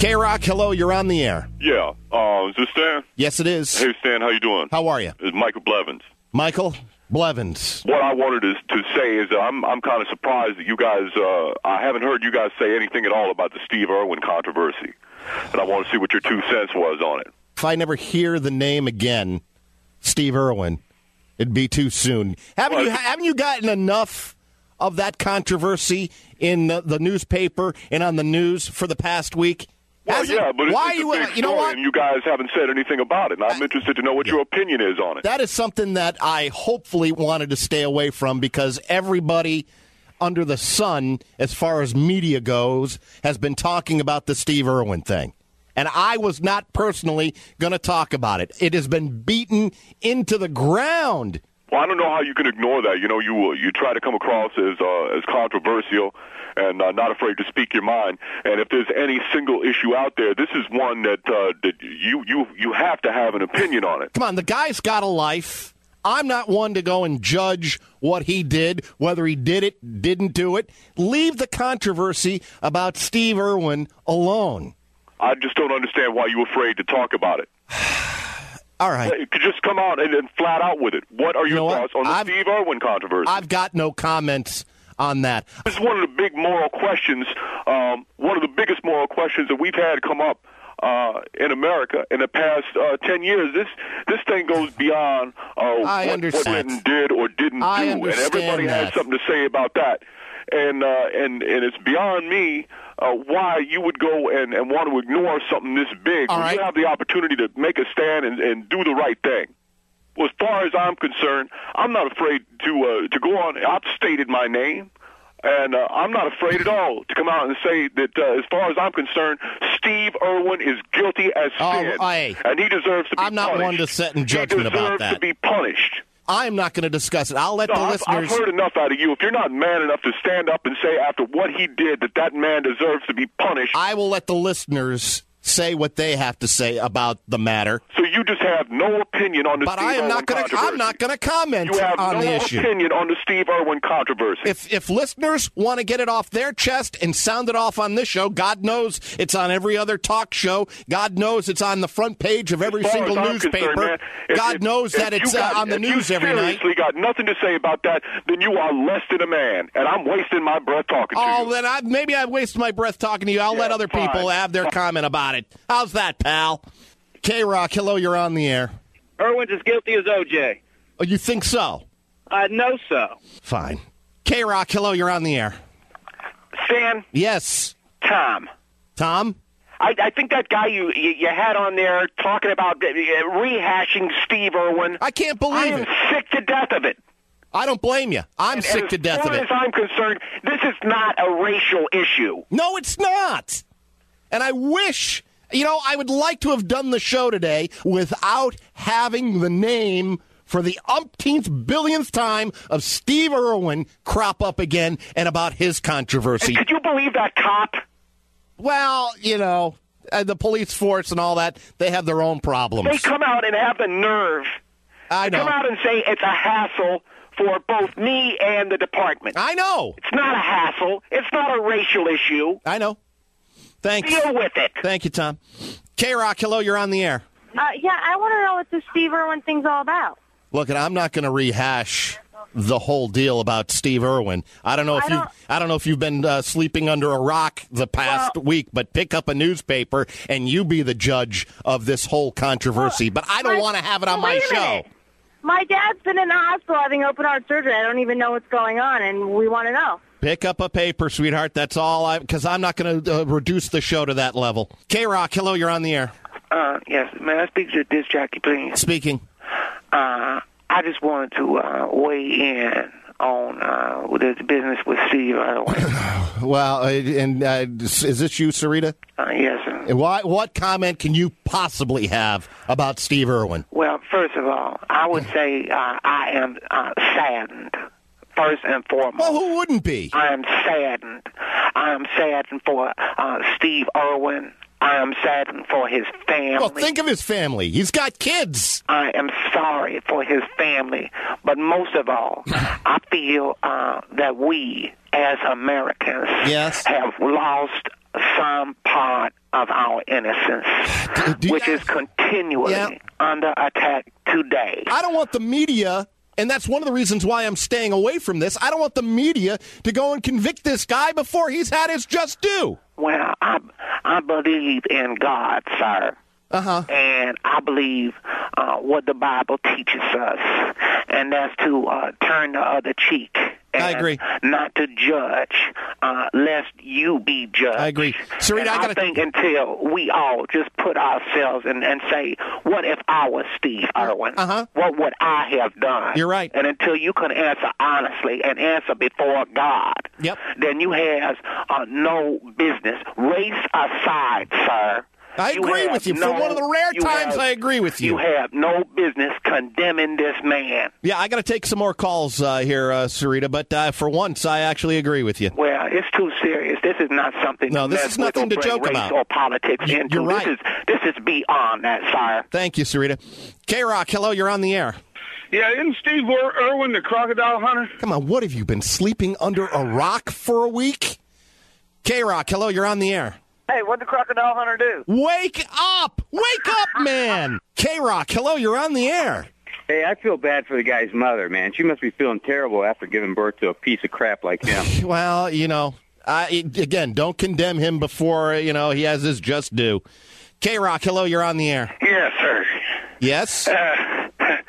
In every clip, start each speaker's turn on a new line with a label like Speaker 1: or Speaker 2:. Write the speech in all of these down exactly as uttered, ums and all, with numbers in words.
Speaker 1: K-Rock, hello, you're on the air.
Speaker 2: Yeah. Uh, is this Stan?
Speaker 1: Yes, it is.
Speaker 2: Hey, Stan, how you doing?
Speaker 1: How are you?
Speaker 2: It's Michael Blevins.
Speaker 1: Michael Blevins.
Speaker 2: What I wanted to, to say is uh, I'm I'm kind of surprised that you guys, uh, I haven't heard you guys say anything at all about the Steve Irwin controversy. And I want to see what your two cents was on it.
Speaker 1: If I never hear the name again, Steve Irwin, it'd be too soon. Haven't
Speaker 2: Well,
Speaker 1: you haven't you gotten enough of that controversy in the, the newspaper and on the news for the past week?
Speaker 2: Well,
Speaker 1: Has
Speaker 2: yeah,
Speaker 1: it,
Speaker 2: but it's,
Speaker 1: why
Speaker 2: it's
Speaker 1: you,
Speaker 2: a big
Speaker 1: you know
Speaker 2: story,
Speaker 1: what?
Speaker 2: and you guys haven't said anything about it. And I'm interested to know what
Speaker 1: yeah.
Speaker 2: your opinion is on it.
Speaker 1: That is something that I hopefully wanted to stay away from because everybody under the sun, as far as media goes, has been talking about the Steve Irwin thing. And I was not personally going to talk about it. It has been beaten into the ground.
Speaker 2: Well, I don't know how you can ignore that. You know, you you try to come across as uh, as controversial and uh, not afraid to speak your mind. And if there's any single issue out there, this is one that uh, that you you you have to have an opinion on it.
Speaker 1: Come on, the guy's got a life. I'm not one to go and judge what he did, whether he did it, didn't do it. Leave the controversy about Steve Irwin alone.
Speaker 2: I just don't understand why you're afraid to talk about it.
Speaker 1: All right.
Speaker 2: You could just come out and, and flat out with it. What are your
Speaker 1: You know
Speaker 2: thoughts
Speaker 1: what?
Speaker 2: on the
Speaker 1: I've-
Speaker 2: Steve Irwin controversy?
Speaker 1: I've got no comments on that.
Speaker 2: This is one of the big moral questions, um, one of the biggest moral questions that we've had come up uh, in America in the past uh, ten years. This this thing goes beyond uh,
Speaker 1: I
Speaker 2: what,
Speaker 1: understand.
Speaker 2: what Clinton did or didn't
Speaker 1: I
Speaker 2: do, and
Speaker 1: understand
Speaker 2: everybody
Speaker 1: that.
Speaker 2: has something to say about that. And uh, and and it's beyond me uh, why you would go and, and want to ignore something this big
Speaker 1: All
Speaker 2: when
Speaker 1: right.
Speaker 2: you have the opportunity to make a stand and, and do the right thing. Well, as far as I'm concerned, I'm not afraid to uh, to go on. I've stated my name, and uh, I'm not afraid at all to come out and say that, uh, as far as I'm concerned, Steve Irwin is guilty as
Speaker 1: Oh,
Speaker 2: sin,
Speaker 1: hey.
Speaker 2: and he deserves to be
Speaker 1: I'm not
Speaker 2: punished.
Speaker 1: one to sit in judgment
Speaker 2: he
Speaker 1: about
Speaker 2: deserves
Speaker 1: that.
Speaker 2: to be punished.
Speaker 1: I'm not going to discuss it. I'll let
Speaker 2: No,
Speaker 1: the
Speaker 2: I've,
Speaker 1: listeners.
Speaker 2: I've heard enough out of you. If you're not man enough to stand up and say after what he did that that man deserves to be punished,
Speaker 1: I will let the listeners say what they have to say about the matter.
Speaker 2: so you just have no opinion on the
Speaker 1: But
Speaker 2: Steve
Speaker 1: I am
Speaker 2: Irwin
Speaker 1: not going to.
Speaker 2: controversy.
Speaker 1: I'm not going to comment
Speaker 2: You have
Speaker 1: on
Speaker 2: no
Speaker 1: the issue.
Speaker 2: opinion on the Steve Irwin controversy.
Speaker 1: If if listeners want to get it off their chest and sound it off on this show, God knows it's on every other talk show. God knows it's on the front page of every
Speaker 2: As far
Speaker 1: single
Speaker 2: as I'm
Speaker 1: newspaper.
Speaker 2: concerned, man, if-
Speaker 1: God
Speaker 2: if-
Speaker 1: knows
Speaker 2: if
Speaker 1: that
Speaker 2: you
Speaker 1: it's uh,
Speaker 2: got-
Speaker 1: on the
Speaker 2: if
Speaker 1: news
Speaker 2: you
Speaker 1: every night.
Speaker 2: seriously got nothing to say about that, then you are less than a man, and I'm wasting my breath talking to
Speaker 1: Oh,
Speaker 2: you.
Speaker 1: then I, maybe I wasted my breath talking to you. I'll
Speaker 2: Yeah,
Speaker 1: let other
Speaker 2: fine.
Speaker 1: people have their comment about it. How's that, pal? K-Rock, hello, you're on the air.
Speaker 3: Irwin's as guilty as O J.
Speaker 1: Oh, you think so?
Speaker 3: I know so.
Speaker 1: Fine. K-Rock, hello, you're on the air.
Speaker 3: Stan,
Speaker 1: Yes.
Speaker 3: Tom,
Speaker 1: Tom?
Speaker 3: I, I think that guy you, you you had on there talking about uh, rehashing Steve Irwin.
Speaker 1: I can't
Speaker 3: I
Speaker 1: believe
Speaker 3: am
Speaker 1: it.
Speaker 3: sick to death of it.
Speaker 1: I don't blame you. I'm
Speaker 3: And
Speaker 1: sick
Speaker 3: as
Speaker 1: to death of
Speaker 3: far
Speaker 1: it.
Speaker 3: as I'm concerned, this is not a racial issue.
Speaker 1: No, it's not. And I wish, you know, I would like to have done the show today without having the name for the umpteenth billionth time of Steve Irwin crop up again and about his controversy.
Speaker 3: And could you believe that cop?
Speaker 1: Well, you know, uh, the police force and all that, they have their own
Speaker 3: They
Speaker 1: problems.
Speaker 3: come out and have the nerve
Speaker 1: I
Speaker 3: to
Speaker 1: know.
Speaker 3: come out and say it's a hassle for both me and the department.
Speaker 1: I know.
Speaker 3: It's not a hassle. It's not a racial issue.
Speaker 1: I know. Thanks.
Speaker 3: Deal with it.
Speaker 1: Thank you, Tom. K-Rock, hello, you're on the air.
Speaker 4: Uh, yeah, I want to know what this Steve Irwin thing's all about.
Speaker 1: Look, and I'm not going to rehash the whole deal about Steve Irwin. I don't know if
Speaker 4: I
Speaker 1: you
Speaker 4: don't-
Speaker 1: I don't know if you've been uh, sleeping under a rock the past
Speaker 4: Well-
Speaker 1: week, but pick up a newspaper and you be the judge of this whole controversy. But I don't
Speaker 4: My-
Speaker 1: want to have it on
Speaker 4: well,
Speaker 1: my
Speaker 4: wait a
Speaker 1: show.
Speaker 4: minute. My dad's been in the hospital having open heart surgery. I don't even know what's going on, and we want to know.
Speaker 1: Pick up a paper, sweetheart. That's all I because I'm not going to uh, reduce the show to that level. K-Rock, hello, you're on the air.
Speaker 5: Uh, yes, may I speak to the disc jockey, please?
Speaker 1: Speaking.
Speaker 5: Uh, I just wanted to uh, weigh in on uh, the business with Steve Irwin.
Speaker 1: Well, uh, and uh, is this you, Sarita?
Speaker 5: Uh, yes, sir.
Speaker 1: And why, what comment can you possibly have about Steve Irwin?
Speaker 5: Well, first of all, I would say uh, I am uh, saddened, first and foremost.
Speaker 1: Well, who wouldn't be?
Speaker 5: I am saddened. I am saddened for uh, Steve Irwin. I am saddened for his family.
Speaker 1: Well, think of his family. He's got kids.
Speaker 5: I am sorry for his family, but most of all, I feel uh, that we, as Americans,
Speaker 1: Yes.
Speaker 5: have lost some part of our innocence,
Speaker 1: do, do
Speaker 5: which
Speaker 1: you,
Speaker 5: is continually
Speaker 1: yeah.
Speaker 5: under attack today.
Speaker 1: I don't want the media, and that's one of the reasons why I'm staying away from this. I don't want the media to go and convict this guy before he's had his just due.
Speaker 5: Well, I, I believe in God, sir.
Speaker 1: Uh-huh.
Speaker 5: And I believe uh, what the Bible teaches us, and that's to uh, turn the other cheek. And
Speaker 1: I agree.
Speaker 5: Not to judge, uh, lest you be judged.
Speaker 1: I agree. Sarita, I,
Speaker 5: I
Speaker 1: gotta...
Speaker 5: think until we all just put ourselves in and say, what if I was Steve Irwin?
Speaker 1: Uh-huh.
Speaker 5: What would I have done?
Speaker 1: You're right.
Speaker 5: And until you can answer honestly and answer before God,
Speaker 1: yep.
Speaker 5: then you have uh, no business. Race aside, sir.
Speaker 1: I
Speaker 5: You
Speaker 1: agree
Speaker 5: have
Speaker 1: with you.
Speaker 5: no-
Speaker 1: For one of the rare
Speaker 5: you
Speaker 1: times
Speaker 5: have-
Speaker 1: I agree with you.
Speaker 5: You have no business condemning this man.
Speaker 1: Yeah, I got to take some more calls uh, here, uh, Sarita, but uh, for once, I actually agree with you.
Speaker 5: Well, it's too serious. This is not something
Speaker 1: No,
Speaker 5: to
Speaker 1: this
Speaker 5: mess
Speaker 1: is nothing
Speaker 5: with or
Speaker 1: to
Speaker 5: bring
Speaker 1: joke
Speaker 5: race
Speaker 1: about.
Speaker 5: or politics
Speaker 1: Y-
Speaker 5: into.
Speaker 1: you're right.
Speaker 5: This is, this is beyond that, sire.
Speaker 1: Thank you, Sarita. K-Rock, hello, you're on the air.
Speaker 6: Yeah, isn't Steve Ir- Irwin the crocodile hunter?
Speaker 1: Come on, what have you been sleeping under a rock for a week? K-Rock, hello, you're on the air.
Speaker 3: Hey, what'd the crocodile hunter do?
Speaker 1: Wake up! Wake up, man! K-Rock, hello, you're on the air.
Speaker 7: Hey, I feel bad for the guy's mother, man. She must be feeling terrible after giving birth to a piece of crap like him.
Speaker 1: Well, you know, I, again, don't condemn him before, you know, he has his just due. K-Rock, hello, you're on the air.
Speaker 2: Yes, sir.
Speaker 1: Yes?
Speaker 2: Uh,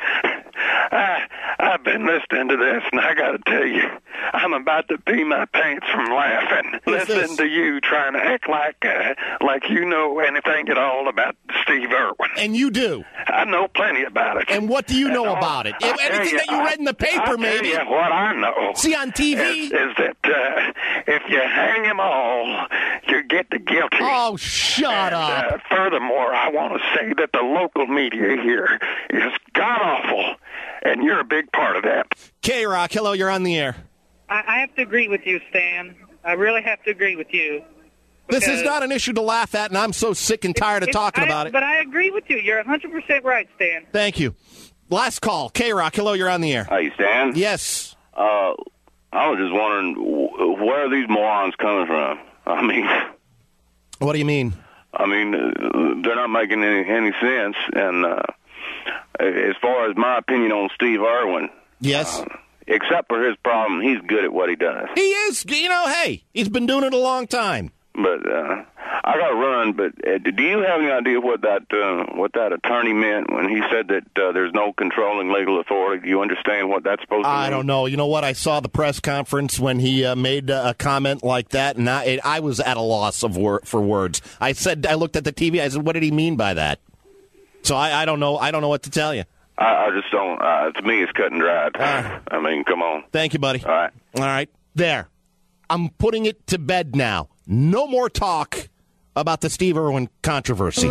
Speaker 2: I, I've been listening to this, and I got to tell you, I'm about to pee my pants from laughing.
Speaker 1: Who's
Speaker 2: Listening
Speaker 1: this?
Speaker 2: to you trying to act like uh, like you know anything at all about Steve Irwin.
Speaker 1: And you do.
Speaker 2: I know plenty about it.
Speaker 1: And what do you know
Speaker 2: And all-
Speaker 1: about it?
Speaker 2: I'll tell
Speaker 1: Anything that you read in the paper,
Speaker 2: I'll
Speaker 1: maybe?
Speaker 2: Tell you what I know.
Speaker 1: See on T V?
Speaker 2: Is, is that uh, if you hang them all, you get the guilty.
Speaker 1: Oh, shut
Speaker 2: And,
Speaker 1: up.
Speaker 2: Uh, furthermore, I want to say that the local media here is god-awful, and you're a big part of that.
Speaker 1: K-Rock, hello, you're on the air.
Speaker 8: I, I have to agree with you, Stan. I really have to agree with you.
Speaker 1: This is
Speaker 8: because
Speaker 1: not an issue to laugh at, and I'm so sick and tired of
Speaker 8: it's-
Speaker 1: talking
Speaker 8: I-
Speaker 1: about it.
Speaker 8: But I agree with you. You're one hundred percent right, Stan.
Speaker 1: Thank you. Last call. K-Rock, hello, you're on the air.
Speaker 9: Hey, Stan.
Speaker 1: Yes.
Speaker 9: Uh, I was just wondering, wh- where are these morons coming from? I mean,
Speaker 1: What do you mean?
Speaker 9: I mean, uh, they're not making any any sense. And uh, as far as my opinion on Steve Irwin,
Speaker 1: Yes.
Speaker 9: uh, except for his problem, he's good at what he does.
Speaker 1: He is, you know, hey, he's been doing it a long time.
Speaker 9: But uh, I got to run. But uh, do you have any idea what that uh, what that attorney meant when he said that uh, there's no controlling legal authority? Do you understand what that's supposed to mean?
Speaker 1: I don't know. You know what? I saw the press conference when he uh, made uh, a comment like that, and I, it, I was at a loss of wor- for words. I said, I looked at the T V. I said, what did he mean by that? So I, I don't know. I don't know what to tell you.
Speaker 9: I, I just don't. Uh, to me, it's cut and dried.
Speaker 1: Uh,
Speaker 9: I mean, come on.
Speaker 1: Thank you, buddy.
Speaker 9: All right.
Speaker 1: All right. There. I'm putting it to bed now. No more talk about the Steve Irwin controversy.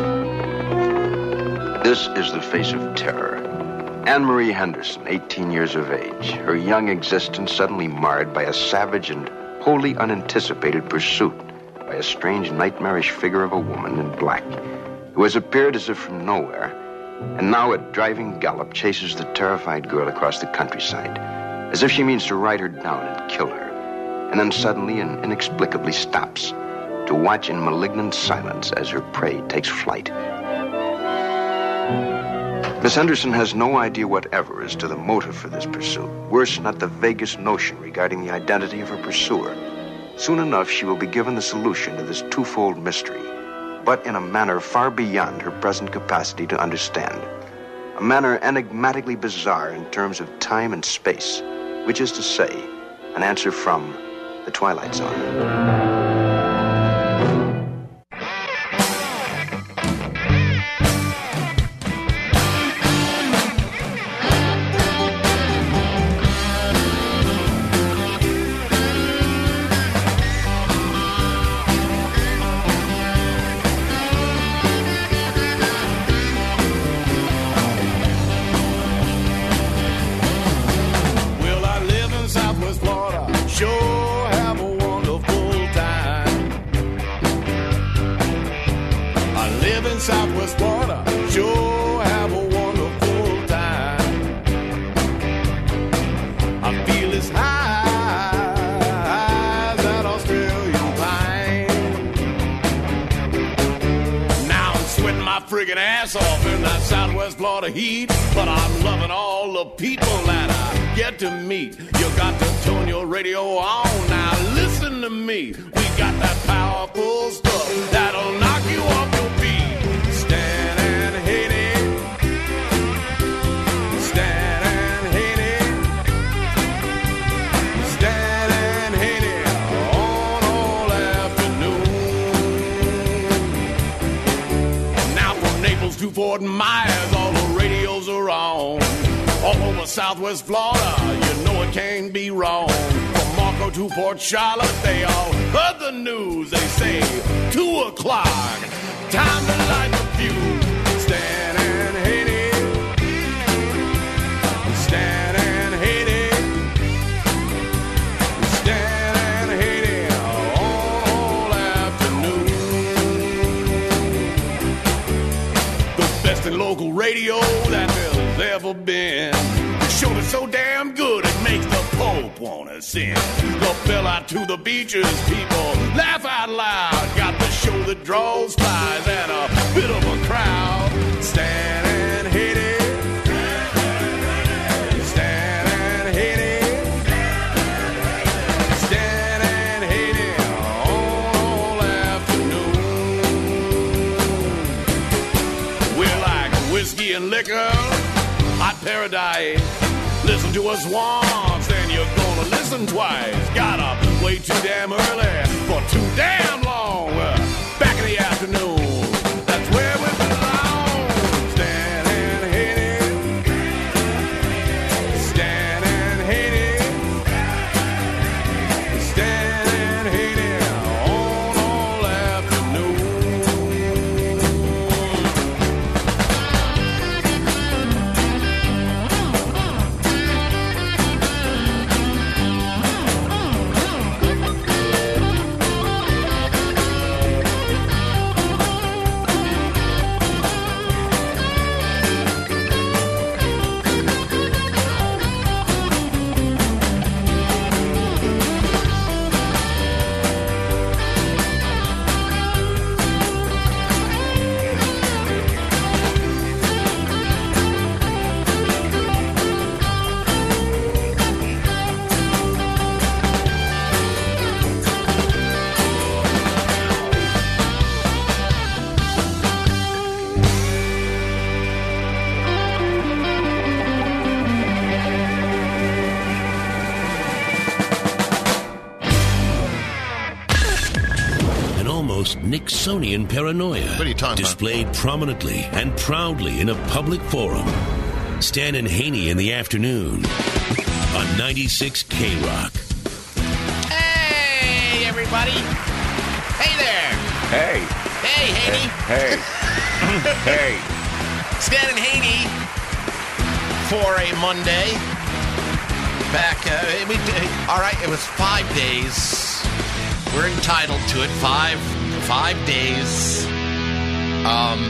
Speaker 10: This is the face of terror. Anne-Marie Henderson, eighteen years of age, her young existence suddenly marred by a savage and wholly unanticipated pursuit by a strange, nightmarish figure of a woman in black, who has appeared as if from nowhere, and now at driving gallop chases the terrified girl across the countryside, as if she means to ride her down and kill her, and then suddenly and inexplicably stops to watch in malignant silence as her prey takes flight. Miss Henderson has no idea whatever as to the motive for this pursuit. Worse, not the vaguest notion regarding the identity of her pursuer. Soon enough, she will be given the solution to this twofold mystery, but in a manner far beyond her present capacity to understand. A manner enigmatically bizarre in terms of time and space, which is to say, an answer from The Twilight Zone.
Speaker 11: Well, I live in Southwest Florida. Sure have a wonderful time. I live in Southwest Florida. Sure have a wonderful time. I feel as high as that Australian pine. my friggin' ass off in that Southwest Florida heat. But I'm loving all the people that I get to meet. You got to turn your radio on. Now listen to me. We got that powerful stuff that'll knock you off your feet. Stan and Haney. Stan and Haney. Stan and Haney on all afternoon. Now from Naples to Fort Myers, all the radios are on. All over Southwest Florida, you know it can't be wrong. From Marco to Port Charlotte, they all heard the news. They say, two o'clock, time to light the fuse. Stan and Haney, Stan and Haney, Stan and Haney, all afternoon. The best in local radio that there's ever been. The show is so damn good it makes the Pope wanna sing. The bell out to the beaches, people laugh out loud. Got the show that draws flies and a bit of a crowd. Stan and Haney, Stan and Haney, Stan and Haney all afternoon. We're like whiskey and liquor, hot paradise. Listen to us once, then you're gonna listen twice. Gotta wait too damn early for too damn long. Back in the afternoon, that's where we belong. Stan and Haney, Stan and Haney, Stan and Haney on all afternoon.
Speaker 12: Nixonian paranoia
Speaker 1: what are you talking
Speaker 12: displayed
Speaker 1: about?
Speaker 12: prominently and proudly in a public forum. Stan and Haney in the afternoon on ninety-six K Rock.
Speaker 1: Hey, everybody. Hey there.
Speaker 13: Hey.
Speaker 1: Hey, Haney.
Speaker 13: Hey. Hey.
Speaker 1: Stan and Haney for a Monday. Back, uh, we, all right, it was five days. We're entitled to it. Five Five days. Um,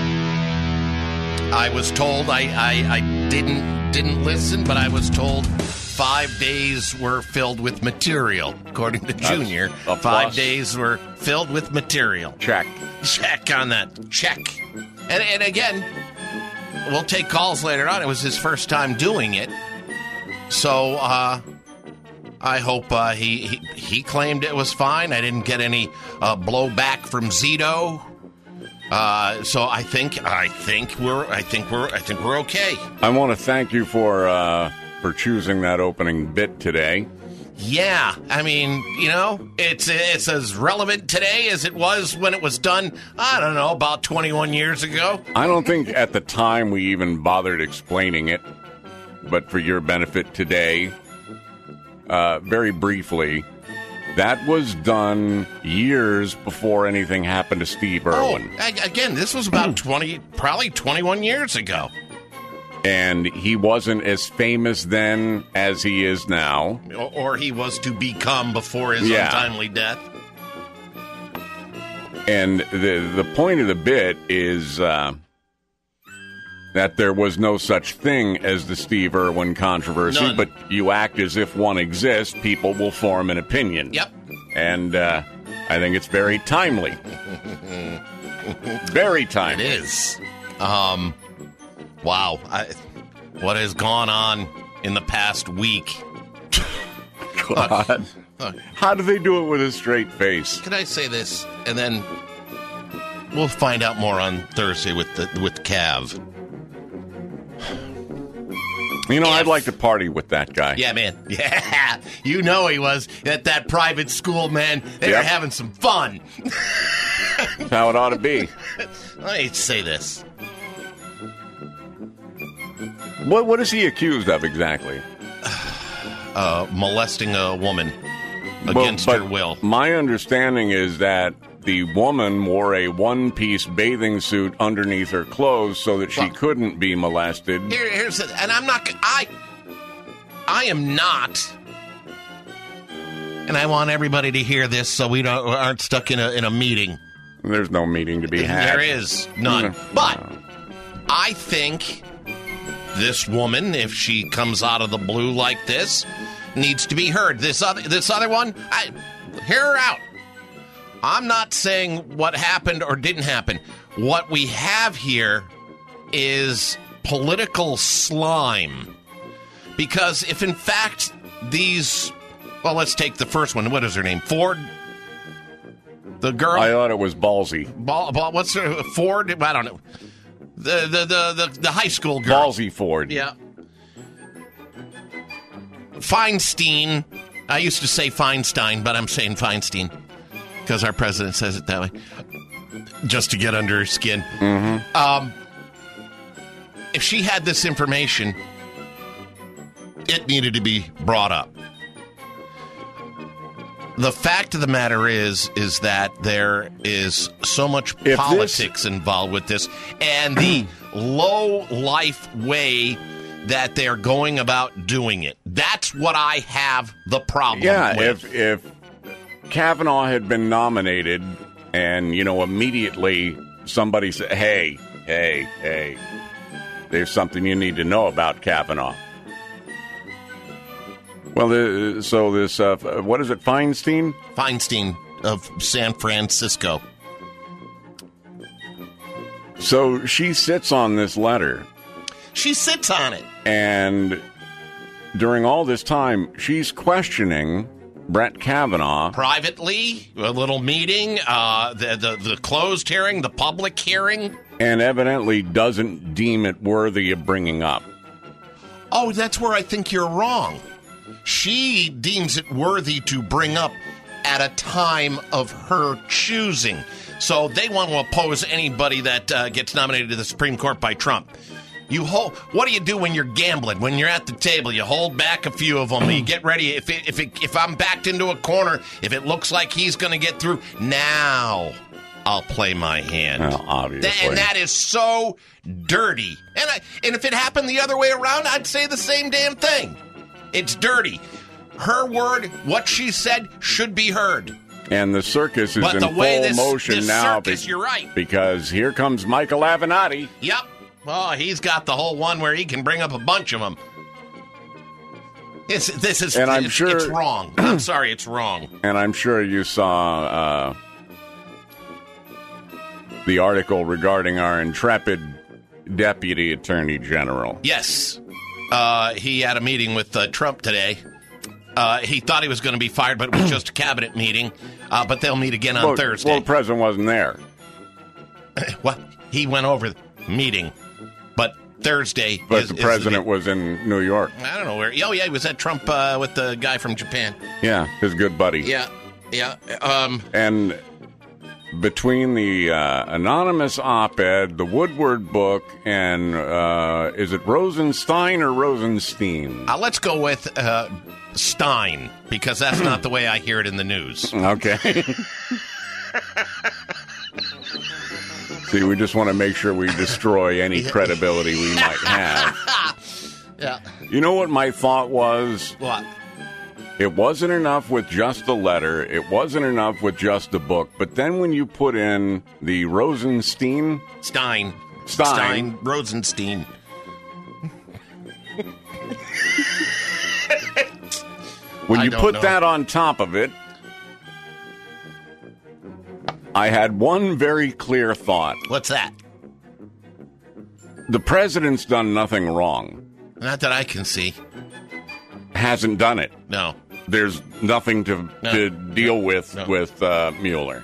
Speaker 1: I was told I, I, I didn't didn't listen, but I was told five days were filled with material, according to Junior. Five days were filled with material.
Speaker 13: Check.
Speaker 1: Check on that. Check. And and again, we'll take calls later on. It was his first time doing it, so. uh I hope uh, he, he he claimed it was fine. I didn't get any uh, blowback from Zito, uh, so I think I think we're I think we're I think we're okay.
Speaker 13: I want to thank you for uh, for choosing that opening bit today.
Speaker 1: Yeah, I mean, you know, it's it's as relevant today as it was when it was done. I don't know, about twenty-one years ago.
Speaker 13: I don't think at the time we even bothered explaining it, but for your benefit today. Uh, very briefly, that was done years before anything happened to Steve Irwin.
Speaker 1: Oh, again, this was about twenty, probably twenty-one years ago.
Speaker 13: And he wasn't as famous then as he is now.
Speaker 1: Or, or he was to become before his
Speaker 13: yeah.
Speaker 1: untimely death.
Speaker 13: And the the point of the bit is uh, that there was no such thing as the Steve Irwin controversy,
Speaker 1: None.
Speaker 13: but you act as if one exists, people will form an opinion.
Speaker 1: Yep.
Speaker 13: And uh, I think it's very timely. Very timely.
Speaker 14: It is. Um, wow. I, what has gone on in the past week?
Speaker 13: God.
Speaker 14: Look, look,
Speaker 13: How do they do it with a straight face?
Speaker 14: can I say this? And then we'll find out more on Thursday with the, with Cav.
Speaker 13: You know,
Speaker 14: If-
Speaker 13: I'd like to party with that guy.
Speaker 14: Yeah, man. Yeah. You know he was at that private school, man. They
Speaker 13: Yep.
Speaker 14: were having some fun.
Speaker 13: That's how it ought to be.
Speaker 14: Let me say this.
Speaker 13: What What is he accused of exactly?
Speaker 14: Uh, molesting a woman
Speaker 13: Well,
Speaker 14: against
Speaker 13: but
Speaker 14: her will.
Speaker 13: My understanding is that the woman wore a one-piece bathing suit underneath her clothes so that she
Speaker 14: Well-
Speaker 13: couldn't be molested.
Speaker 14: Here, here's the, and I'm not. I, I am not. And I want everybody to hear this so we don't aren't stuck in a in a meeting.
Speaker 13: There's no meeting to be had.
Speaker 14: There is none. But I think this woman, if she comes out of the blue like this, needs to be heard. This other this other one, I hear her out. I'm not saying what happened or didn't happen. What we have here is political slime. Because if in fact these, well, let's take the first one. What is her name? Ford? The girl?
Speaker 13: I thought it was ballsy.
Speaker 14: Ball, ball, what's her, Ford? I don't know. The, the, the, the, the high school girl.
Speaker 13: Ballsy Ford.
Speaker 14: Yeah. Feinstein. I used to say Feinstein, but I'm saying Feinstein because our president says it that way, just to get under her skin.
Speaker 13: Mm-hmm.
Speaker 14: Um, if she had this information, it needed to be brought up. The fact of the matter is, is that there is so much
Speaker 13: If
Speaker 14: politics involved with this, and the low life way that they're going about doing it. That's what I have the problem
Speaker 13: Yeah,
Speaker 14: with.
Speaker 13: if if Kavanaugh had been nominated and, you know, immediately somebody said, hey, hey, hey, there's something you need to know about Kavanaugh. Well, the, so this, uh, what is it, Feinstein?
Speaker 14: Feinstein of San Francisco.
Speaker 13: So she sits on this letter.
Speaker 14: She sits on it.
Speaker 13: And during all this time, she's questioning Brett Kavanaugh.
Speaker 14: Privately, a little meeting, uh, the, the, the closed hearing, the public hearing.
Speaker 13: And evidently doesn't deem it worthy of bringing up.
Speaker 14: Oh, that's where I think you're wrong. She deems it worthy to bring up at a time of her choosing. So they want to oppose anybody that uh, gets nominated to the Supreme Court by Trump. You hold. What do you do when you're gambling? When you're at the table, you hold back a few of them. You get ready. If it, if it, if I'm backed into a corner, if it looks like he's going to get through, now I'll play my hand.
Speaker 13: Well, obviously,
Speaker 14: Th- and that is so dirty. And I, and if it happened the other way around, I'd say the same damn thing. It's dirty. Her word, what she said, should be heard.
Speaker 13: And the circus is
Speaker 14: But
Speaker 13: in
Speaker 14: the way
Speaker 13: full
Speaker 14: this-
Speaker 13: motion
Speaker 14: this
Speaker 13: now.
Speaker 14: circus, you're right.
Speaker 13: Because here comes Michael Avenatti.
Speaker 14: Yep. Oh, he's got the whole one where he can bring up a bunch of them. It's, this is,
Speaker 13: And I'm
Speaker 14: it's,
Speaker 13: sure-
Speaker 14: it's wrong. I'm sorry, it's wrong.
Speaker 13: And I'm sure you saw uh, the article regarding our intrepid Deputy Attorney General.
Speaker 14: Yes. Uh, he had a meeting with uh, Trump today. Uh, he thought he was going to be fired, but it was just a cabinet meeting. Uh, but they'll meet again on
Speaker 13: well,
Speaker 14: Thursday.
Speaker 13: Well, the president wasn't there.
Speaker 14: Well, he went over the meeting, but Thursday.
Speaker 13: But
Speaker 14: is,
Speaker 13: the
Speaker 14: is
Speaker 13: president was in New York.
Speaker 14: I don't know where. Oh, yeah, he was at Trump uh, with the guy from Japan.
Speaker 13: Yeah, his good buddy.
Speaker 14: Yeah, yeah. Um,
Speaker 13: And between the uh, anonymous op-ed, the Woodward book, and uh, is it Rosenstein or Rosenstein?
Speaker 14: uh, let's go with uh, Stein, because that's not the way I hear it in the news.
Speaker 13: Okay. See, we just want to make sure we destroy any credibility we might have.
Speaker 14: Yeah.
Speaker 13: You know what my thought was?
Speaker 14: What?
Speaker 13: It wasn't enough with just the letter. It wasn't enough with just the book. But then when you put in the Rosenstein...
Speaker 14: Stein.
Speaker 13: Stein.
Speaker 14: Stein. Rosenstein.
Speaker 13: When
Speaker 14: I
Speaker 13: you
Speaker 14: don't
Speaker 13: put
Speaker 14: know.
Speaker 13: that on top of it, I had one very clear thought.
Speaker 14: What's that?
Speaker 13: The president's done nothing wrong.
Speaker 14: Not that I can see.
Speaker 13: Hasn't done it.
Speaker 14: No.
Speaker 13: There's nothing to,
Speaker 14: No.
Speaker 13: to deal with
Speaker 14: No.
Speaker 13: with uh, Mueller.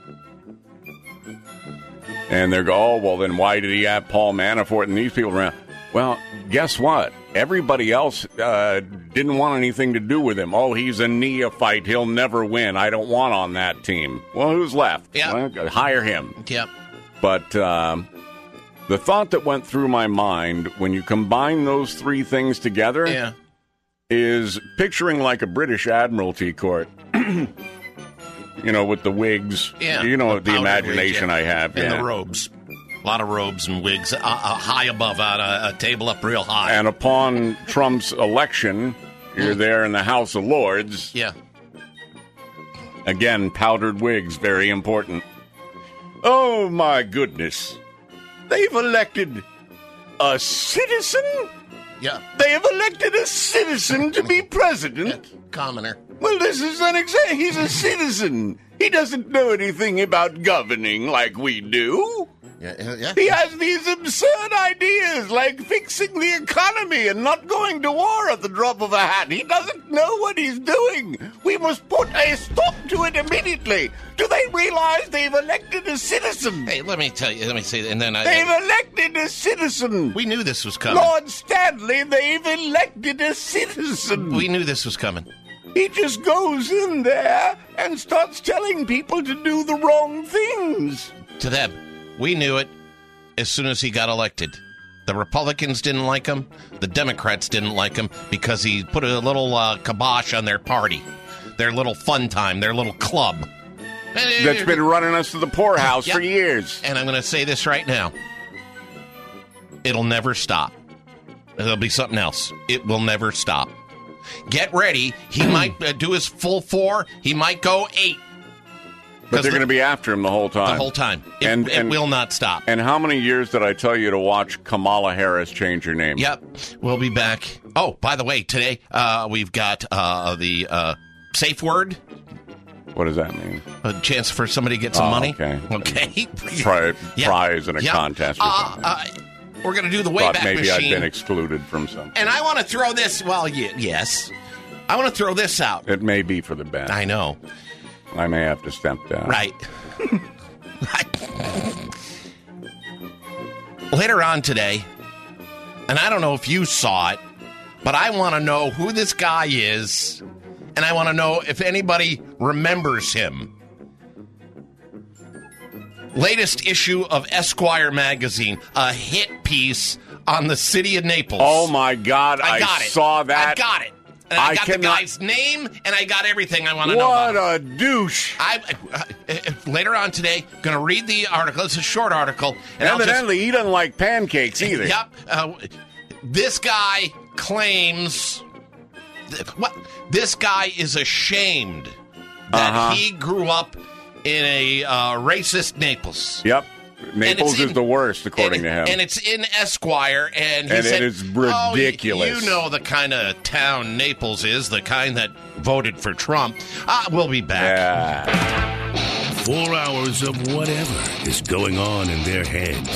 Speaker 13: And they go, oh, well, then why did he have Paul Manafort and these people around? Well, guess what? Everybody else uh, didn't want anything to do with him. Oh, he's a neophyte. He'll never win. I don't want on that team. Well, who's left?
Speaker 14: Yeah.
Speaker 13: Well, hire him.
Speaker 14: Yep.
Speaker 13: But um, the thought that went through my mind when you combine those three things together
Speaker 14: Yeah.
Speaker 13: is picturing like a British Admiralty court. You know, with the wigs.
Speaker 14: Yeah.
Speaker 13: You know, the
Speaker 14: powdered
Speaker 13: imagination
Speaker 14: wig,
Speaker 13: I
Speaker 14: yeah.
Speaker 13: have.
Speaker 14: And
Speaker 13: yeah.
Speaker 14: the robes. A lot of robes and wigs uh, uh, high above on a, a table up real high.
Speaker 13: And upon Trump's election, you're there in the House of Lords.
Speaker 14: Yeah.
Speaker 13: Again, powdered wigs, very important. Oh, my goodness. They've elected a citizen?
Speaker 14: Yeah.
Speaker 13: They have elected a citizen to be president?
Speaker 14: Commoner.
Speaker 13: Well, this is an example. He's a citizen. He doesn't know anything about governing like we do.
Speaker 14: Yeah, yeah.
Speaker 13: He has these absurd ideas like fixing the economy and not going to war at the drop of a hat. He doesn't know what he's doing. We must put a stop to it immediately. Do they realize they've elected a citizen?
Speaker 14: Hey, let me tell you. Let me say, and then I.
Speaker 13: They've elected a citizen.
Speaker 14: We knew this was coming.
Speaker 13: Lord Stanley, they've elected a citizen.
Speaker 14: We knew this was coming.
Speaker 13: He just goes in there and starts telling people to do the wrong things.
Speaker 14: To them, we knew it as soon as he got elected. The Republicans didn't like him. The Democrats didn't like him because he put a little uh, kibosh on their party, their little fun time, their little club.
Speaker 13: That's been running us to the poorhouse
Speaker 14: Yep.
Speaker 13: for years.
Speaker 14: And I'm going to say this right now. It'll never stop. There'll be something else. It will never stop. Get ready. He might uh, do his full four. He might go eight.
Speaker 13: But they're
Speaker 14: the-
Speaker 13: going to be after him the whole time.
Speaker 14: The whole time. It,
Speaker 13: And-
Speaker 14: it
Speaker 13: and-
Speaker 14: will not stop.
Speaker 13: And how many years did I tell you to watch Kamala Harris change her name?
Speaker 14: Yep. We'll be back. Oh, by the way, today uh, we've got uh, the uh, safe word.
Speaker 13: What does that mean?
Speaker 14: A chance for somebody to get some
Speaker 13: Oh,
Speaker 14: money.
Speaker 13: okay.
Speaker 14: Okay.
Speaker 13: Pri-
Speaker 14: Yeah.
Speaker 13: Prize in a
Speaker 14: Yeah.
Speaker 13: contest or
Speaker 14: Uh,
Speaker 13: something.
Speaker 14: uh, we're going to do the
Speaker 13: Thought
Speaker 14: Wayback
Speaker 13: maybe
Speaker 14: Machine.
Speaker 13: I'd been excluded from something.
Speaker 14: And I want to throw this. Well, y- yes. I want to throw this out.
Speaker 13: It may be for the best.
Speaker 14: I know.
Speaker 13: I may have to step down.
Speaker 14: Right. Later on today, and I don't know if you saw it, but I want to know who this guy is, and I want to know if anybody remembers him. Latest issue of Esquire magazine, a hit piece on the city of Naples.
Speaker 13: Oh, my God.
Speaker 14: I
Speaker 13: I,
Speaker 14: got it.
Speaker 13: saw that.
Speaker 14: I got it. And I,
Speaker 13: I
Speaker 14: got the
Speaker 13: cannot-
Speaker 14: guy's name, and I got everything I want to know about
Speaker 13: What
Speaker 14: him.
Speaker 13: a douche.
Speaker 14: I, uh, uh, later on today, going to read the article. It's a short article. And I'll just-
Speaker 13: Evidently, he doesn't like pancakes either.
Speaker 14: Yep. Uh, this guy claims. Th- what? This guy is ashamed that
Speaker 13: Uh-huh.
Speaker 14: he grew up in a uh, racist Naples.
Speaker 13: Yep. Naples
Speaker 14: it's
Speaker 13: is
Speaker 14: in-
Speaker 13: the worst, according
Speaker 14: and,
Speaker 13: to him.
Speaker 14: And it's in Esquire, and he
Speaker 13: And it
Speaker 14: said,
Speaker 13: is
Speaker 14: "Oh, y-
Speaker 13: ridiculous."
Speaker 14: you know the kind of town Naples is, the kind that voted for Trump." Uh, we'll be back.
Speaker 13: Yeah.
Speaker 12: Four hours of whatever is going on in their heads.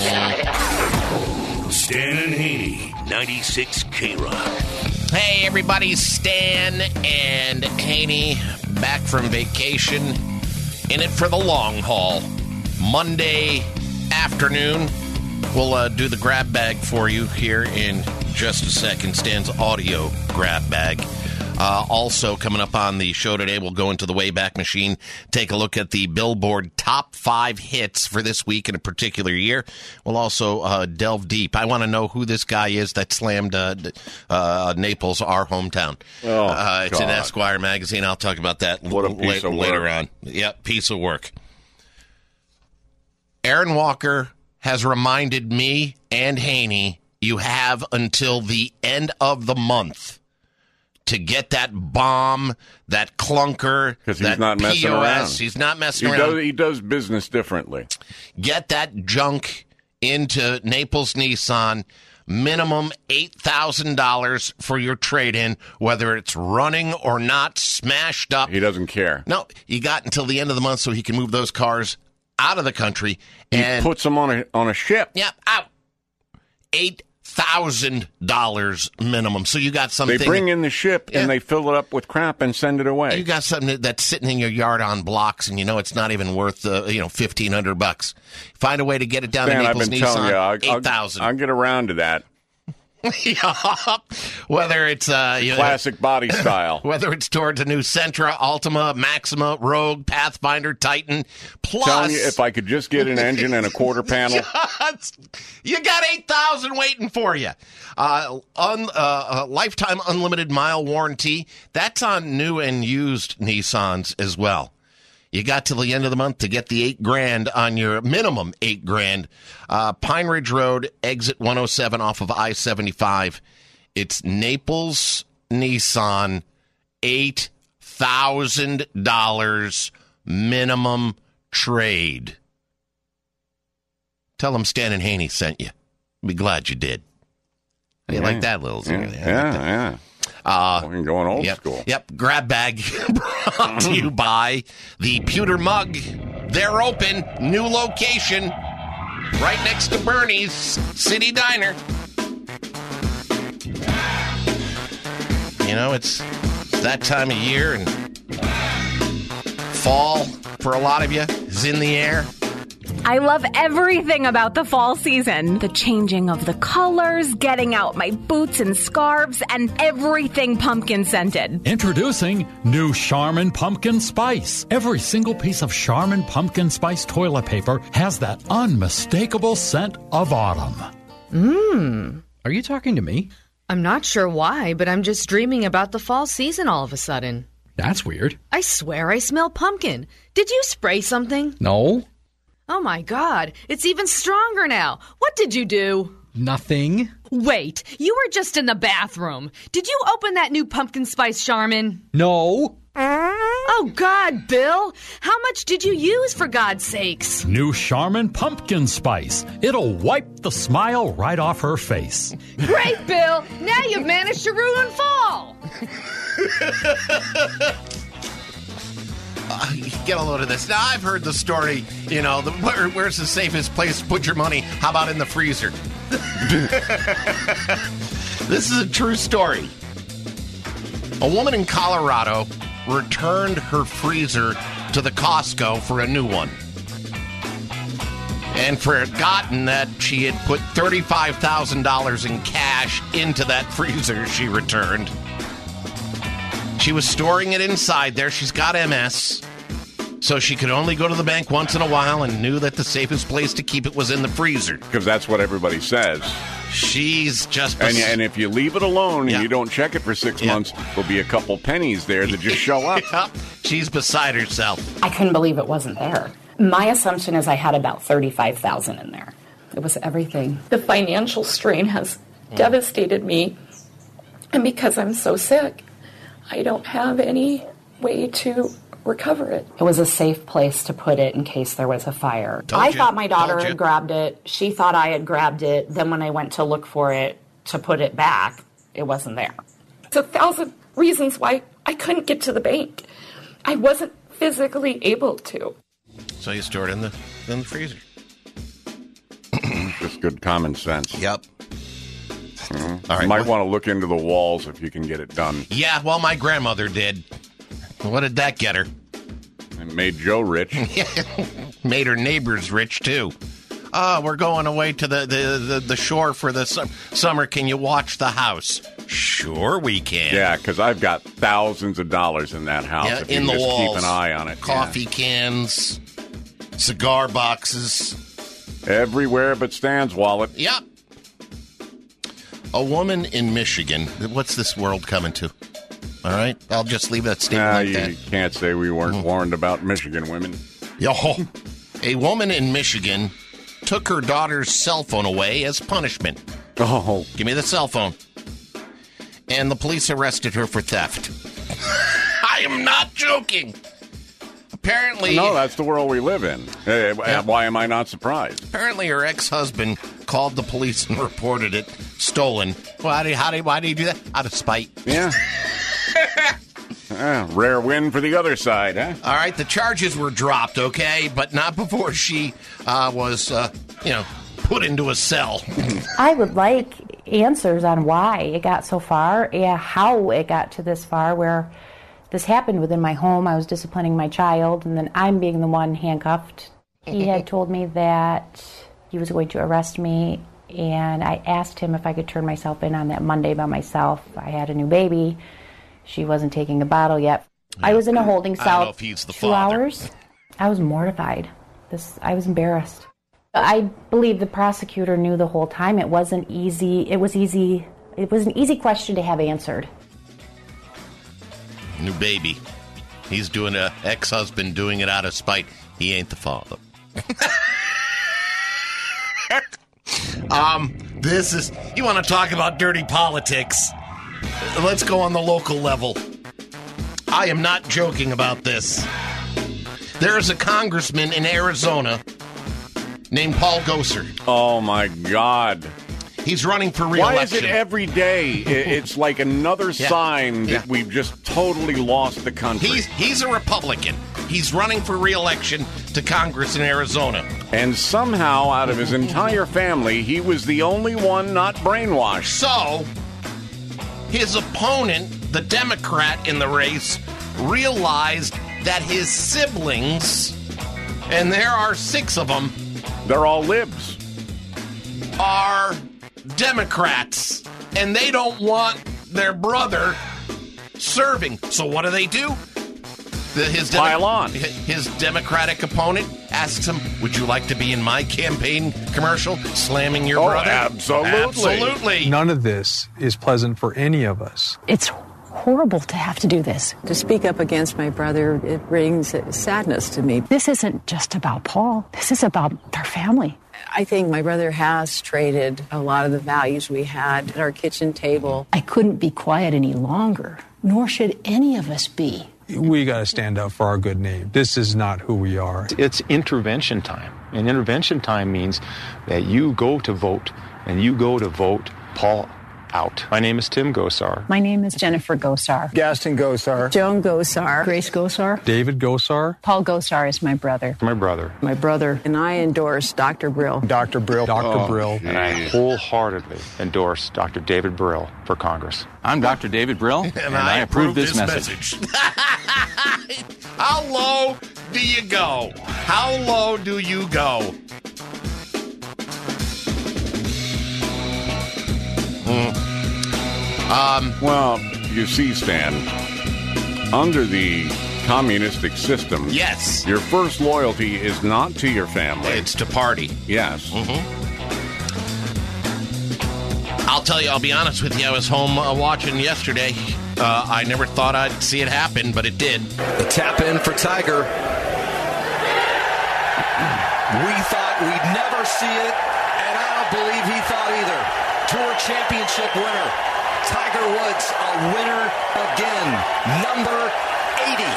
Speaker 12: Stan and Haney, ninety-six K-Rock.
Speaker 14: Hey, everybody, Stan and Haney back from vacation, in it for the long haul. Monday afternoon, we'll uh, do the grab bag for you here in just a second. Stan's audio grab bag. Uh, also, coming up on the show today, we'll go into the Wayback Machine, take a look at the Billboard top five hits for this week in a particular year. We'll also uh, delve deep. I want to know who this guy is that slammed uh, uh, Naples, our hometown.
Speaker 13: Oh,
Speaker 14: uh, it's in
Speaker 13: God.
Speaker 14: Esquire magazine. I'll talk about that
Speaker 13: What a
Speaker 14: l-
Speaker 13: piece
Speaker 14: la-
Speaker 13: of
Speaker 14: later
Speaker 13: work.
Speaker 14: on. Yep, piece of work. Aaron Walker has reminded me and Haney, you have until the end of the month to get that bomb, that clunker,
Speaker 13: 'Cause he's
Speaker 14: that
Speaker 13: not messing
Speaker 14: P O S.
Speaker 13: around.
Speaker 14: He's not messing
Speaker 13: He
Speaker 14: around.
Speaker 13: does, he does business differently.
Speaker 14: Get that junk into Naples Nissan. Minimum eight thousand dollars for your trade-in, whether it's running or not, smashed up.
Speaker 13: He doesn't care.
Speaker 14: No, you got until the end of the month so he can move those cars out of the country.
Speaker 13: He
Speaker 14: And
Speaker 13: puts them on a on a ship.
Speaker 14: Yep, out. Eight thousand dollars minimum. So you got something.
Speaker 13: They bring in the ship
Speaker 14: Yeah.
Speaker 13: and they fill it up with crap and send it away.
Speaker 14: You got something that's sitting in your yard on blocks, and you know it's not even worth uh, you know fifteen hundred bucks. Find a way to get it down
Speaker 13: Dan,
Speaker 14: to
Speaker 13: I've
Speaker 14: Naples
Speaker 13: been telling
Speaker 14: Nissan.
Speaker 13: you, I'll,
Speaker 14: eight thousand.
Speaker 13: I'll, I'll get around to that.
Speaker 14: Whether it's uh, you know,
Speaker 13: Classic body style.
Speaker 14: whether it's towards a new Sentra, Altima, Maxima, Rogue, Pathfinder, Titan, plus
Speaker 13: Telling you, if I could just get an engine and a quarter panel.
Speaker 14: you got eight thousand waiting for you. Uh, un, uh, uh, lifetime unlimited mile warranty. That's on new and used Nissans as well. You got till the end of the month to get the eight grand on your minimum eight grand. Uh, Pine Ridge Road, exit one oh seven off of I seventy-five. It's Naples Nissan, eight thousand dollars minimum trade. Tell them Stan and Haney sent you. Be glad you did. How do you
Speaker 13: Yeah.
Speaker 14: like that, little
Speaker 13: Yeah,
Speaker 14: like
Speaker 13: yeah,
Speaker 14: that.
Speaker 13: yeah.
Speaker 14: Uh,
Speaker 13: We're going old
Speaker 14: yep,
Speaker 13: school.
Speaker 14: Yep. Grab bag brought to you by the Pewter Mug. They're open. New location. Right next to Bernie's City Diner. You know, it's, it's that time of year, and fall, for a lot of you, is in the air.
Speaker 15: I love everything about the fall season. The changing of the colors, getting out my boots and scarves, and everything pumpkin scented.
Speaker 16: Introducing new Charmin Pumpkin Spice. Every single piece of Charmin Pumpkin Spice toilet paper has that unmistakable scent of autumn.
Speaker 17: Mmm. Are you talking to me? I'm not sure why, but I'm just dreaming about the fall season all of a sudden.
Speaker 16: That's weird.
Speaker 17: I swear I smell pumpkin. Did you spray something?
Speaker 16: No.
Speaker 17: Oh my God, it's even stronger now. What did you do?
Speaker 16: Nothing.
Speaker 17: Wait, you were just in the bathroom. Did you open that new pumpkin spice, Charmin?
Speaker 16: No.
Speaker 17: Oh God, Bill. How much did you use, for God's sakes?
Speaker 16: New Charmin Pumpkin Spice. It'll wipe the smile right off her face.
Speaker 17: Great, Bill. Now you've managed to ruin fall.
Speaker 14: Uh, get a load of this. Now, I've heard the story, you know, the, where, where's the safest place to put your money? How about in the freezer? This is a true story. A woman in Colorado returned her freezer to the Costco for a new one, and forgotten that she had put thirty-five thousand dollars in cash into that freezer she returned. She was storing it inside there. She's got M S, so she could only go to the bank once in a while, and knew that the safest place to keep it was in the freezer.
Speaker 13: Because that's what everybody says.
Speaker 14: She's just...
Speaker 13: And, and if you leave it alone and
Speaker 14: Yeah.
Speaker 13: you don't check it for six
Speaker 14: Yeah.
Speaker 13: months, there'll be a couple pennies there that just show up.
Speaker 14: Yep. She's beside herself.
Speaker 18: I couldn't believe it wasn't there. My assumption is I had about thirty-five thousand dollars in there. It was everything. The financial strain has devastated me. And because I'm so sick, I don't have any way to recover it. It was a safe place to put it in case there was a fire.
Speaker 19: Told
Speaker 18: I
Speaker 19: you.
Speaker 18: thought my daughter
Speaker 19: Told you.
Speaker 18: had grabbed it. She thought I had grabbed it. Then when I went to look for it to put it back, it wasn't there. It's a thousand reasons why I couldn't get to the bank. I wasn't physically able to.
Speaker 14: So you store it in the in the freezer.
Speaker 13: Just good common sense.
Speaker 14: Yep.
Speaker 13: Mhm.
Speaker 14: All right,
Speaker 13: You might
Speaker 14: what-
Speaker 13: want to look into the walls if you can get it done.
Speaker 14: Yeah, well, my grandmother did. What did that get her?
Speaker 13: It made Joe rich.
Speaker 14: Made her neighbors rich, too. Oh, we're going away to the, the, the, the shore for the sum- summer. Can you watch the house? Sure we can.
Speaker 13: Yeah, because I've got thousands of dollars in that house.
Speaker 14: Yeah,
Speaker 13: if
Speaker 14: in
Speaker 13: you
Speaker 14: the
Speaker 13: just
Speaker 14: walls.
Speaker 13: keep an eye on it.
Speaker 14: Coffee cans, cigar boxes.
Speaker 13: Yeah. Everywhere but Stan's wallet.
Speaker 14: Yep. A woman in Michigan. What's this world coming to? All right, I'll just leave that statement
Speaker 13: Nah,
Speaker 14: like
Speaker 13: you
Speaker 14: that.
Speaker 13: can't say we weren't warned about Michigan women.
Speaker 14: Yo, a woman in Michigan took her daughter's cell phone away as punishment.
Speaker 13: Oh,
Speaker 14: give me the cell phone. And the police arrested her for theft. I am not joking. Apparently,
Speaker 13: no, that's the world we live in. Hey, why am I not surprised?
Speaker 14: apparently her ex-husband called the police and reported it stolen. Well, how do you, how do you, why do you do that? Out of spite.
Speaker 13: Yeah. uh, rare win for the other side, huh?
Speaker 14: All right, the charges were dropped, okay, but not before she uh, was, uh, you know, put into a cell.
Speaker 19: I would like answers on why it got so far, yeah, how it got to this far, where this happened within my home. I was disciplining my child, and then I'm being the one handcuffed. He had told me that he was going to arrest me, and I asked him if I could turn myself in on that Monday by myself. I had a new baby. She wasn't taking a bottle yet. Yeah. I was in a holding cell
Speaker 14: I don't know if he's the
Speaker 19: two
Speaker 14: father.
Speaker 19: hours. I was mortified. This, I was embarrassed. I believe the prosecutor knew the whole time. It wasn't easy. It was easy. It was an easy question to have answered.
Speaker 14: New baby. He's doing a ex-husband doing it out of spite. He ain't the father. um, this is, you want to talk about dirty politics? Let's go on the local level. I am not joking about this. There is a congressman in Arizona named Paul Gosar.
Speaker 13: Oh, my God.
Speaker 14: He's running for re-election.
Speaker 13: Why is it every day? It's like another
Speaker 14: Yeah.
Speaker 13: sign that
Speaker 14: Yeah.
Speaker 13: we've just totally lost the country.
Speaker 14: He's, he's a Republican. He's running for re-election to Congress in Arizona.
Speaker 13: And somehow, out of his entire family, he was the only one not brainwashed.
Speaker 14: So, his opponent, the Democrat in the race, realized that his siblings, and there are six of them,
Speaker 13: they're all libs,
Speaker 14: are Democrats, and they don't want their brother serving. So what do they do? The, his Demo-
Speaker 13: Pile on.
Speaker 14: His Democratic opponent asks him, would you like to be in my campaign commercial slamming your
Speaker 13: Oh,
Speaker 14: brother?
Speaker 13: absolutely.
Speaker 14: Absolutely.
Speaker 20: None of this is pleasant for any of us.
Speaker 21: It's horrible to have to do this. To speak up against my brother, it brings sadness to me. This isn't just about Paul. This is about their family. I think my brother has traded a lot of the values we had at our kitchen table. I couldn't be quiet any longer, nor should any of us be.
Speaker 20: We got to stand up for our good name. This is not who we are.
Speaker 22: It's intervention time. And intervention time means that you go to vote, and you go to vote Paul out. My name is Tim Gosar.
Speaker 21: My name is Jennifer Gosar.
Speaker 20: Gaston Gosar.
Speaker 21: Joan Gosar. Grace Gosar.
Speaker 20: David Gosar.
Speaker 21: Paul Gosar is my brother.
Speaker 22: My brother.
Speaker 21: My brother. And I endorse Doctor Brill.
Speaker 20: Doctor Brill. Doctor
Speaker 22: Oh,
Speaker 20: Brill.
Speaker 22: And I wholeheartedly endorse Doctor David Brill for Congress.
Speaker 23: I'm Doctor David Brill, and,
Speaker 14: And
Speaker 23: I,
Speaker 14: I
Speaker 23: approve
Speaker 14: approve
Speaker 23: this,
Speaker 14: this
Speaker 23: message.
Speaker 14: message. How low do you go? How low do you go? Mm.
Speaker 13: Um, well, you see, Stan, under the communistic system,
Speaker 14: yes,
Speaker 13: your first loyalty is not to your family.
Speaker 14: It's to party.
Speaker 13: Yes.
Speaker 14: Mm-hmm. I'll tell you, I'll be honest with you, I was home uh, watching yesterday. Uh, I never thought I'd see it happen, but it did.
Speaker 24: The tap in for Tiger. We thought we'd never see it, and I don't believe he thought either. Tour championship winner. Tiger Woods, a winner again. Number eighty.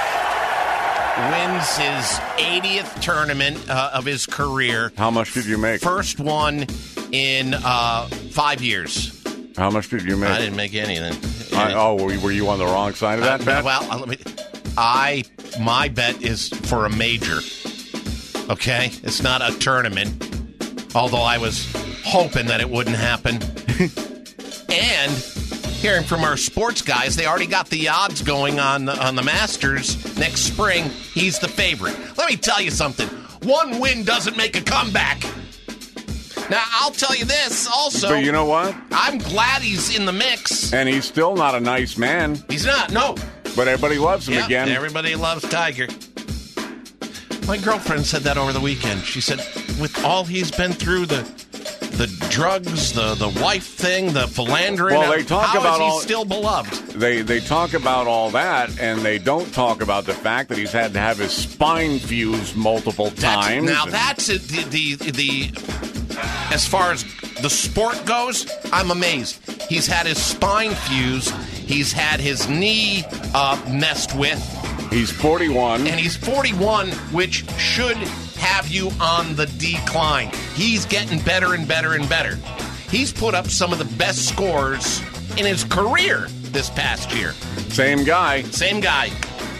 Speaker 14: Wins his eightieth tournament uh, of his career.
Speaker 13: How much did you make?
Speaker 14: First one in uh, five years.
Speaker 13: How much did you make?
Speaker 14: I didn't make anything.
Speaker 13: I, oh, were you, were you on the wrong side of that
Speaker 14: uh,
Speaker 13: bet?
Speaker 14: Well, uh, let me, I my bet is for a major. Okay, it's not a tournament. Although I was hoping that it wouldn't happen. And hearing from our sports guys, they already got the odds going on the, on the Masters next spring. He's the favorite. Let me tell you something. One win doesn't make a comeback. Now, I'll tell you this also.
Speaker 13: But you know what?
Speaker 14: I'm glad he's in the mix.
Speaker 13: And he's still not a nice man.
Speaker 14: He's not, no.
Speaker 13: But everybody loves him
Speaker 14: Yeah,
Speaker 13: again.
Speaker 14: Everybody loves Tiger. My girlfriend said that over the weekend. She said, with all he's been through, the the drugs, the, the wife thing, the philandering,
Speaker 13: Well, they talk
Speaker 14: how
Speaker 13: about
Speaker 14: is he
Speaker 13: all-
Speaker 14: still beloved?
Speaker 13: They they talk about all that, and they don't talk about the fact that he's had to have his spine fused multiple
Speaker 14: That's-
Speaker 13: times.
Speaker 14: Now,
Speaker 13: and-
Speaker 14: that's it, the, the, the, as far as the sport goes, I'm amazed. He's had his spine fused. He's had his knee uh, messed with.
Speaker 13: He's forty-one.
Speaker 14: And he's forty-one, which should have you on the decline. He's getting better and better and better. He's put up some of the best scores in his career. this past year.
Speaker 13: Same guy.
Speaker 14: Same guy.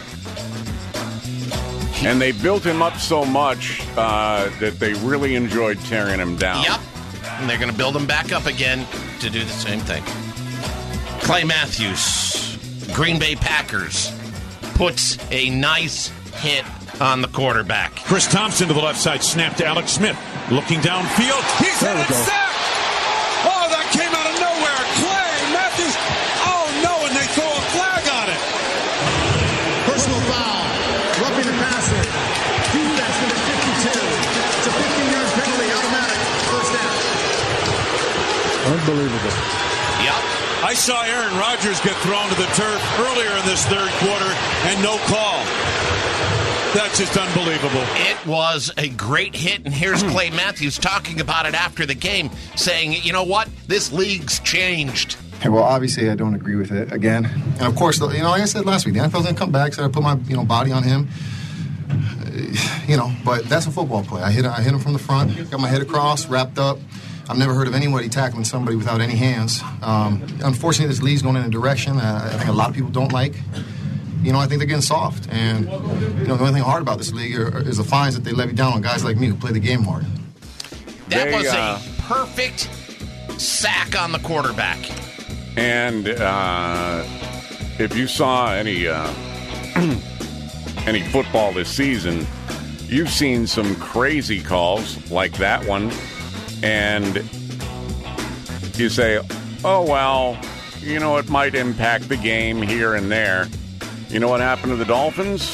Speaker 13: And they built him up so much uh, that they really enjoyed tearing him down.
Speaker 14: Yep. And they're going to build him back up again to do the same thing. Clay Matthews, Green Bay Packers, puts a nice hit on the quarterback.
Speaker 4: Chris Thompson to the left side, snap to Alex Smith. Looking downfield. He's
Speaker 5: There we
Speaker 4: had it
Speaker 5: go.
Speaker 4: sacked. Oh, that came out of nowhere. Clay Matthews. Oh, no, and they throw a flag on it.
Speaker 5: Personal foul. Roughing the passer. Defense number fifty-two. It's a fifteen-yard penalty, automatic. First down.
Speaker 4: Unbelievable.
Speaker 14: Yep.
Speaker 4: I saw Aaron Rodgers get thrown to the turf earlier in this third quarter and no call. That's just unbelievable.
Speaker 14: It was a great hit, and here's Clay Matthews talking about it after the game, saying, you know what? This league's changed.
Speaker 6: Hey, well, obviously, I don't agree with it again. And, of course, you know, like I said last week, the N F L's going to come back, so I put my you know body on him. Uh, you know, but that's a football play. I hit, I hit him from the front, got my head across, wrapped up. I've never heard of anybody tackling somebody without any hands. Um, unfortunately, this league's going in a direction uh, I think a lot of people don't like. You know, I think they're getting soft. And, you know, the only thing hard about this league are, is the fines that they levy down on guys like me who play the game hard.
Speaker 14: That
Speaker 13: They,
Speaker 14: was
Speaker 13: uh,
Speaker 14: a perfect sack on the quarterback.
Speaker 13: And uh, if you saw any uh, any football this season, you've seen some crazy calls like that one. And you say, oh, well, you know, it might impact the game here and there. You know what happened to the Dolphins?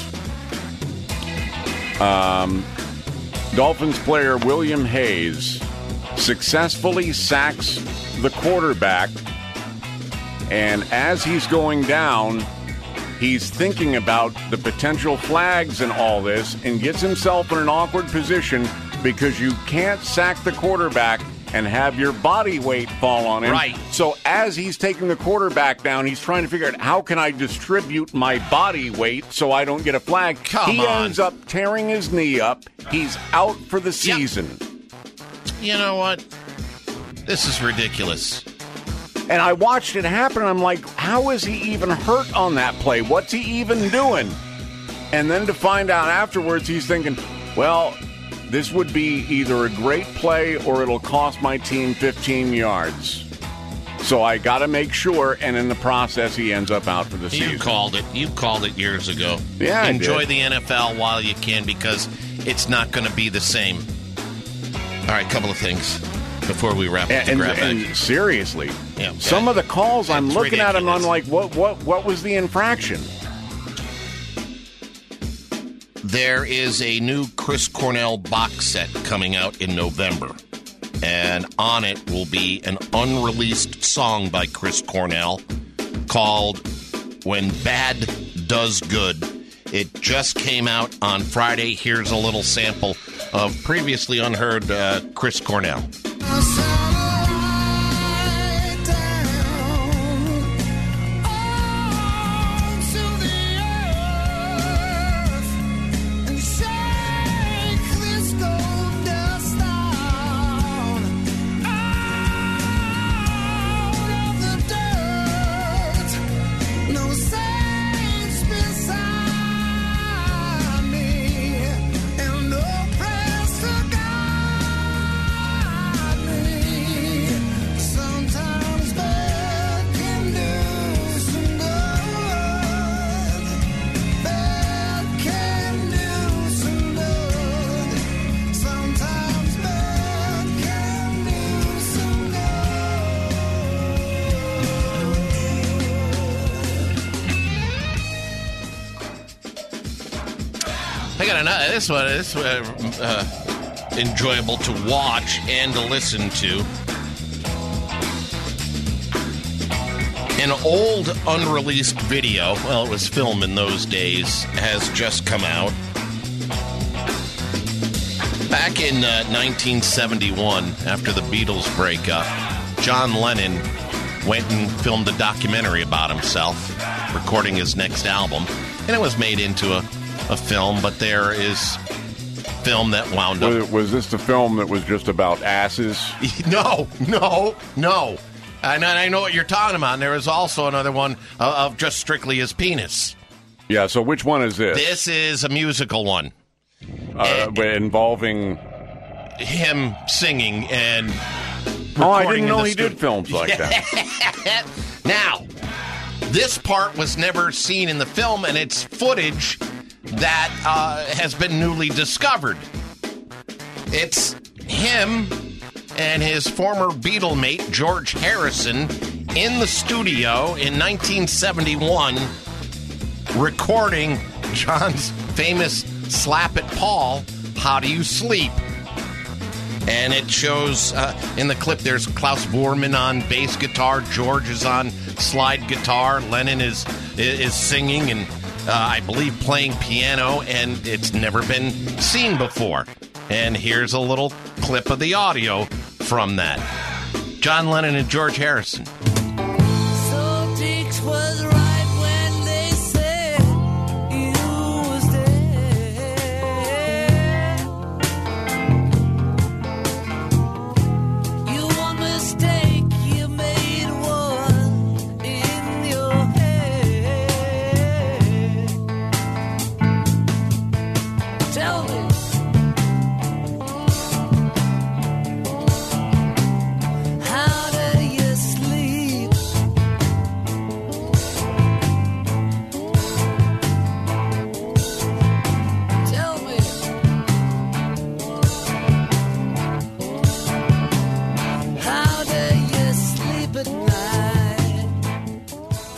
Speaker 13: Um, Dolphins player William Hayes successfully sacks the quarterback, and as he's going down, he's thinking about the potential flags and all this and gets himself in an awkward position because you can't sack the quarterback and have your body weight fall on him.
Speaker 14: Right.
Speaker 13: So as he's taking the quarterback down, he's trying to figure out how can I distribute my body weight so I don't get a flag.
Speaker 14: Come
Speaker 13: he
Speaker 14: on.
Speaker 13: ends up tearing his knee up. He's out for the season.
Speaker 14: You know what? This is ridiculous.
Speaker 13: And I watched it happen, and I'm like, how is he even hurt on that play? What's he even doing? And then to find out afterwards, he's thinking, well, this would be either a great play or it'll cost my team fifteen yards. So I got to make sure, and in the process, he ends up out for the season.
Speaker 14: You called it. You called it years ago.
Speaker 13: Yeah, I
Speaker 14: Enjoy
Speaker 13: did.
Speaker 14: the N F L while you can because it's not going to be the same. All right, couple of things before we wrap up
Speaker 13: And,
Speaker 14: the
Speaker 13: and,
Speaker 14: grab bag.
Speaker 13: and seriously,
Speaker 14: Yeah, okay.
Speaker 13: some of the calls, I'm
Speaker 14: It's
Speaker 13: looking at them, I'm
Speaker 14: ridiculous.
Speaker 13: like, what, what, what was the infraction?
Speaker 14: There is a new Chris Cornell box set coming out in November. And on it will be an unreleased song by Chris Cornell called When Bad Does Good. It just came out on Friday. Here's a little sample of previously unheard uh, Chris Cornell. I got another. This one is uh, uh, enjoyable to watch and to listen to. An old unreleased video, well, it was film in those days, has just come out. Back in uh, nineteen seventy-one, after the Beatles breakup, John Lennon went and filmed a documentary about himself, recording his next album, and it was made into a, a film, but there is film that wound up...
Speaker 13: Was, was this the film that was just about asses?
Speaker 14: No, no, no. I know, I know what you're talking about. And there is also another one uh, of just strictly his penis.
Speaker 13: Yeah, so which one is this?
Speaker 14: This is a musical one.
Speaker 13: Uh, uh, involving...
Speaker 14: him singing and
Speaker 13: Oh, I didn't
Speaker 14: in
Speaker 13: know
Speaker 14: the
Speaker 13: he
Speaker 14: stu-
Speaker 13: did films like that.
Speaker 14: Now, this part was never seen in the film, and it's footage that uh, has been newly discovered. It's him and his former Beatle mate, George Harrison, in the studio in nineteen seventy-one, recording John's famous Slap It Paul, How Do You Sleep? And it shows, uh, in the clip, there's Klaus Voormann on bass guitar, George is on slide guitar, Lennon is is singing and, uh, I believe, playing piano, and it's never been seen before. And here's a little clip of the audio from that. John Lennon and George Harrison.
Speaker 2: So Dix was right when they said you was there. You one mistake, you made one in your head. Tell me. How do you sleep? Tell me. How do you sleep at night?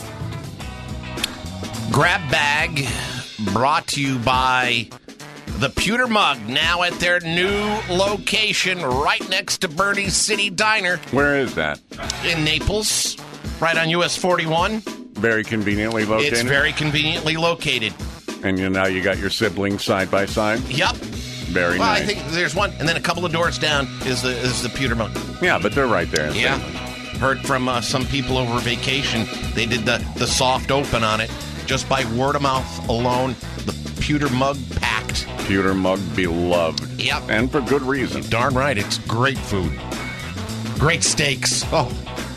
Speaker 14: Grab Bag, brought to you by the Pewter Mug, now at their new location right next to Bernie's City Diner
Speaker 13: Where is that?
Speaker 14: in Naples, right on U S forty-one.
Speaker 13: Very conveniently located.
Speaker 14: It's very conveniently located.
Speaker 13: And you now you got your siblings side by side.
Speaker 14: Yep.
Speaker 13: Very
Speaker 14: Well,
Speaker 13: nice.
Speaker 14: I think there's one, and then a couple of doors down is the is the Pewter Mug.
Speaker 13: Yeah, but they're right there.
Speaker 14: Yeah. Heard from uh, some people over vacation. They did the, the soft open on it just by word of mouth alone. The Pewter Mug packed.
Speaker 13: Pewter Mug beloved.
Speaker 14: Yep.
Speaker 13: And for good reason.
Speaker 14: Darn right. It's great food. Great steaks. Oh.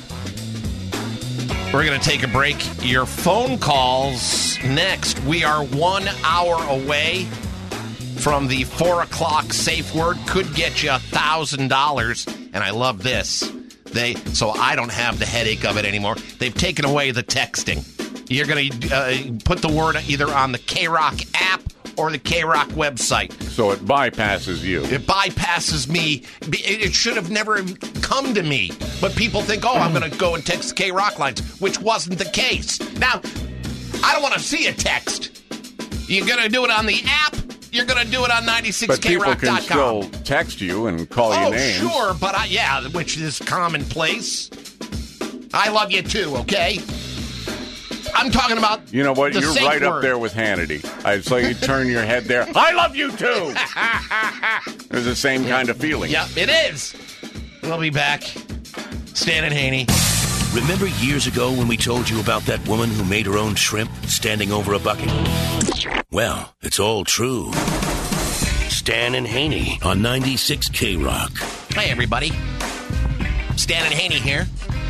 Speaker 14: We're going to take a break. Your phone calls next. We are one hour away from the four o'clock safe word. Could get you a thousand dollars. And I love this. They so I don't have the headache of it anymore. They've taken away the texting. You're going to uh, put the word either on the K-Rock app or the K-Rock website.
Speaker 13: So it bypasses you.
Speaker 14: It bypasses me. It should have never come to me. But people think, oh, I'm going to go and text the K-Rock lines, which wasn't the case. Now, I don't want to see a text. You're going to do it on the app. You're going to do it on ninety-six K rock dot com.
Speaker 13: But people can still text you and call
Speaker 14: oh,
Speaker 13: you names.
Speaker 14: Oh, sure, but I, yeah, which is commonplace. I love you too, okay? I'm talking about
Speaker 13: You know what?
Speaker 14: the
Speaker 13: You're
Speaker 14: safe
Speaker 13: right
Speaker 14: word.
Speaker 13: up there with Hannity. I saw you turn your head there. I love you too. There's the same kind of feeling.
Speaker 14: Yeah, it is. We'll be back. Stan and Haney.
Speaker 12: Remember years ago when we told you about that woman who made her own shrimp standing over a bucket? Well, it's all true. Stan and Haney on ninety-six K Rock.
Speaker 14: Hey, everybody. Stan and Haney here.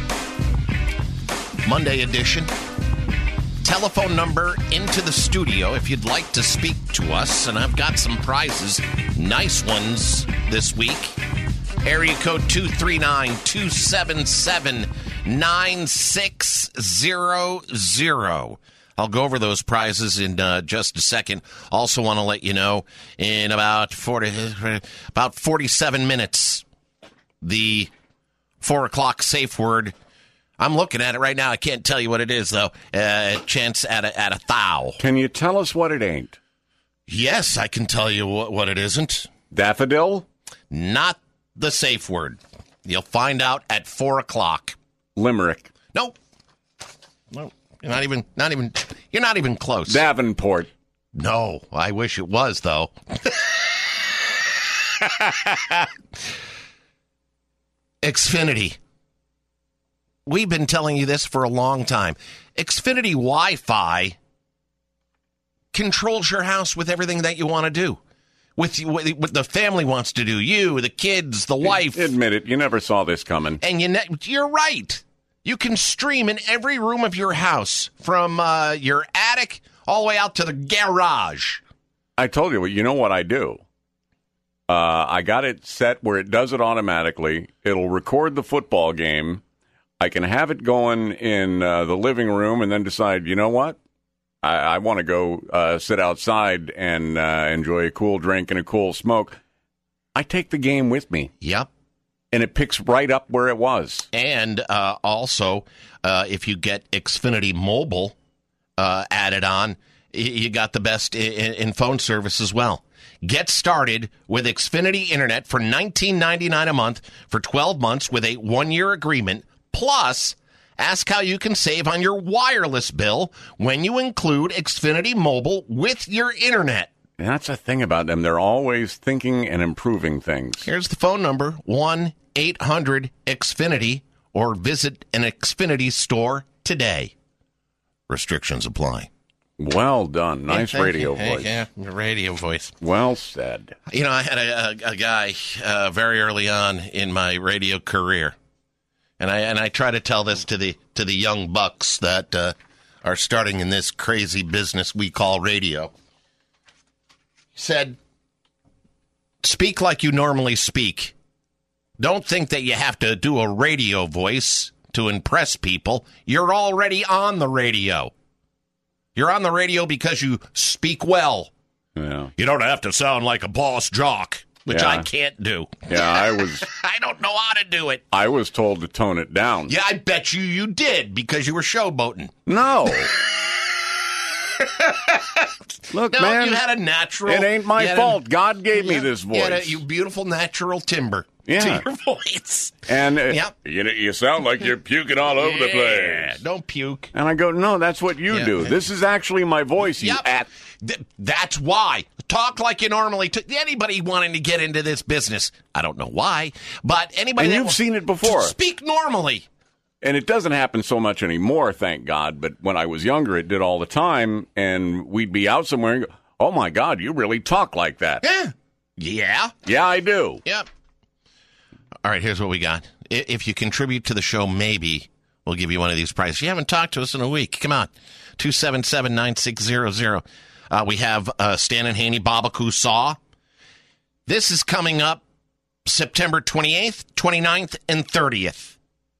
Speaker 14: Monday edition. Telephone number into the studio if you'd like to speak to us. And I've got some prizes, nice ones this week. Area code two three nine, two seven seven, nine six zero zero. I'll go over those prizes in uh, just a second. Also want to let you know, in about forty, about forty-seven minutes, the four o'clock safe word. I'm looking at it right now. I can't tell you what it is, though. Uh, chance at a, at a thou.
Speaker 13: Can you tell us what it ain't?
Speaker 14: Yes, I can tell you what, what it isn't.
Speaker 13: Daffodil?
Speaker 14: Not the safe word. You'll find out at four o'clock.
Speaker 13: Limerick.
Speaker 14: Nope. No. You're not even, not even, you're not even close.
Speaker 13: Davenport.
Speaker 14: No, I wish it was, though. Xfinity. We've been telling you this for a long time. Xfinity Wi-Fi controls your house with everything that you want to do. With what the family wants to do. You, the kids, the wife.
Speaker 13: Admit it, you never saw this coming.
Speaker 14: And you ne- you're right. You can stream in every room of your house, from uh, your attic all the way out to the garage.
Speaker 13: I told you, you know what I do? Uh, I got it set where it does it automatically. It'll record the football game. I can have it going in uh, the living room and then decide, you know what? I, I want to go uh, sit outside and uh, enjoy a cool drink and a cool smoke. I take the game with me.
Speaker 14: Yep.
Speaker 13: And it picks right up where it was.
Speaker 14: And uh, also, uh, if you get Xfinity Mobile uh, added on, you got the best in, in phone service as well. Get started with Xfinity Internet for nineteen ninety-nine dollars a month for twelve months with a one-year agreement. Plus, ask how you can save on your wireless bill when you include Xfinity Mobile with your internet.
Speaker 13: And that's the thing about them. They're always thinking and improving things.
Speaker 14: Here's the phone number, one eight hundred X Finity, or visit an Xfinity store today. Restrictions apply.
Speaker 13: Well done. Nice
Speaker 14: Yeah,
Speaker 13: radio
Speaker 14: hey,
Speaker 13: voice.
Speaker 14: Yeah, radio voice.
Speaker 13: Well said.
Speaker 14: You know, I had a, a, a guy uh, very early on in my radio career, and I and I try to tell this to the to the young bucks that uh, are starting in this crazy business we call radio. He said, "Speak like you normally speak. Don't think that you have to do a radio voice to impress people. You're already on the radio. You're on the radio because you speak well.
Speaker 13: Yeah.
Speaker 14: You don't have to sound like a boss jock, which
Speaker 13: Yeah.
Speaker 14: I can't do.
Speaker 13: Yeah, I was
Speaker 14: I don't know how to do it.
Speaker 13: I was told to tone it down.
Speaker 14: Yeah, I bet you you did because you were showboating.
Speaker 13: No. Look,
Speaker 14: No,
Speaker 13: man,
Speaker 14: you had a natural.
Speaker 13: it ain't my
Speaker 14: you had a-
Speaker 13: fault. God gave me
Speaker 14: Yeah,
Speaker 13: this
Speaker 14: You had
Speaker 13: voice.
Speaker 14: a you beautiful natural timbre
Speaker 13: Yeah.
Speaker 14: to your voice.
Speaker 13: And uh,
Speaker 14: Yep.
Speaker 13: you know, you sound like you're puking all over the
Speaker 14: Yeah,
Speaker 13: place.
Speaker 14: don't puke.
Speaker 13: And I go, no, that's what you
Speaker 14: Yeah.
Speaker 13: do. This is actually my voice, you
Speaker 14: Yep.
Speaker 13: at.
Speaker 14: Th- that's why. Talk like you normally t- Anybody wanting to get into this business, I don't know why, but anybody
Speaker 13: And
Speaker 14: that
Speaker 13: you've
Speaker 14: wa-
Speaker 13: seen it before.
Speaker 14: Speak normally.
Speaker 13: And it doesn't happen so much anymore, thank God. But when I was younger, it did all the time. And we'd be out somewhere and go, oh, my God, you really talk like that.
Speaker 14: Yeah. Yeah.
Speaker 13: Yeah, I do.
Speaker 14: Yep. All right, here's what we got. I- If you contribute to the show, maybe we'll give you one of these prizes. You haven't talked to us in a week. Come on. two seven seven, nine six zero zero. Uh, we have uh, Stan and Haney Babaku Saw. This is coming up September twenty-eighth, twenty-ninth, and thirtieth.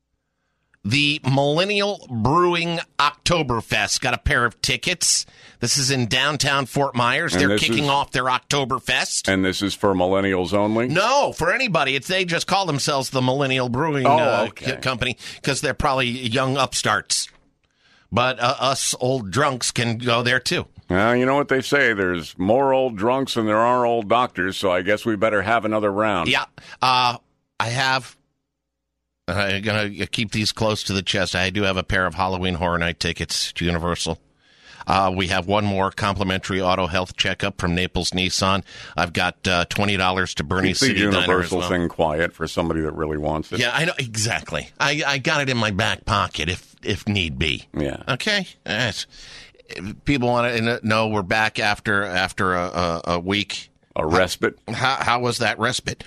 Speaker 14: The Millennial Brewing Oktoberfest. Got a pair of tickets. This is in downtown Fort Myers.
Speaker 13: And
Speaker 14: They're
Speaker 13: this
Speaker 14: kicking
Speaker 13: is-
Speaker 14: off their Oktoberfest.
Speaker 13: And this is for millennials only?
Speaker 14: No, for anybody. It's they just call themselves the Millennial Brewing
Speaker 13: Oh,
Speaker 14: uh,
Speaker 13: okay.
Speaker 14: c- Company because they're probably young upstarts. But uh, us old drunks can go there too.
Speaker 13: Well, you know what they say. There's more old drunks than there are old doctors, so I guess we better have another round.
Speaker 14: Yeah, uh, I have. I'm gonna keep these close to the chest. I do have a pair of Halloween Horror Night tickets to Universal. Uh, we have one more complimentary auto health checkup from Naples Nissan. I've got uh, twenty dollars to Bernie
Speaker 13: Keep the
Speaker 14: City Diner as
Speaker 13: universal
Speaker 14: well.
Speaker 13: thing quiet for somebody that really wants it.
Speaker 14: Yeah, I know exactly. I, I got it in my back pocket if if need be.
Speaker 13: Yeah.
Speaker 14: Okay. Yes. People want to know we're back after after a, a, a week.
Speaker 13: A respite.
Speaker 14: How how was that respite?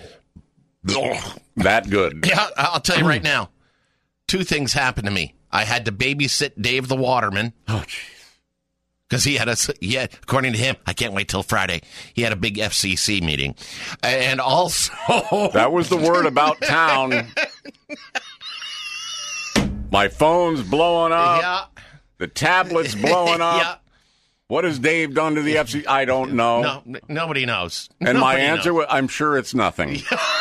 Speaker 13: That good.
Speaker 14: Yeah, I'll tell you right now. Two things happened to me. I had to babysit Dave the Waterman.
Speaker 13: Oh, jeez.
Speaker 14: Because he had a, he had, according to him, I can't wait till Friday. He had a big F C C meeting, and also
Speaker 13: That was the word about town. My phone's blowing up.
Speaker 14: Yeah.
Speaker 13: The tablet's blowing up.
Speaker 14: Yeah.
Speaker 13: What has Dave done to the F C C? I don't know.
Speaker 14: No, n- nobody knows.
Speaker 13: And my
Speaker 14: Nobody
Speaker 13: answer
Speaker 14: knows.
Speaker 13: was, I'm sure it's nothing.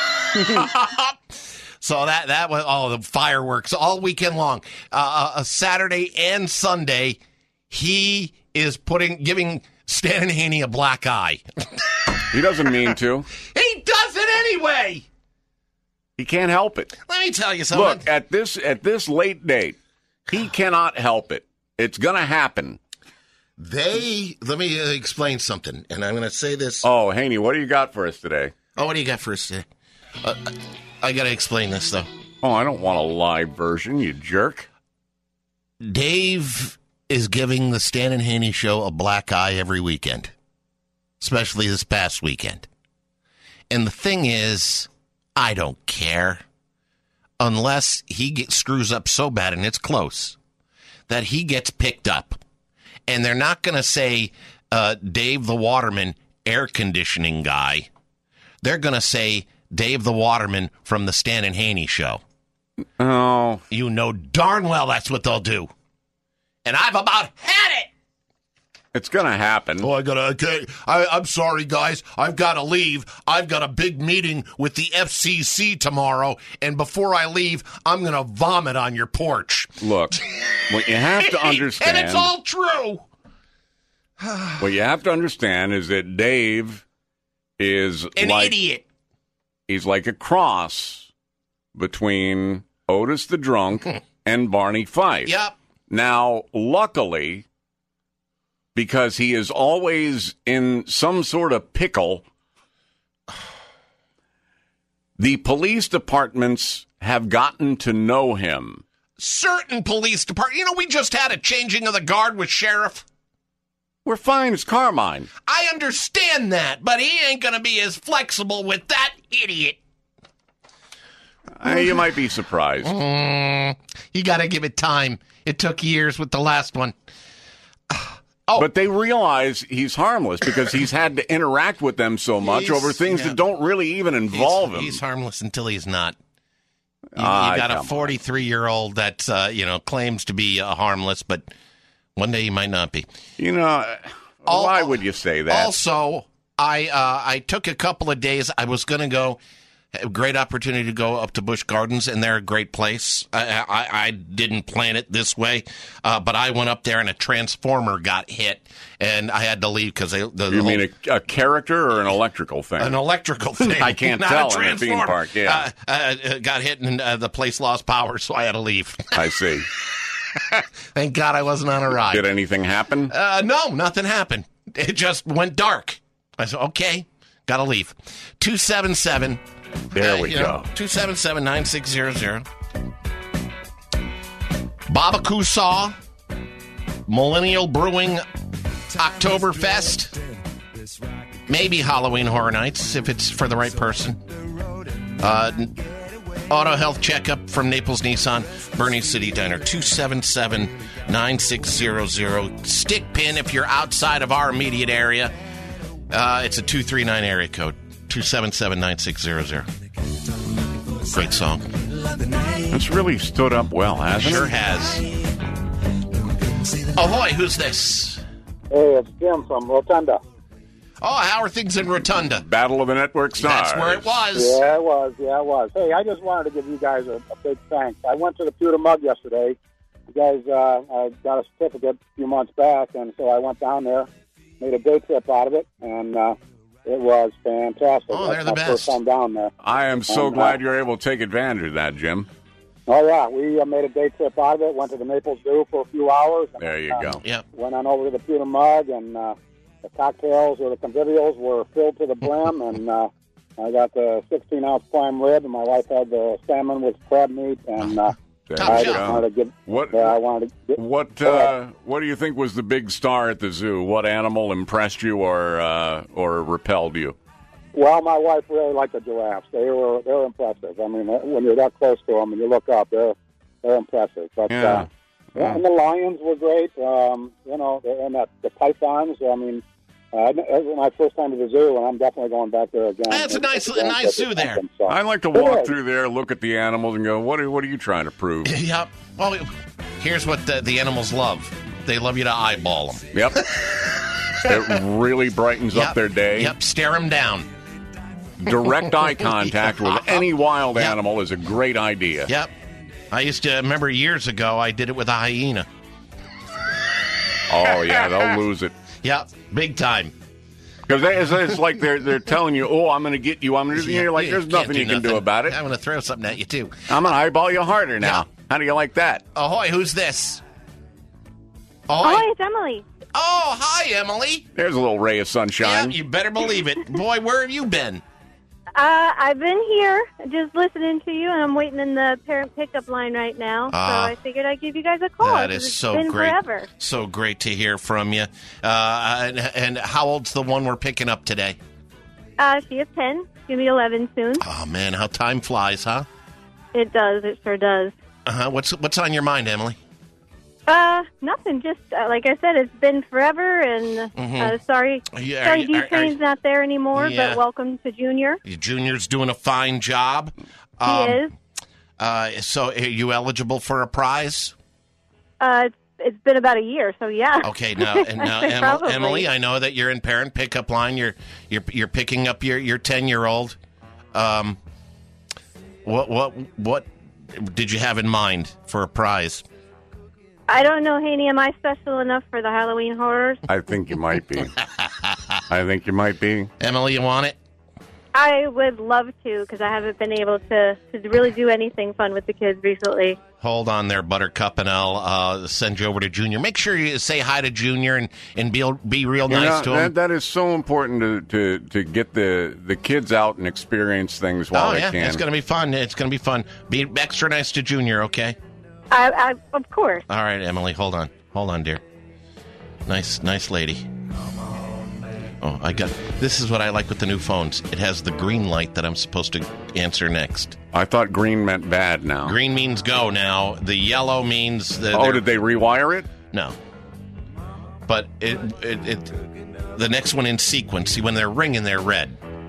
Speaker 14: So that that was all the fireworks all weekend long, uh, a Saturday and Sunday. He is putting giving Stan and Haney a black eye.
Speaker 13: He doesn't mean to.
Speaker 14: He does it anyway.
Speaker 13: He can't help it.
Speaker 14: Let me tell you something.
Speaker 13: Look, at this at this late date, he cannot help it. It's going to happen.
Speaker 14: They let me uh, explain something, and I'm going to say this.
Speaker 13: Oh, Haney, what do you got for us today?
Speaker 14: Oh, what do you got for us today? Uh, I got to explain this though.
Speaker 13: Oh, I don't want a live version, you jerk.
Speaker 14: Dave is giving the Stan and Haney show a black eye every weekend, especially this past weekend. And the thing is, I don't care. unless he get, screws up so bad, and it's close, that he gets picked up. And they're not going to say uh, Dave the Waterman, air conditioning guy. They're going to say Dave the Waterman from the Stan and Haney show.
Speaker 13: Oh.
Speaker 14: You know darn well that's what they'll do. And I've about had it.
Speaker 13: It's going to happen.
Speaker 14: Oh, I gotta. Okay, I, I'm sorry, guys. I've got to leave. I've got a big meeting with the F C C tomorrow, and before I leave, I'm going to vomit on your porch.
Speaker 13: Look, what you have to understand,
Speaker 14: and it's all true.
Speaker 13: What you have to understand is that Dave is
Speaker 14: an
Speaker 13: like,
Speaker 14: idiot.
Speaker 13: He's like a cross between Otis the Drunk and Barney Fife.
Speaker 14: Yep.
Speaker 13: Now, luckily, because he is always in some sort of pickle, the police departments have gotten to know him.
Speaker 14: Certain police department. You know, we just had a changing of the guard with Sheriff.
Speaker 13: We're fine. It's Carmine.
Speaker 14: I understand that, but he ain't going to be as flexible with that idiot.
Speaker 13: Uh, you might be surprised.
Speaker 14: Mm, you got to give it time. It took years with the last one.
Speaker 13: Oh. But they realize he's harmless because he's had to interact with them so much
Speaker 14: He's,
Speaker 13: over things
Speaker 14: yeah.
Speaker 13: that don't really even involve
Speaker 14: he's,
Speaker 13: him.
Speaker 14: He's harmless until he's not. You,
Speaker 13: Ah,
Speaker 14: you got a
Speaker 13: come
Speaker 14: forty-three-year-old that uh, you know claims to be uh, harmless, but one day he might not be.
Speaker 13: You know,
Speaker 14: Al-
Speaker 13: why would you say that?
Speaker 14: Also, I uh, I took a couple of days. I was going to go. A great opportunity to go up to Busch Gardens, and they're a great place. I, I, I didn't plan it this way, uh, but I went up there, and a transformer got hit, and I had to leave because the, the
Speaker 13: You
Speaker 14: whole,
Speaker 13: mean a, a character or an electrical thing?
Speaker 14: an electrical thing.
Speaker 13: I can't
Speaker 14: not
Speaker 13: tell
Speaker 14: a
Speaker 13: in a theme
Speaker 14: transformer.
Speaker 13: park, yeah.
Speaker 14: Uh, uh, got hit, and uh, the place lost power, so I had to leave.
Speaker 13: I see.
Speaker 14: Thank God I wasn't on a ride.
Speaker 13: Did anything happen?
Speaker 14: Uh, no, nothing happened. It just went dark. I said, okay, got to leave. two seven seven
Speaker 13: There we
Speaker 14: uh,
Speaker 13: go.
Speaker 14: two seven seven, nine six zero zero. Babaku Saw, Millennial Brewing Oktoberfest. Maybe Halloween Horror Nights if it's for the right person. Uh, auto health checkup from Naples Nissan, Bernie City Diner. two seven seven, nine six zero zero. Stick pin if you're outside of our immediate area. Uh, it's a two three nine area code. two seven seven, nine six zero zero. Great song.
Speaker 13: It's really stood up well, hasn't
Speaker 14: Sure
Speaker 13: it?
Speaker 14: has. Ahoy, who's this?
Speaker 3: Hey, it's Jim from Rotunda.
Speaker 14: Oh, how are things in Rotunda?
Speaker 13: Battle of the Network Stars.
Speaker 14: That's where it was.
Speaker 3: Yeah, it was. Yeah, it was. Hey, I just wanted to give you guys a, a big thanks. I went to the Pewter Mug yesterday. You guys uh, I got a certificate a few months back, and so I went down there, made a day trip out of it, and uh, it was fantastic.
Speaker 14: Oh, they're
Speaker 3: That's
Speaker 14: the
Speaker 3: my
Speaker 14: best.
Speaker 3: first time down there.
Speaker 13: I am so
Speaker 3: And, uh,
Speaker 13: glad you're able to take advantage of that, Jim.
Speaker 3: Oh, yeah. We uh, made a day trip out of it, went to the Naples Zoo for a few hours. And,
Speaker 13: There you
Speaker 3: uh,
Speaker 13: go.
Speaker 14: Yep.
Speaker 3: Went on over to the Pewter Mug, and uh, the cocktails or the convivials were filled to the brim, and uh, I got the sixteen-ounce prime rib, and my wife had the salmon with crab meat, and uh,
Speaker 13: There
Speaker 3: I
Speaker 13: you
Speaker 3: just
Speaker 13: go.
Speaker 3: wanted to give...
Speaker 13: What?
Speaker 3: Yeah, I wanted to get,
Speaker 13: What?
Speaker 3: Go ahead.
Speaker 13: Uh, what do you think was the big star at the zoo? What animal impressed you or uh, or repelled you?
Speaker 3: Well, my wife really liked the giraffes. They were they're impressive. I mean, when you're that close to them and you look up, they're they're impressive. But
Speaker 13: Yeah.
Speaker 3: uh, yeah, and the lions were great. Um, you know, and that, the pythons. I mean, uh, it was my first time to the zoo, and I'm definitely going back there again.
Speaker 14: That's a nice, a
Speaker 3: Again,
Speaker 14: nice
Speaker 3: because
Speaker 14: zoo there.
Speaker 3: something, so.
Speaker 13: I like to
Speaker 3: It
Speaker 13: walk
Speaker 3: is.
Speaker 13: through there, look at the animals, and go, "What are What are you trying to prove?"
Speaker 14: Yep. Well, here's what the, the animals love. They love you to eyeball them.
Speaker 13: Yep. It really brightens
Speaker 14: Yep.
Speaker 13: up their day.
Speaker 14: Yep. Stare them down.
Speaker 13: Direct eye contact with any wild
Speaker 14: Yep.
Speaker 13: animal is a great idea.
Speaker 14: Yep. I used to remember years ago I did it with a hyena.
Speaker 13: Oh yeah, they'll lose it.
Speaker 14: Yep. Big time.
Speaker 13: Because it's, it's like they're they're telling you, "Oh, I'm going to get you." I'm going to. You're like, "There's
Speaker 14: Can't
Speaker 13: nothing
Speaker 14: do
Speaker 13: you can do
Speaker 14: nothing.
Speaker 13: about it."
Speaker 14: I'm going to throw something at you, too.
Speaker 13: I'm going to eyeball you harder now. How do you like that?
Speaker 14: Ahoy, who's this?
Speaker 7: Ahoy, it's Emily.
Speaker 14: Oh, hi, Emily.
Speaker 13: There's a little ray of sunshine.
Speaker 14: Yeah, you better believe it. Boy, where have you been?
Speaker 7: Uh, I've been here just listening to you, and I'm waiting in the parent pickup line right now.
Speaker 14: Ah.
Speaker 7: so I figured I'd give you guys a call.
Speaker 14: That
Speaker 7: 'cause
Speaker 14: is
Speaker 7: it's
Speaker 14: so
Speaker 7: been
Speaker 14: great.
Speaker 7: forever.
Speaker 14: So great to hear from you. Uh, and, and how old's the one we're picking up today?
Speaker 7: Uh, she is ten. She's going to be eleven soon.
Speaker 14: Oh, man, how time flies, huh?
Speaker 7: It does. It sure does.
Speaker 14: Uh-huh. What's what's on your mind, Emily?
Speaker 7: Uh, nothing. Just uh, like I said, it's been forever, and
Speaker 14: Mhm.
Speaker 7: uh, sorry,
Speaker 14: Yeah, are
Speaker 7: sorry,
Speaker 14: you-
Speaker 7: D
Speaker 14: are- are
Speaker 7: Train's
Speaker 14: you-
Speaker 7: not there anymore.
Speaker 14: Yeah.
Speaker 7: But welcome to Junior.
Speaker 14: Junior's doing a fine job.
Speaker 7: He is.
Speaker 14: Uh, so, are you eligible for a prize?
Speaker 7: Uh, it's, it's been about a year, so yeah.
Speaker 14: Okay, now, and now Emily,
Speaker 7: Probably.
Speaker 14: Emily, I know that you're in parent pickup line. You're you're you're picking up your your ten year old. Um, what what what did you have in mind for a prize?
Speaker 7: I don't know, Haney. Am I special enough for the Halloween horrors?
Speaker 13: I think you might be. I think you might be.
Speaker 14: Emily, you want it?
Speaker 7: I would love to, because I haven't been able to, to really do anything fun with the kids recently.
Speaker 14: Hold on there, Buttercup, and I'll uh, send you over to Junior. Make sure you say hi to Junior and, and be be real
Speaker 13: You
Speaker 14: nice
Speaker 13: know,
Speaker 14: to him.
Speaker 13: that, that is so important to, to, to get the, the kids out and experience things while
Speaker 14: oh
Speaker 13: they
Speaker 14: yeah,
Speaker 13: can.
Speaker 14: it's gonna be fun. It's gonna be fun. Be extra nice to Junior, okay?
Speaker 7: I, I of course.
Speaker 14: All right, Emily, hold on, hold on, dear. Nice, nice lady. Oh, I got. This is what I like with the new phones. It has the green light that I'm supposed to answer next.
Speaker 13: I thought green meant bad now.
Speaker 14: Green means go now. The yellow means that.
Speaker 13: Oh, did they rewire it?
Speaker 14: No. But it, it, it, the next one in sequence. See, when they're ringing, they're red.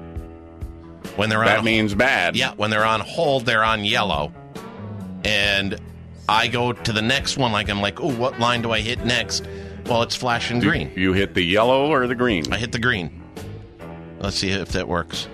Speaker 14: When they're
Speaker 13: That
Speaker 14: on,
Speaker 13: means bad.
Speaker 14: Yeah, when they're on hold, they're on yellow. And I go to the next one, like I'm like, oh, what line do I hit next? Well, it's flashing green.
Speaker 13: You hit the yellow or the green?
Speaker 14: I hit the green. Let's see if that works.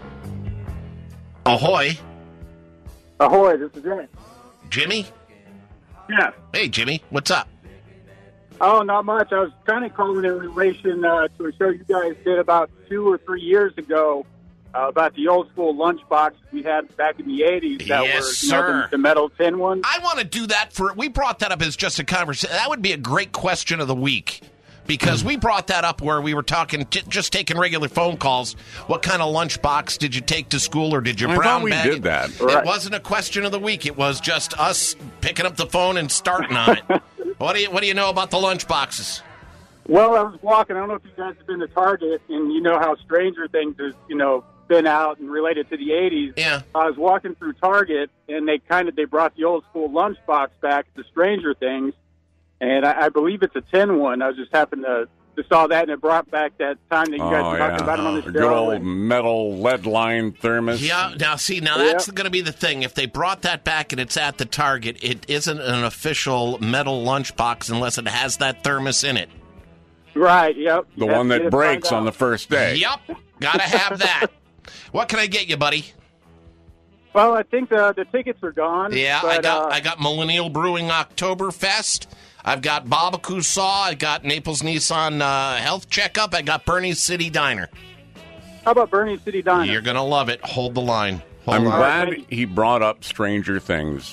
Speaker 14: Ahoy.
Speaker 3: Ahoy, this is Jimmy.
Speaker 14: Jimmy?
Speaker 3: Yeah.
Speaker 14: Hey, Jimmy. What's up?
Speaker 3: Oh, not much. I was kind of calling in relation uh, to a show you guys did about two or three years ago uh, about the old school lunchbox we had back in the eighties. That
Speaker 14: Yes,
Speaker 3: were, you know,
Speaker 14: sir.
Speaker 3: the, the metal tin ones.
Speaker 14: I want to do that for. We brought that up as just a conversation. That would be a great question of the week. Because we brought that up where we were talking, j- just taking regular phone calls. What kind of lunchbox did you take to school, or did you
Speaker 13: I
Speaker 14: brown
Speaker 13: thought we
Speaker 14: bag
Speaker 13: did
Speaker 14: it?
Speaker 13: that.
Speaker 14: It
Speaker 3: Right.
Speaker 14: wasn't a question of the week. It was just us picking up the phone and starting on it. What do you What do you know about the lunchboxes?
Speaker 3: Well, I was walking. I don't know if you guys have been to Target, and you know how Stranger Things has, you know, been out and related to the eighties.
Speaker 14: Yeah.
Speaker 3: I was walking through Target, and they kind of they brought the old school lunchbox back to Stranger Things, and I, I believe it's a tin one. I was just happened to, to saw that, and it brought back that time that you guys
Speaker 13: Oh,
Speaker 3: were talking
Speaker 13: yeah.
Speaker 3: about it on the
Speaker 13: A
Speaker 3: show.
Speaker 13: good old
Speaker 3: and-
Speaker 13: metal lead line thermos.
Speaker 14: Yeah, now see, now
Speaker 3: Yeah.
Speaker 14: that's going to be the thing. If they brought that back and it's at the Target, it isn't an official metal lunchbox unless it has that thermos in it.
Speaker 3: Right, yep.
Speaker 13: The
Speaker 3: You have
Speaker 13: one
Speaker 3: to get
Speaker 13: that
Speaker 3: it
Speaker 13: breaks
Speaker 3: found
Speaker 13: on the
Speaker 3: out.
Speaker 13: first day.
Speaker 14: Yep, gotta have that. What can I get you, buddy?
Speaker 3: Well, I think the the tickets are gone.
Speaker 14: Yeah,
Speaker 3: but,
Speaker 14: I got
Speaker 3: uh,
Speaker 14: I got Millennial Brewing Oktoberfest. I've got Babaku Saw. I got Naples Nissan uh, Health Checkup. I got Bernie's City Diner.
Speaker 3: How about Bernie City Diner?
Speaker 14: You're gonna love it. Hold the line. Hold
Speaker 13: I'm
Speaker 14: on.
Speaker 13: glad he brought up Stranger Things.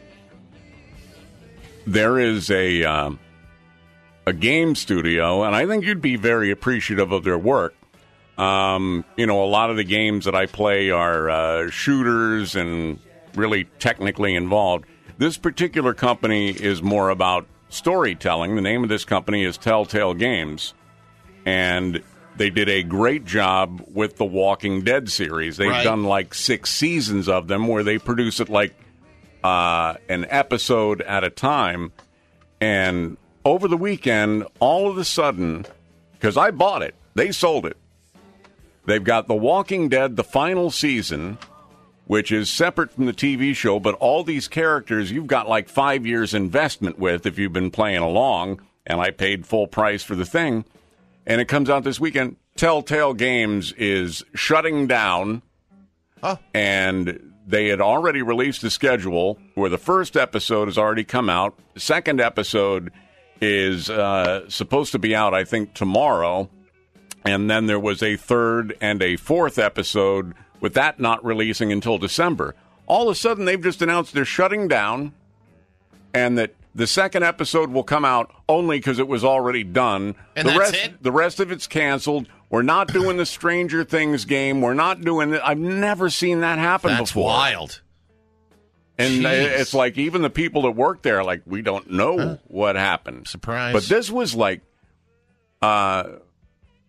Speaker 13: There is a um, a game studio, and I think you'd be very appreciative of their work. Um, you know, a lot of the games that I play are uh, shooters and really technically involved. This particular company is more about storytelling. The name of this company is Telltale Games, and they did a great job with the Walking Dead series. They've
Speaker 14: Right.
Speaker 13: done like six seasons of them where they produce it like uh, an episode at a time. And over the weekend, all of a sudden, because I bought it, they sold it. They've got The Walking Dead, the final season, which is separate from the T V show, but all these characters you've got like five years investment with if you've been playing along, and I paid full price for the thing. And it comes out this weekend. Telltale Games is shutting down,
Speaker 14: oh.
Speaker 13: and they had already released a schedule where the first episode has already come out. The second episode is uh, supposed to be out, I think, tomorrow. And then there was a third and a fourth episode, with that not releasing until December. All of a sudden, they've just announced they're shutting down, and that the second episode will come out only because it was already done.
Speaker 14: And
Speaker 13: the
Speaker 14: that's
Speaker 13: rest,
Speaker 14: it?
Speaker 13: The rest of it's canceled. We're not doing the Stranger Things game. We're not doing it. I've never seen that happen
Speaker 14: That's
Speaker 13: before.
Speaker 14: wild.
Speaker 13: And uh,
Speaker 14: Jeez.
Speaker 13: it's like even the people that work there are like, we don't know what happened.
Speaker 14: Surprise.
Speaker 13: But this was like, uh,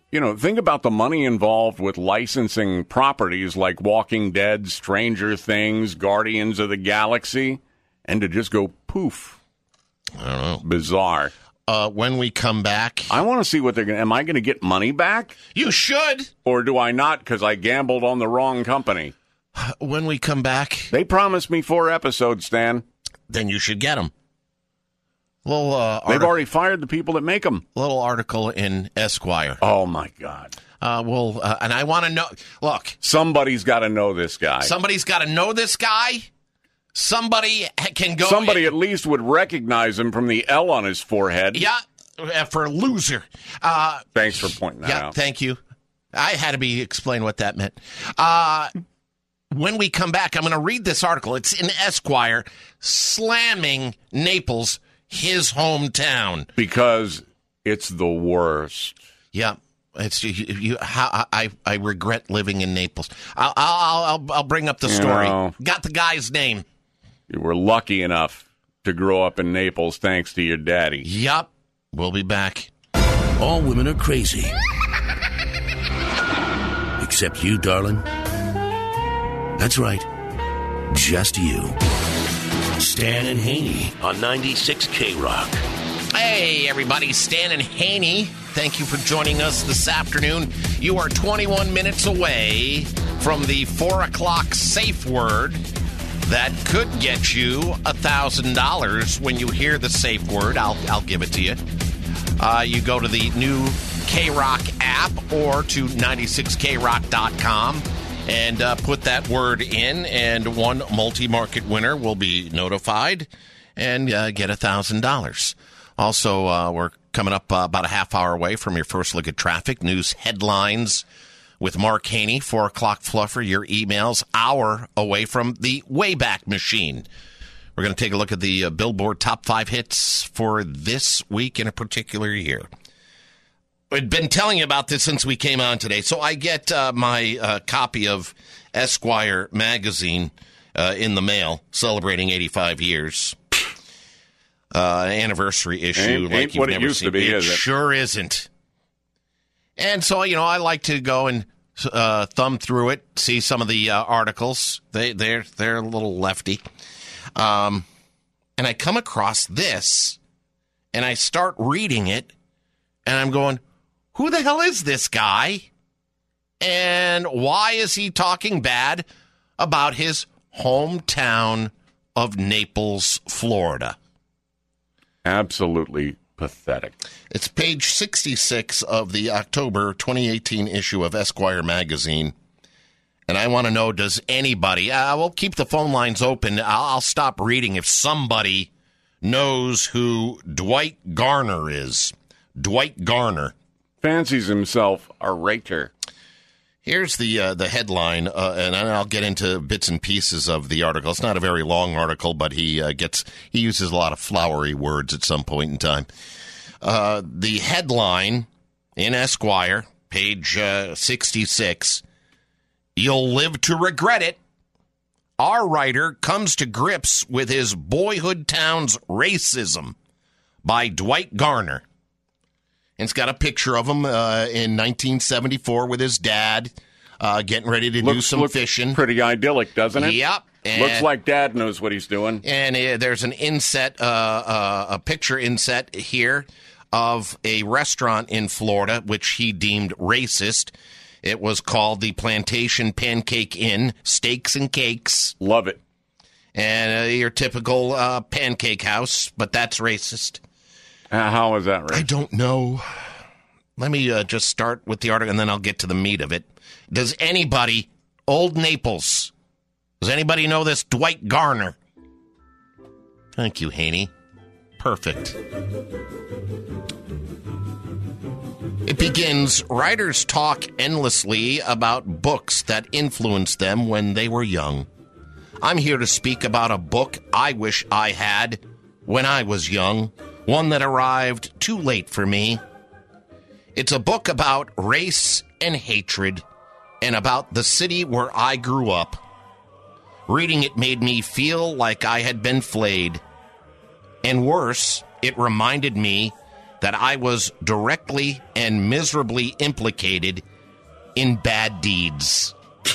Speaker 13: You know, think about the money involved with licensing properties like Walking Dead, Stranger Things, Guardians of the Galaxy, and to just go poof.
Speaker 14: I don't know.
Speaker 13: Bizarre.
Speaker 14: Uh, when we come back,
Speaker 13: I want to see what they're going to... Am I going to get money back?
Speaker 14: You should.
Speaker 13: Or do I not because I gambled on the wrong company?
Speaker 14: When we come back...
Speaker 13: They promised me four episodes, Stan.
Speaker 14: Then you should get them. Little, uh,
Speaker 13: They've
Speaker 14: artic-
Speaker 13: already fired the people that make them.
Speaker 14: Little article in Esquire.
Speaker 13: Oh, my God.
Speaker 14: Uh, well, uh, and I want to know... Look.
Speaker 13: Somebody's got to know this guy.
Speaker 14: Somebody's got to know this guy. Somebody can go...
Speaker 13: Somebody
Speaker 14: and,
Speaker 13: at least would recognize him from the L on his forehead.
Speaker 14: Yeah, uh, for loser. Uh,
Speaker 13: Thanks for pointing that
Speaker 14: yeah,
Speaker 13: out.
Speaker 14: Thank you. I had to be explain what that meant. Uh, when we come back, I'm going to read this article. It's in Esquire, slamming Naples, his hometown.
Speaker 13: Because it's the worst.
Speaker 14: Yeah. It's you, you, how, I I regret living in Naples. I'll I'll I'll, I'll bring up the story.
Speaker 13: You know,
Speaker 14: Got the guy's name.
Speaker 13: You were lucky enough to grow up in Naples thanks to your daddy.
Speaker 14: Yup. We'll be back.
Speaker 12: All women are crazy. Except you, darling. That's right. Just you. Stan and Haney on ninety-six K Rock.
Speaker 14: Hey, everybody. Stan and Haney. Thank you for joining us this afternoon. You are twenty-one minutes away from the four o'clock safe word that could get you one thousand dollars. When you hear the safe word, I'll, I'll give it to you. Uh, you go to the new K-Rock app or to ninety-six K rock dot com and uh, put that word in, and one multi-market winner will be notified and uh, get one thousand dollars. Also, uh, we're coming up uh, about a half hour away from your first look at traffic news headlines with Mark Haney, four o'clock fluffer, your emails, hour away from the Wayback Machine. We're going to take a look at the uh, Billboard top five hits for this week in a particular year. I've been telling you about this since we came on today. So I get uh, my uh, copy of Esquire magazine uh, in the mail, celebrating eighty-five years. Uh, anniversary issue.
Speaker 13: Ain't,
Speaker 14: like
Speaker 13: ain't
Speaker 14: you've
Speaker 13: what it
Speaker 14: never
Speaker 13: used
Speaker 14: seen.
Speaker 13: to be,
Speaker 14: it
Speaker 13: is it?
Speaker 14: Sure isn't. And so, you know, I like to go and uh, thumb through it, see some of the uh, articles. They, they're, they're a little lefty. Um, and I come across this, and I start reading it, and I'm going, who the hell is this guy? And why is he talking bad about his hometown of Naples, Florida?
Speaker 13: Absolutely pathetic.
Speaker 14: It's page sixty-six of the October twenty eighteen issue of Esquire magazine. And I want to know, does anybody, uh, we'll keep the phone lines open. I'll, I'll stop reading if somebody knows who Dwight Garner is. Dwight Garner.
Speaker 13: Fancies himself a writer.
Speaker 14: Here's the uh, the headline, uh, and I'll get into bits and pieces of the article. It's not a very long article, but he uh, gets he uses a lot of flowery words at some point in time. Uh, the headline in Esquire, page uh, sixty-six, "You'll live to regret it. Our writer comes to grips with his boyhood town's racism," by Dwight Garner. And it's got a picture of him uh, in nineteen seventy-four with his dad uh, getting ready to
Speaker 13: looks,
Speaker 14: do some
Speaker 13: looks
Speaker 14: fishing.
Speaker 13: Pretty idyllic, doesn't it?
Speaker 14: Yep. And,
Speaker 13: looks like Dad knows what he's doing.
Speaker 14: And uh, there's an inset, uh, uh, a picture inset here of a restaurant in Florida, which he deemed racist. It was called the Plantation Pancake Inn, Steaks and Cakes.
Speaker 13: Love it.
Speaker 14: And uh, your typical uh, pancake house, but that's racist.
Speaker 13: Uh, how is that racist?
Speaker 14: I don't know. Let me uh, just start with the article, and then I'll get to the meat of it. Does anybody, Old Naples, does anybody know this Dwight Garner? Thank you, Haney. Perfect. It begins, writers talk endlessly about books that influenced them when they were young. I'm here to speak about a book I wish I had when I was young, one that arrived too late for me. It's a book about race and hatred and about the city where I grew up. Reading it made me feel like I had been flayed. And worse, it reminded me that I was directly and miserably implicated in bad deeds.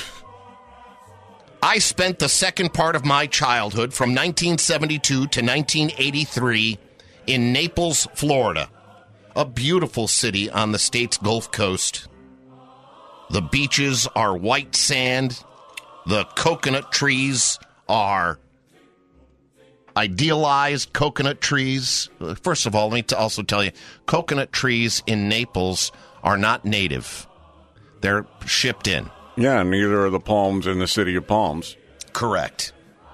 Speaker 14: I spent the second part of my childhood from nineteen seventy-two to nineteen eighty-three in Naples, Florida, a beautiful city on the state's Gulf Coast. The beaches are white sand. The coconut trees are idealized coconut trees. First of all, let me t- also tell you, coconut trees in Naples are not native. They're shipped in.
Speaker 13: Yeah, neither are the palms in the city of Palms.
Speaker 14: Correct.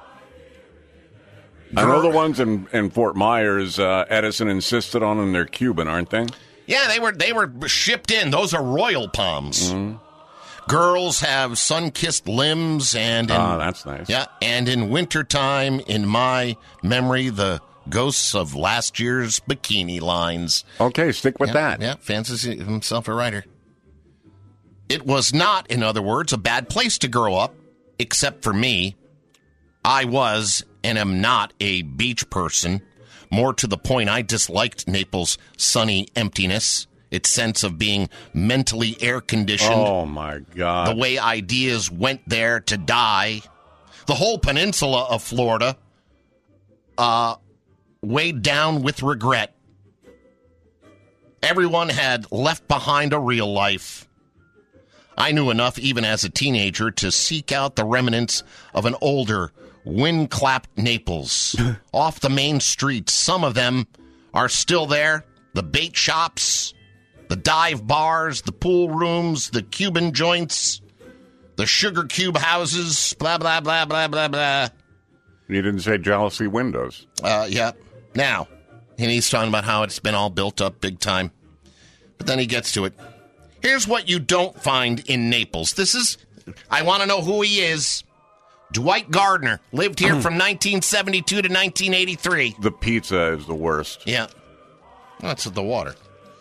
Speaker 13: I know the ones in, in Fort Myers, uh, Edison insisted on them. They're Cuban, aren't they?
Speaker 14: Yeah, they were they were shipped in. Those are royal palms. Mm-hmm. Girls have sun-kissed limbs, and in,
Speaker 13: ah, that's nice.
Speaker 14: Yeah, and in wintertime, in my memory, the ghosts of last year's bikini lines.
Speaker 13: Okay, stick with
Speaker 14: yeah,
Speaker 13: that.
Speaker 14: Yeah, fancies himself a writer. It was not, in other words, a bad place to grow up, except for me. I was and am not a beach person. More to the point, I disliked Naples' sunny emptiness. Its sense of being mentally air-conditioned.
Speaker 13: Oh, my God.
Speaker 14: The way ideas went there to die. The whole peninsula of Florida, uh, weighed down with regret. Everyone had left behind a real life. I knew enough, even as a teenager, to seek out the remnants of an older, wind-clapped Naples. Off the main streets, some of them are still there. The bait shops, the dive bars, the pool rooms, the Cuban joints, the sugar cube houses, blah, blah, blah, blah, blah, blah.
Speaker 13: You didn't say jealousy windows.
Speaker 14: Uh, yeah. Now, and he's talking about how it's been all built up big time. But then he gets to it. Here's what you don't find in Naples. This is, I want to know who he is. Dwight Gardner lived here from nineteen seventy-two to nineteen eighty-three.
Speaker 13: The pizza is the worst.
Speaker 14: Yeah. That's the water.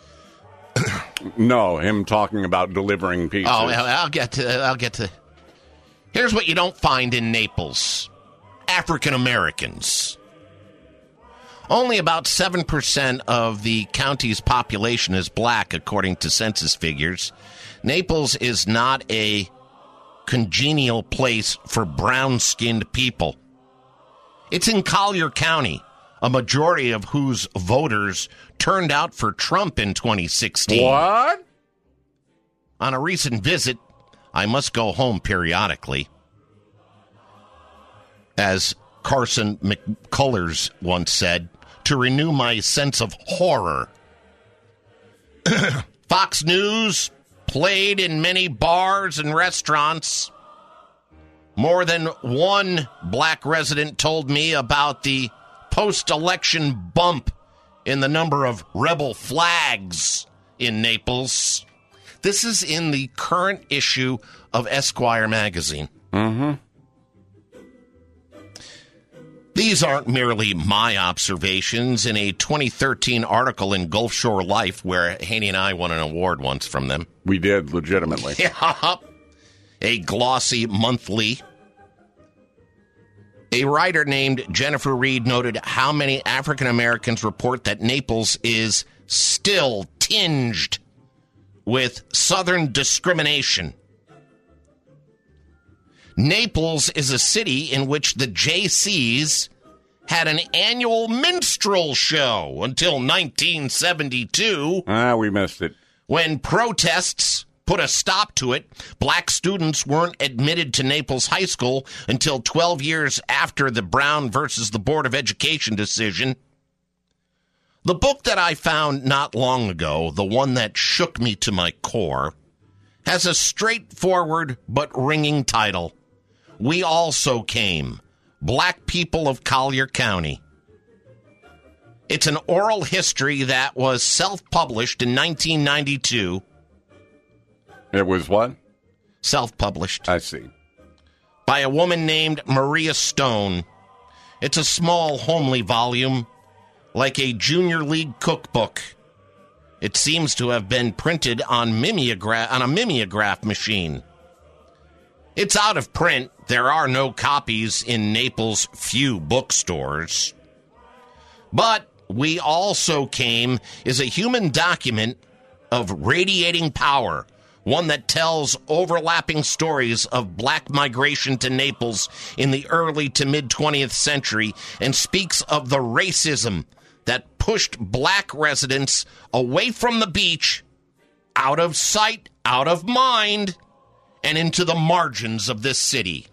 Speaker 13: No, him talking about delivering pizzas.
Speaker 14: Oh, I'll get to, I'll get to. Here's what you don't find in Naples. African Americans. Only about seven percent of the county's population is black, according to census figures. Naples is not a congenial place for brown-skinned people. It's in Collier County, a majority of whose voters turned out for Trump in twenty sixteen.
Speaker 13: What?
Speaker 14: On a recent visit, I must go home periodically. As Carson McCullers once said, to renew my sense of horror. Fox News played in many bars and restaurants. More than one black resident told me about the post-election bump in the number of rebel flags in Naples. This is in the current issue of Esquire magazine.
Speaker 13: Mm-hmm.
Speaker 14: These aren't merely my observations. In a twenty thirteen article in Gulf Shore Life, where Haney and I won an award once from them.
Speaker 13: We did, legitimately.
Speaker 14: Yeah. A glossy monthly. A writer named Jennifer Reed noted how many African Americans report that Naples is still tinged with Southern discrimination. Naples is a city in which the J Cs had an annual minstrel show until nineteen seventy-two.
Speaker 13: Ah, we missed it.
Speaker 14: When protests put a stop to it, black students weren't admitted to Naples High School until twelve years after the Brown versus the Board of Education decision. The book that I found not long ago, the one that shook me to my core, has a straightforward but ringing title. We Also Came, Black People of Collier County. It's an oral history that was self-published in nineteen ninety-two.
Speaker 13: It was what?
Speaker 14: Self-published.
Speaker 13: I see.
Speaker 14: By a woman named Maria Stone. It's a small, homely volume, like a junior league cookbook. It seems to have been printed on mimeograph on a mimeograph machine. It's out of print. There are no copies in Naples' few bookstores. But We Also Came is a human document of radiating power, one that tells overlapping stories of black migration to Naples in the early to mid-twentieth century and speaks of the racism that pushed black residents away from the beach, out of sight, out of mind, and into the margins of this city.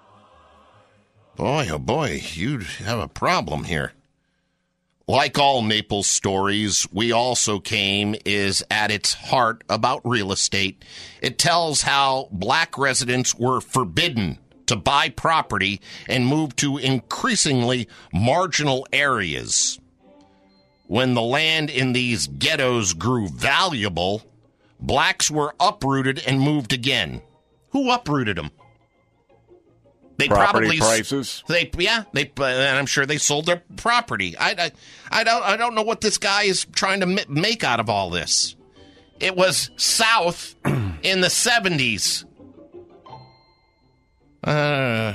Speaker 14: Boy, oh boy, you have a problem here. Like all Naples stories, We Also Came is at its heart about real estate. It tells how black residents were forbidden to buy property and move to increasingly marginal areas. When the land in these ghettos grew valuable, blacks were uprooted and moved again. Who uprooted them? They
Speaker 13: Property
Speaker 14: probably
Speaker 13: prices.
Speaker 14: They yeah. They and I'm sure they sold their property. I, I I don't I don't know what this guy is trying to m- make out of all this. It was South in the seventies. Uh,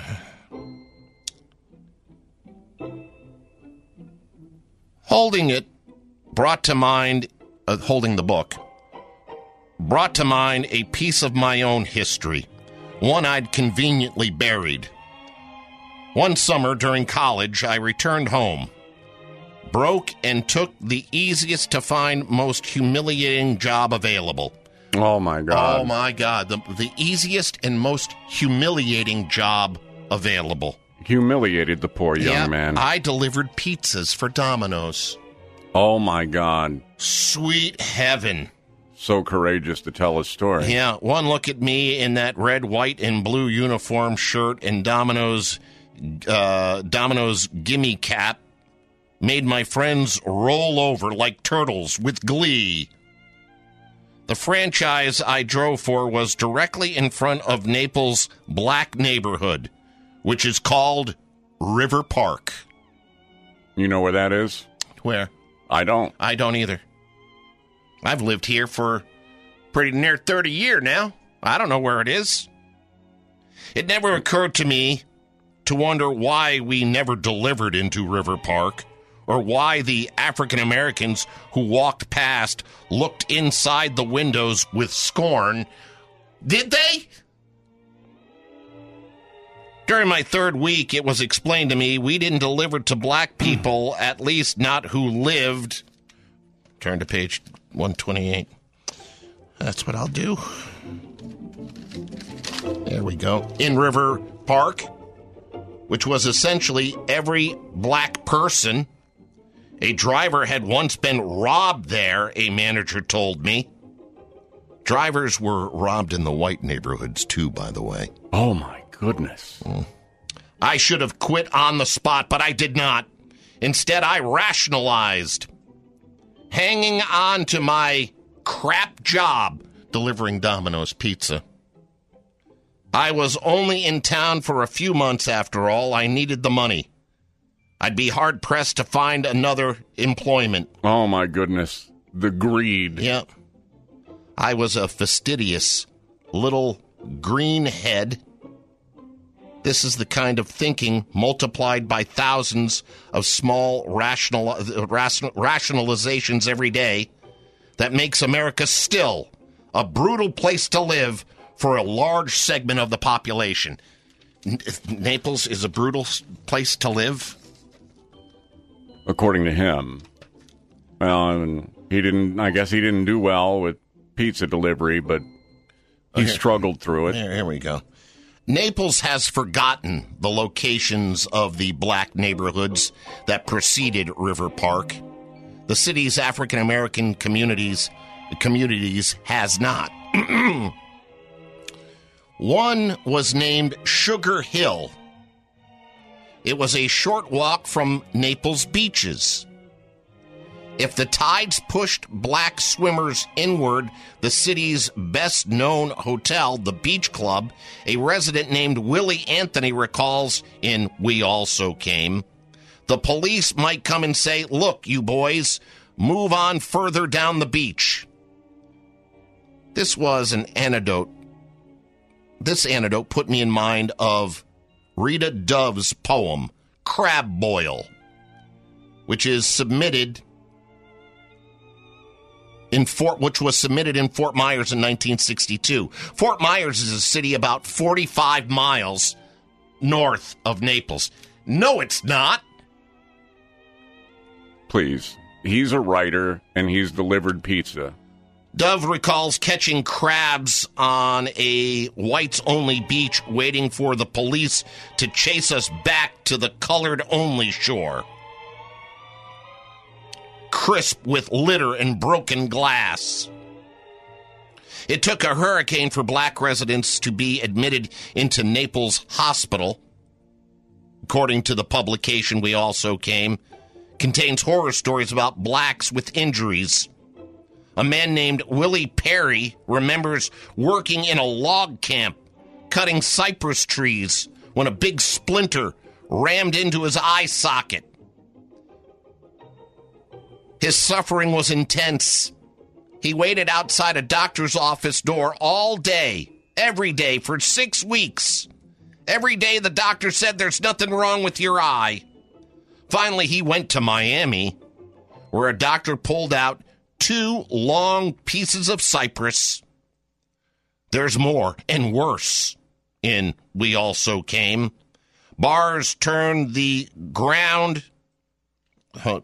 Speaker 14: holding it brought to mind. Uh, holding the book brought to mind a piece of my own history. One I'd conveniently buried. One summer during college, I returned home, broke, and took the easiest to find, most humiliating job available.
Speaker 13: Oh, my God.
Speaker 14: Oh, my God. The, the easiest and most humiliating job available.
Speaker 13: Humiliated the poor young
Speaker 14: yeah,
Speaker 13: man.
Speaker 14: I delivered pizzas for Domino's.
Speaker 13: Oh, my God.
Speaker 14: Sweet heaven.
Speaker 13: So courageous to tell a story.
Speaker 14: Yeah, one look at me in that red, white, and blue uniform shirt and Domino's, uh, Domino's gimme cap made my friends roll over like turtles with glee. The franchise I drove for was directly in front of Naples' black neighborhood, which is called River Park.
Speaker 13: You know where that is?
Speaker 14: Where?
Speaker 13: I don't.
Speaker 14: I don't either. I've lived here for pretty near thirty years now. I don't know where it is. It never occurred to me to wonder why we never delivered into River Park, or why the African Americans who walked past looked inside the windows with scorn. Did they? During my third week, it was explained to me we didn't deliver to black people, at least not who lived. Turn to page one twenty-eight. That's what I'll do. There we go. In River Park, which was essentially every black person. A driver had once been robbed there, a manager told me. Drivers were robbed in the white neighborhoods, too, by the way.
Speaker 13: Oh, my goodness.
Speaker 14: Mm. I should have quit on the spot, but I did not. Instead, I rationalized. Hanging on to my crap job delivering Domino's pizza. I was only in town for a few months after all. I needed the money. I'd be hard-pressed to find another employment.
Speaker 13: Oh, my goodness. The greed.
Speaker 14: Yep. I was a fastidious little green head. This is the kind of thinking multiplied by thousands of small rational, uh, rational, rationalizations every day that makes America still a brutal place to live for a large segment of the population. N- Naples is a brutal place to live?
Speaker 13: According to him. Well, and he didn't, I guess he didn't do well with pizza delivery, but he
Speaker 14: okay.
Speaker 13: struggled through it.
Speaker 14: Here, here we go. Naples has forgotten the locations of the black neighborhoods that preceded River Park. The city's African-American communities communities has not. One was named Sugar Hill. It was a short walk from Naples beaches. If the tides pushed black swimmers inward, the city's best-known hotel, the Beach Club, a resident named Willie Anthony recalls in We Also Came, the police might come and say, "Look, you boys, move on further down the beach." This was an anecdote. This anecdote put me in mind of Rita Dove's poem, Crab Boil. which is submitted in Fort, which was submitted in Fort Myers in nineteen sixty-two. Fort Myers is a city about forty-five miles north of Naples. No, it's not.
Speaker 13: Please. He's a writer, and he's delivered pizza.
Speaker 14: Dove recalls catching crabs on a whites-only beach, waiting for the police to chase us back to the colored-only shore. Crisp with litter and broken glass. It took a hurricane for black residents to be admitted into Naples Hospital. According to the publication We Also Came, contains horror stories about blacks with injuries. A man named Willie Perry remembers working in a log camp, cutting cypress trees, when a big splinter rammed into his eye socket. His suffering was intense. He waited outside a doctor's office door all day, every day, for six weeks. Every day the doctor said there's nothing wrong with your eye. Finally, he went to Miami, where a doctor pulled out two long pieces of cypress. There's more and worse in We Also Came. Bars turned the ground... Uh,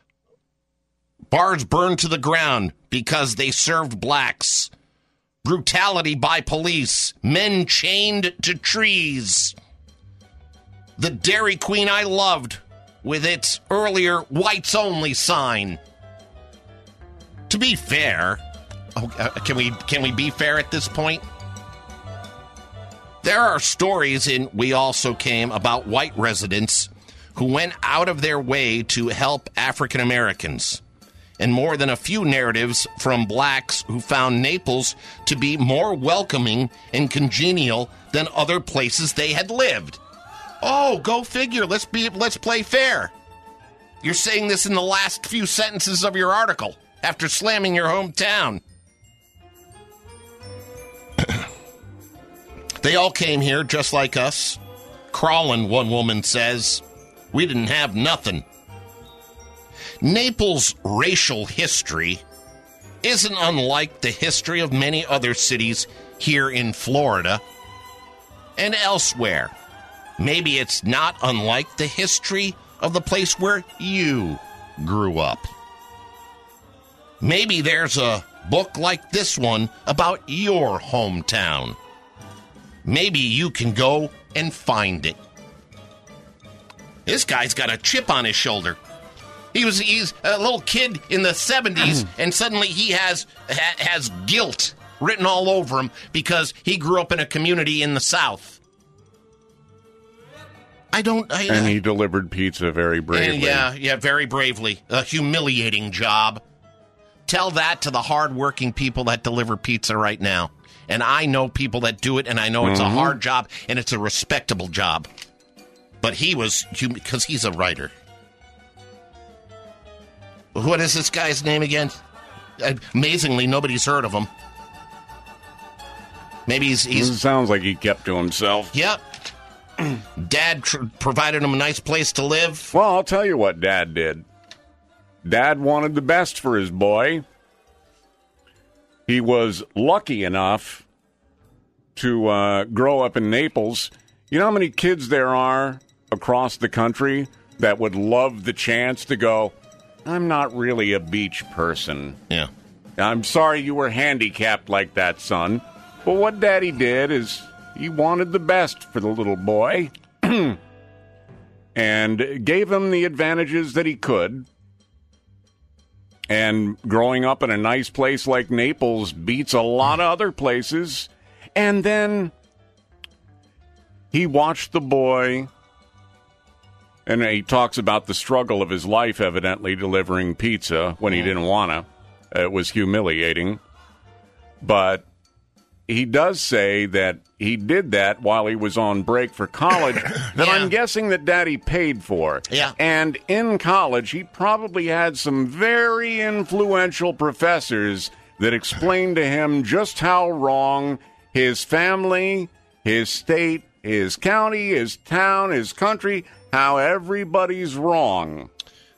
Speaker 14: bars burned to the ground because they served blacks. Brutality by police. Men chained to trees. The Dairy Queen I loved, with its earlier whites-only sign. To be fair, oh, uh, can we can we be fair at this point? There are stories in We Also Came about white residents who went out of their way to help African Americans, and more than a few narratives from blacks who found Naples to be more welcoming and congenial than other places they had lived. Oh, go figure. Let's be let's play fair. You're saying this in the last few sentences of your article after slamming your hometown. They all came here just like us. Crawling, one woman says. We didn't have nothing. Naples' racial history isn't unlike the history of many other cities here in Florida and elsewhere. Maybe it's not unlike the history of the place where you grew up. Maybe there's a book like this one about your hometown. Maybe you can go and find it. This guy's got a chip on his shoulder. He was he's a little kid in the seventies, and suddenly he has ha, has guilt written all over him because he grew up in a community in the South. I don't... I,
Speaker 13: and he delivered pizza very bravely.
Speaker 14: And yeah, yeah, very bravely. A humiliating job. Tell that to the hard-working people that deliver pizza right now. And I know people that do it, and I know it's mm-hmm. a hard job, and it's a respectable job. But he was... Because he's a writer. What is this guy's name again? Amazingly, nobody's heard of him. Maybe he's... he's
Speaker 13: it sounds like he kept to himself.
Speaker 14: Yep. Dad tr- provided him a nice place to live.
Speaker 13: Well, I'll tell you what Dad did. Dad wanted the best for his boy. He was lucky enough to uh, grow up in Naples. You know how many kids there are across the country that would love the chance to go, I'm not really a beach person.
Speaker 14: Yeah.
Speaker 13: I'm sorry you were handicapped like that, son. But what Daddy did is he wanted the best for the little boy and gave him the advantages that he could. And growing up in a nice place like Naples beats a lot of other places. And then he watched the boy, and he talks about the struggle of his life, evidently, delivering pizza when he didn't want to. It was humiliating. But he does say that he did that while he was on break for college that yeah. I'm guessing that Daddy paid for.
Speaker 14: Yeah.
Speaker 13: And in college, he probably had some very influential professors that explained to him just how wrong his family, his state, his county, his town, his country, how everybody's wrong.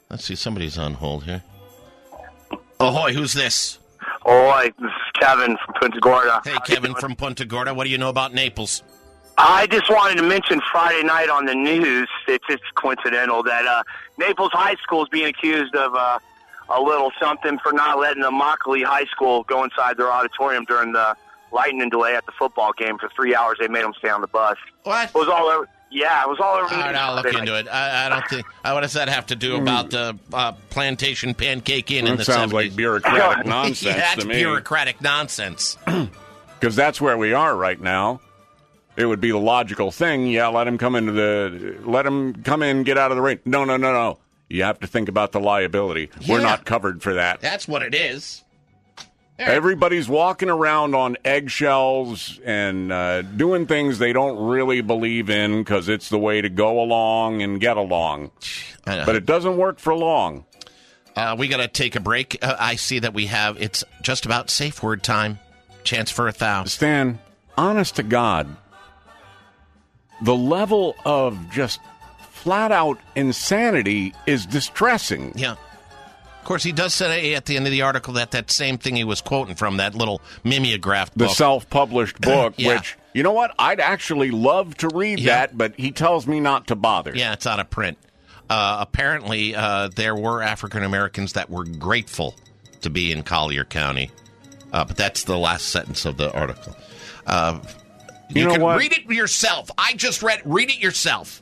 Speaker 14: Let's see. Somebody's on hold here. Ahoy, who's this?
Speaker 8: Ahoy, this is Kevin from Punta Gorda.
Speaker 14: Hey, Kevin from Punta Gorda. What do you know about Naples?
Speaker 8: I just wanted to mention Friday night on the news, it's just coincidental, that uh, Naples High School is being accused of uh, a little something for not letting the Immokalee High School go inside their auditorium during the lightning delay at the football game. For three hours, they made them stay on the bus.
Speaker 14: What?
Speaker 8: It was all over. Yeah, it was all over.
Speaker 14: All right, I'll look into it. I, I don't think. Uh, what does that have to do about the uh, Plantation Pancake Inn
Speaker 13: That
Speaker 14: in the
Speaker 13: sounds
Speaker 14: seventies?
Speaker 13: like bureaucratic nonsense
Speaker 14: yeah, that's
Speaker 13: to me.
Speaker 14: bureaucratic nonsense.
Speaker 13: Because that's where we are right now. It would be the logical thing. Yeah, let him come into the. Let him come in, get out of the rain. No, no, no, no. You have to think about the liability. We're
Speaker 14: Yeah.
Speaker 13: not covered for that.
Speaker 14: That's what it is.
Speaker 13: Everybody's walking around on eggshells and uh, doing things they don't really believe in because it's the way to go along and get along. But it doesn't work for long.
Speaker 14: Uh, we got to take a break. Uh, I see that we have. It's just about safe word time. Chance for a thou.
Speaker 13: Stan, honest to God, the level of just flat out insanity is distressing.
Speaker 14: Yeah. Of course, he does say at the end of the article that that same thing he was quoting from, that little mimeograph
Speaker 13: The
Speaker 14: book.
Speaker 13: self-published book,
Speaker 14: Yeah.
Speaker 13: which, you know what, I'd actually love to read
Speaker 14: Yeah.
Speaker 13: that, but he tells me not to bother.
Speaker 14: Yeah, it's out of print. Uh, apparently, uh, there were African Americans that were grateful to be in Collier County. Uh, but that's the last sentence of the article. Uh, you
Speaker 13: You know
Speaker 14: can
Speaker 13: what?
Speaker 14: read it yourself. I just read. Read it yourself.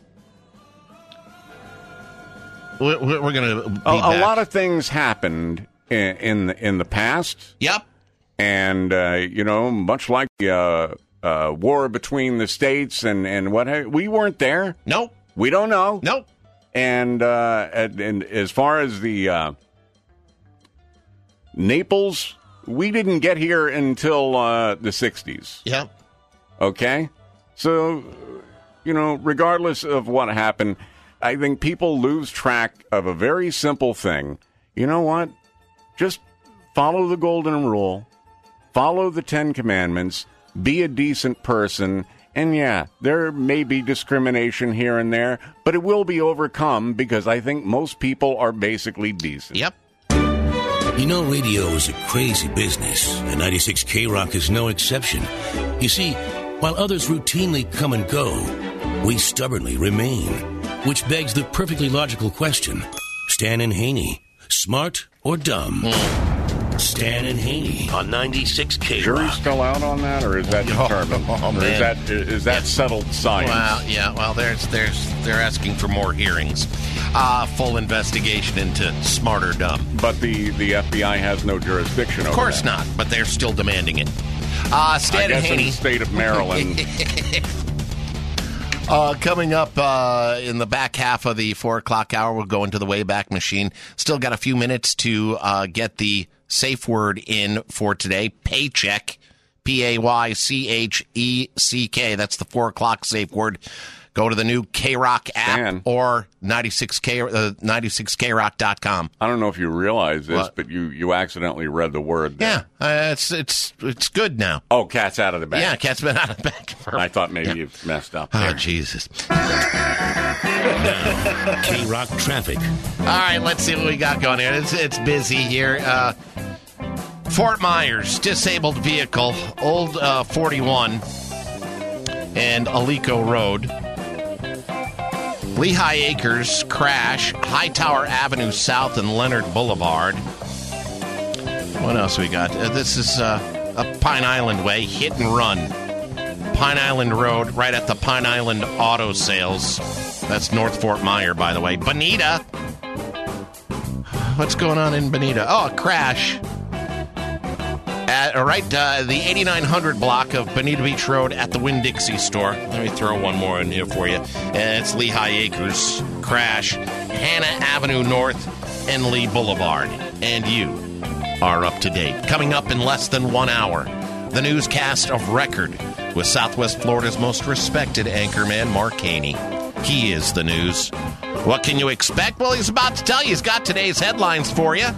Speaker 14: We're, we're going to be
Speaker 13: A, a
Speaker 14: back.
Speaker 13: lot of things happened in in the, in the past.
Speaker 14: Yep.
Speaker 13: And, uh, you know, much like the uh, uh, war between the states and, and what have we weren't there.
Speaker 14: Nope.
Speaker 13: We don't know.
Speaker 14: Nope.
Speaker 13: And, uh, and, and as far as the uh, Naples, we didn't get here until uh, the sixties.
Speaker 14: Yep.
Speaker 13: Okay? So, you know, regardless of what happened, I think people lose track of a very simple thing. You know what? Just follow the golden rule. Follow the Ten Commandments. Be a decent person. And yeah, there may be discrimination here and there, but it will be overcome because I think most people are basically decent.
Speaker 14: Yep.
Speaker 12: You know, radio is a crazy business, and ninety-six K Rock is no exception. You see, while others routinely come and go, we stubbornly remain. Which begs the perfectly logical question, Stan and Haney, smart or dumb? Stan and Haney on ninety-six K Rock.
Speaker 13: Jury's still out on that, or is that determined?
Speaker 14: Oh,
Speaker 13: or is
Speaker 14: man.
Speaker 13: that is that settled science?
Speaker 14: Well, yeah. Well, there's there's they're asking for more hearings, uh, full investigation into smart or dumb.
Speaker 13: But the, the F B I has no jurisdiction over
Speaker 14: Of course
Speaker 13: that.
Speaker 14: not, but they're still demanding it. Uh, Stan
Speaker 13: I
Speaker 14: and
Speaker 13: guess in
Speaker 14: Haney.
Speaker 13: the state of Maryland.
Speaker 14: Uh, coming up uh, in the back half of the four o'clock hour, we'll go into the Wayback Machine. Still got a few minutes to uh, get the safe word in for today. Paycheck, P A Y C H E C K. That's the four o'clock safe word. Go to the new K-Rock app
Speaker 13: Stan.
Speaker 14: or ninety-six K, uh, ninety-six K rock dot com.
Speaker 13: I don't know if you realize this,
Speaker 14: What?
Speaker 13: but you, you accidentally read the word there.
Speaker 14: Yeah, uh, it's it's it's good now.
Speaker 13: Oh, cat's out of the bag.
Speaker 14: Yeah, cat's been out of the bag. For,
Speaker 13: I thought maybe
Speaker 14: Yeah.
Speaker 13: you messed up
Speaker 14: Oh,
Speaker 13: there.
Speaker 14: Jesus.
Speaker 12: K-Rock traffic.
Speaker 14: All right, let's see what we got going here. It's, it's busy here. Uh, Fort Myers, disabled vehicle, old uh, forty-one and Alico Road. Lehigh Acres, crash, Hightower Avenue South and Leonard Boulevard. What else we got? Uh, this is uh, up Pine Island Way, hit and run. Pine Island Road, right at the Pine Island Auto Sales. That's North Fort Myers, by the way. Bonita. What's going on in Bonita? Oh, a crash. At, uh, right, uh, the eighty-nine hundred block of Bonita Beach Road at the Winn-Dixie store. Let me throw one more in here for you. And it's Lehigh Acres. Crash. Hannah Avenue North and Lee Boulevard. And you are up to date. Coming up in less than one hour, the newscast of record with Southwest Florida's most respected anchorman, Mark Haney. He is the news. What can you expect? Well, he's about to tell you. He's got today's headlines for you.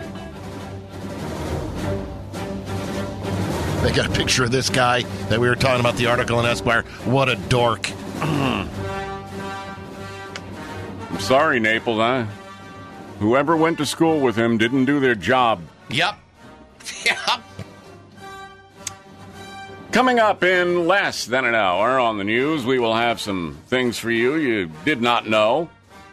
Speaker 14: They got a picture of this guy that we were talking about, the article in Esquire. What a dork.
Speaker 13: I'm sorry, Naples. I, Whoever went to school with him didn't do their job.
Speaker 14: Yep. Yep.
Speaker 13: Coming up in less than an hour on the news, we will have some things for you you did not know.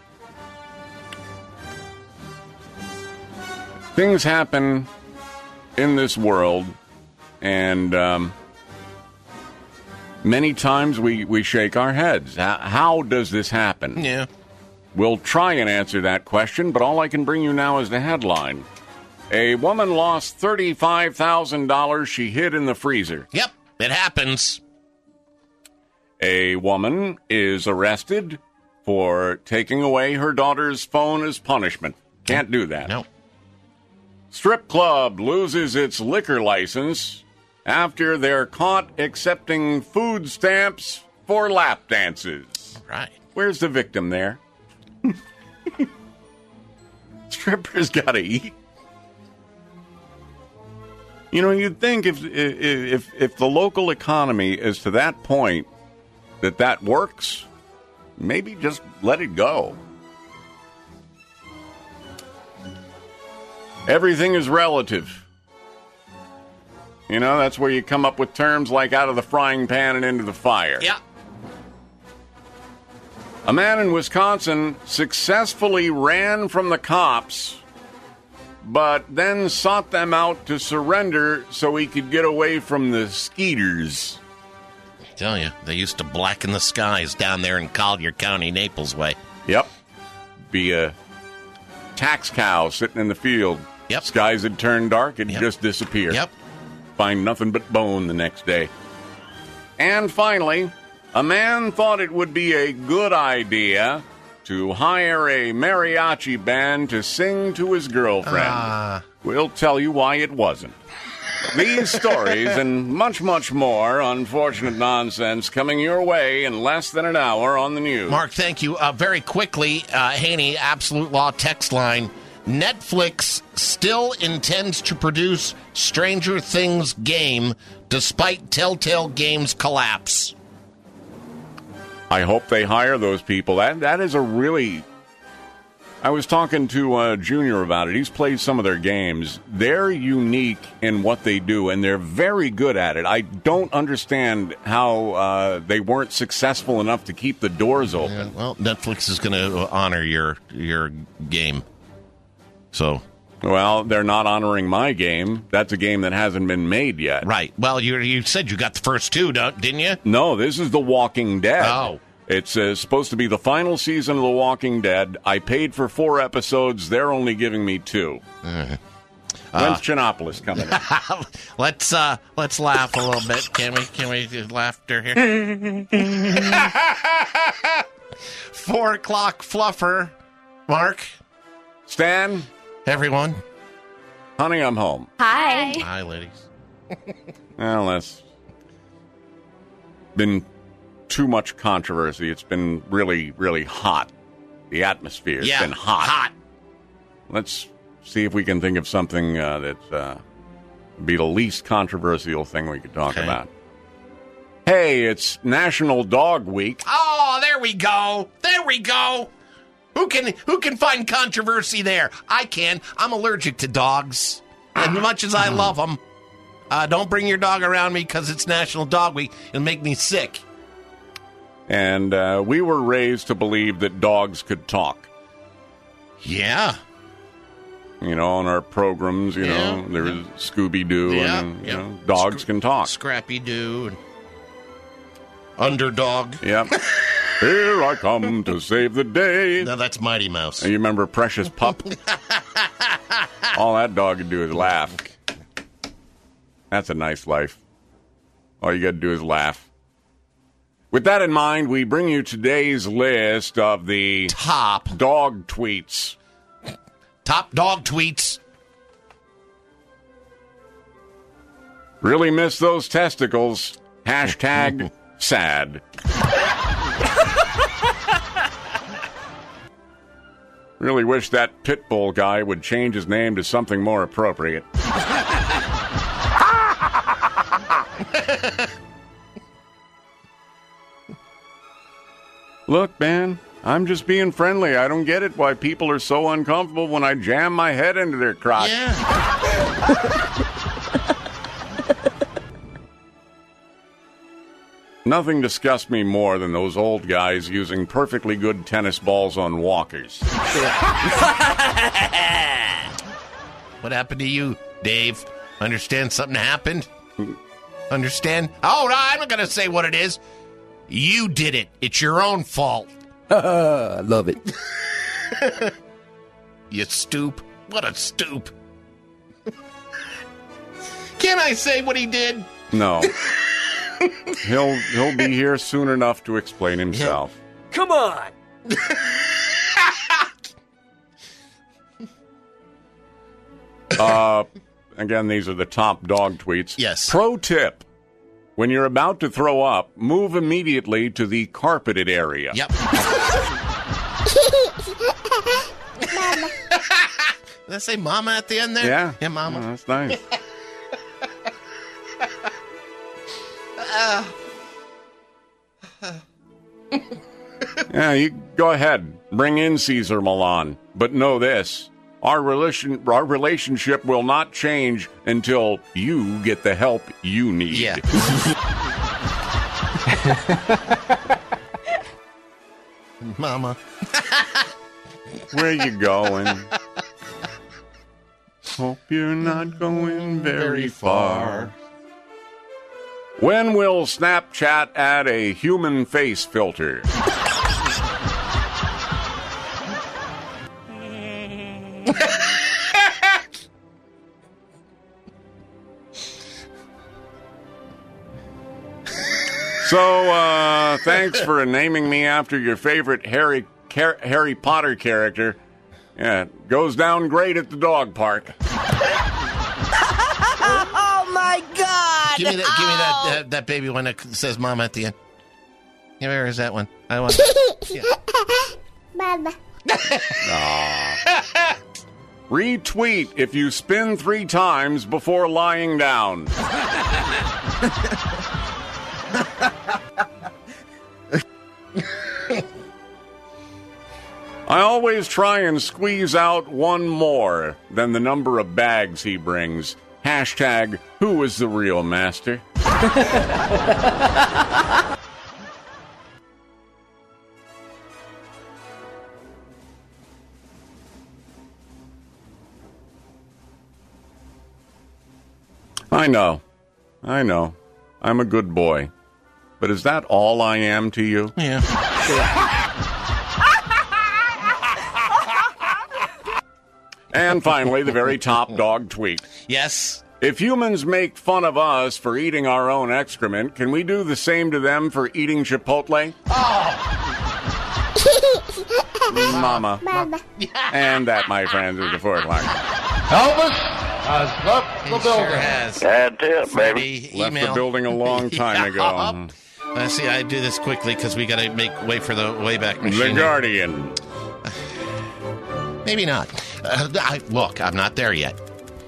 Speaker 13: Things happen in this world, and um, many times we, we shake our heads. How, how does this happen?
Speaker 14: Yeah.
Speaker 13: We'll try and answer that question, but all I can bring you now is the headline. A woman lost thirty-five thousand dollars she hid in the freezer.
Speaker 14: Yep, it happens.
Speaker 13: A woman is arrested for taking away her daughter's phone as punishment. Can't do that.
Speaker 14: No.
Speaker 13: Strip club loses its liquor license after they're caught accepting food stamps for lap dances.
Speaker 14: Right.
Speaker 13: Where's the victim there? Strippers gotta eat. You know, you'd think if if if the local economy is to that point that that works, maybe just let it go. Everything is relative. You know, that's where you come up with terms like out of the frying pan and into the fire.
Speaker 14: Yeah.
Speaker 13: A man in Wisconsin successfully ran from the cops, but then sought them out to surrender so he could get away from the skeeters.
Speaker 14: I tell you, they used to blacken the skies down there in Collier County, Naples way.
Speaker 13: Yep. Be a tax cow sitting in the field.
Speaker 14: Yep.
Speaker 13: Skies had turned dark, it'd
Speaker 14: Yep.
Speaker 13: just disappear.
Speaker 14: Yep.
Speaker 13: Find nothing but bone the next day. And finally, a man thought it would be a good idea to hire a mariachi band to sing to his girlfriend.
Speaker 14: Ah.
Speaker 13: We'll tell you why it wasn't. These stories and much, much more unfortunate nonsense coming your way in less than an hour on the news.
Speaker 14: Mark, thank you. Uh, very quickly, uh, Haney, Absolute Law text line. Netflix still intends to produce Stranger Things game despite Telltale Games' collapse.
Speaker 13: I hope they hire those people. That That is a really... I was talking to uh, Junior about it. He's played some of their games. They're unique in what they do, and they're very good at it. I don't understand how uh, they weren't successful enough to keep the doors open.
Speaker 14: Yeah, well, Netflix is going to honor your your game. So,
Speaker 13: well, they're not honoring my game. That's a game that hasn't been made yet.
Speaker 14: Right. Well, you you said you got the first two, didn't you?
Speaker 13: No, this is The Walking Dead.
Speaker 14: Oh.
Speaker 13: It's uh, supposed to be the final season of The Walking Dead. I paid for four episodes. They're only giving me two.
Speaker 14: Uh,
Speaker 13: When's uh, Chinopolis coming in?
Speaker 14: let's uh, let's laugh a little bit. Can we? Can we do laughter here? Four o'clock fluffer. Mark.
Speaker 13: Stan.
Speaker 14: Everyone.
Speaker 13: Honey, I'm home.
Speaker 15: Hi.
Speaker 14: Hi, ladies.
Speaker 13: Well, that's been too much controversy. It's been really, really hot. The atmosphere's
Speaker 14: yeah,
Speaker 13: been hot.
Speaker 14: Hot.
Speaker 13: Let's see if we can think of something uh, that uh, would be the least controversial thing we could talk
Speaker 14: okay.
Speaker 13: about. Hey, it's National Dog Week.
Speaker 14: Oh, there we go. There we go. Who can who can find controversy there? I can. I'm allergic to dogs. As much as I love them, uh, don't bring your dog around me because it's National Dog Week. It'll make me sick.
Speaker 13: And uh, we were raised to believe that dogs could talk.
Speaker 14: Yeah.
Speaker 13: You know, on our programs, you
Speaker 14: yeah.
Speaker 13: know, there was yeah. Scooby-Doo
Speaker 14: yeah.
Speaker 13: and, you
Speaker 14: yeah.
Speaker 13: know, dogs Sc- can talk.
Speaker 14: Scrappy-Doo and Underdog.
Speaker 13: Yep. Here I come to save the day.
Speaker 14: No, that's Mighty Mouse.
Speaker 13: And you remember Precious Pup? All that dog could do is laugh. That's a nice life. All you got to do is laugh. With that in mind, we bring you today's list of the
Speaker 14: top
Speaker 13: dog tweets.
Speaker 14: Top dog tweets.
Speaker 13: Really miss those testicles. Hashtag sad. Really wish that Pitbull guy would change his name to something more appropriate. Look, man, I'm just being friendly. I don't get it why people are so uncomfortable when I jam my head into their crotch. Nothing disgusts me more than those old guys using perfectly good tennis balls on walkers.
Speaker 14: What happened to you, Dave? Understand something happened? Understand? Oh, no, I'm not going to say what it is. You did it. It's your own fault.
Speaker 9: I love it.
Speaker 14: You stoop. What a stoop. Can I say what he did?
Speaker 13: No. he'll he'll be here soon enough to explain himself.
Speaker 9: Come on.
Speaker 13: uh, again, these are the top dog tweets.
Speaker 14: Yes.
Speaker 13: Pro tip. When you're about to throw up, move immediately to the carpeted area.
Speaker 14: Yep. Did I say mama at the end there?
Speaker 13: Yeah.
Speaker 14: Yeah, mama.
Speaker 13: Oh, that's nice.
Speaker 14: uh.
Speaker 13: Yeah, you go ahead. Bring in Caesar Milan. But know this. Our relation, our relationship will not change until you get the help you need.
Speaker 14: Yeah. Mama.
Speaker 13: Where you going? Hope you're not going very far. When will Snapchat add a human face filter? So, uh, thanks for naming me after your favorite Harry Car- Harry Potter character. Yeah, it goes down great at the dog park.
Speaker 2: Oh, my God.
Speaker 14: Give me that, give me that, that, that baby one that says mama at the end. Yeah, where is that one? I want. Yeah.
Speaker 2: Mama.
Speaker 13: Aw. Retweet if you spin three times before lying down. I always try and squeeze out one more than the number of bags he brings. Hashtag, who is the real master? I know. I know. I'm a good boy. But is that all I am to you?
Speaker 14: Yeah.
Speaker 13: And finally, the very top dog tweet.
Speaker 14: Yes.
Speaker 13: If humans make fun of us for eating our own excrement, can we do the same to them for eating Chipotle?
Speaker 2: Oh.
Speaker 13: Mama.
Speaker 2: Mama.
Speaker 13: And that, my friends, is the fourth line.
Speaker 5: Elvis has left the
Speaker 14: He
Speaker 5: building.
Speaker 14: sure has.
Speaker 13: Bad tip,
Speaker 14: Freddie,
Speaker 13: Left
Speaker 14: email.
Speaker 13: the building a long time ago.
Speaker 14: Uh, see, I do this quickly because we got to make wait for the Wayback Machine.
Speaker 13: The Guardian.
Speaker 14: Maybe not. Uh, I, look, I'm not there yet.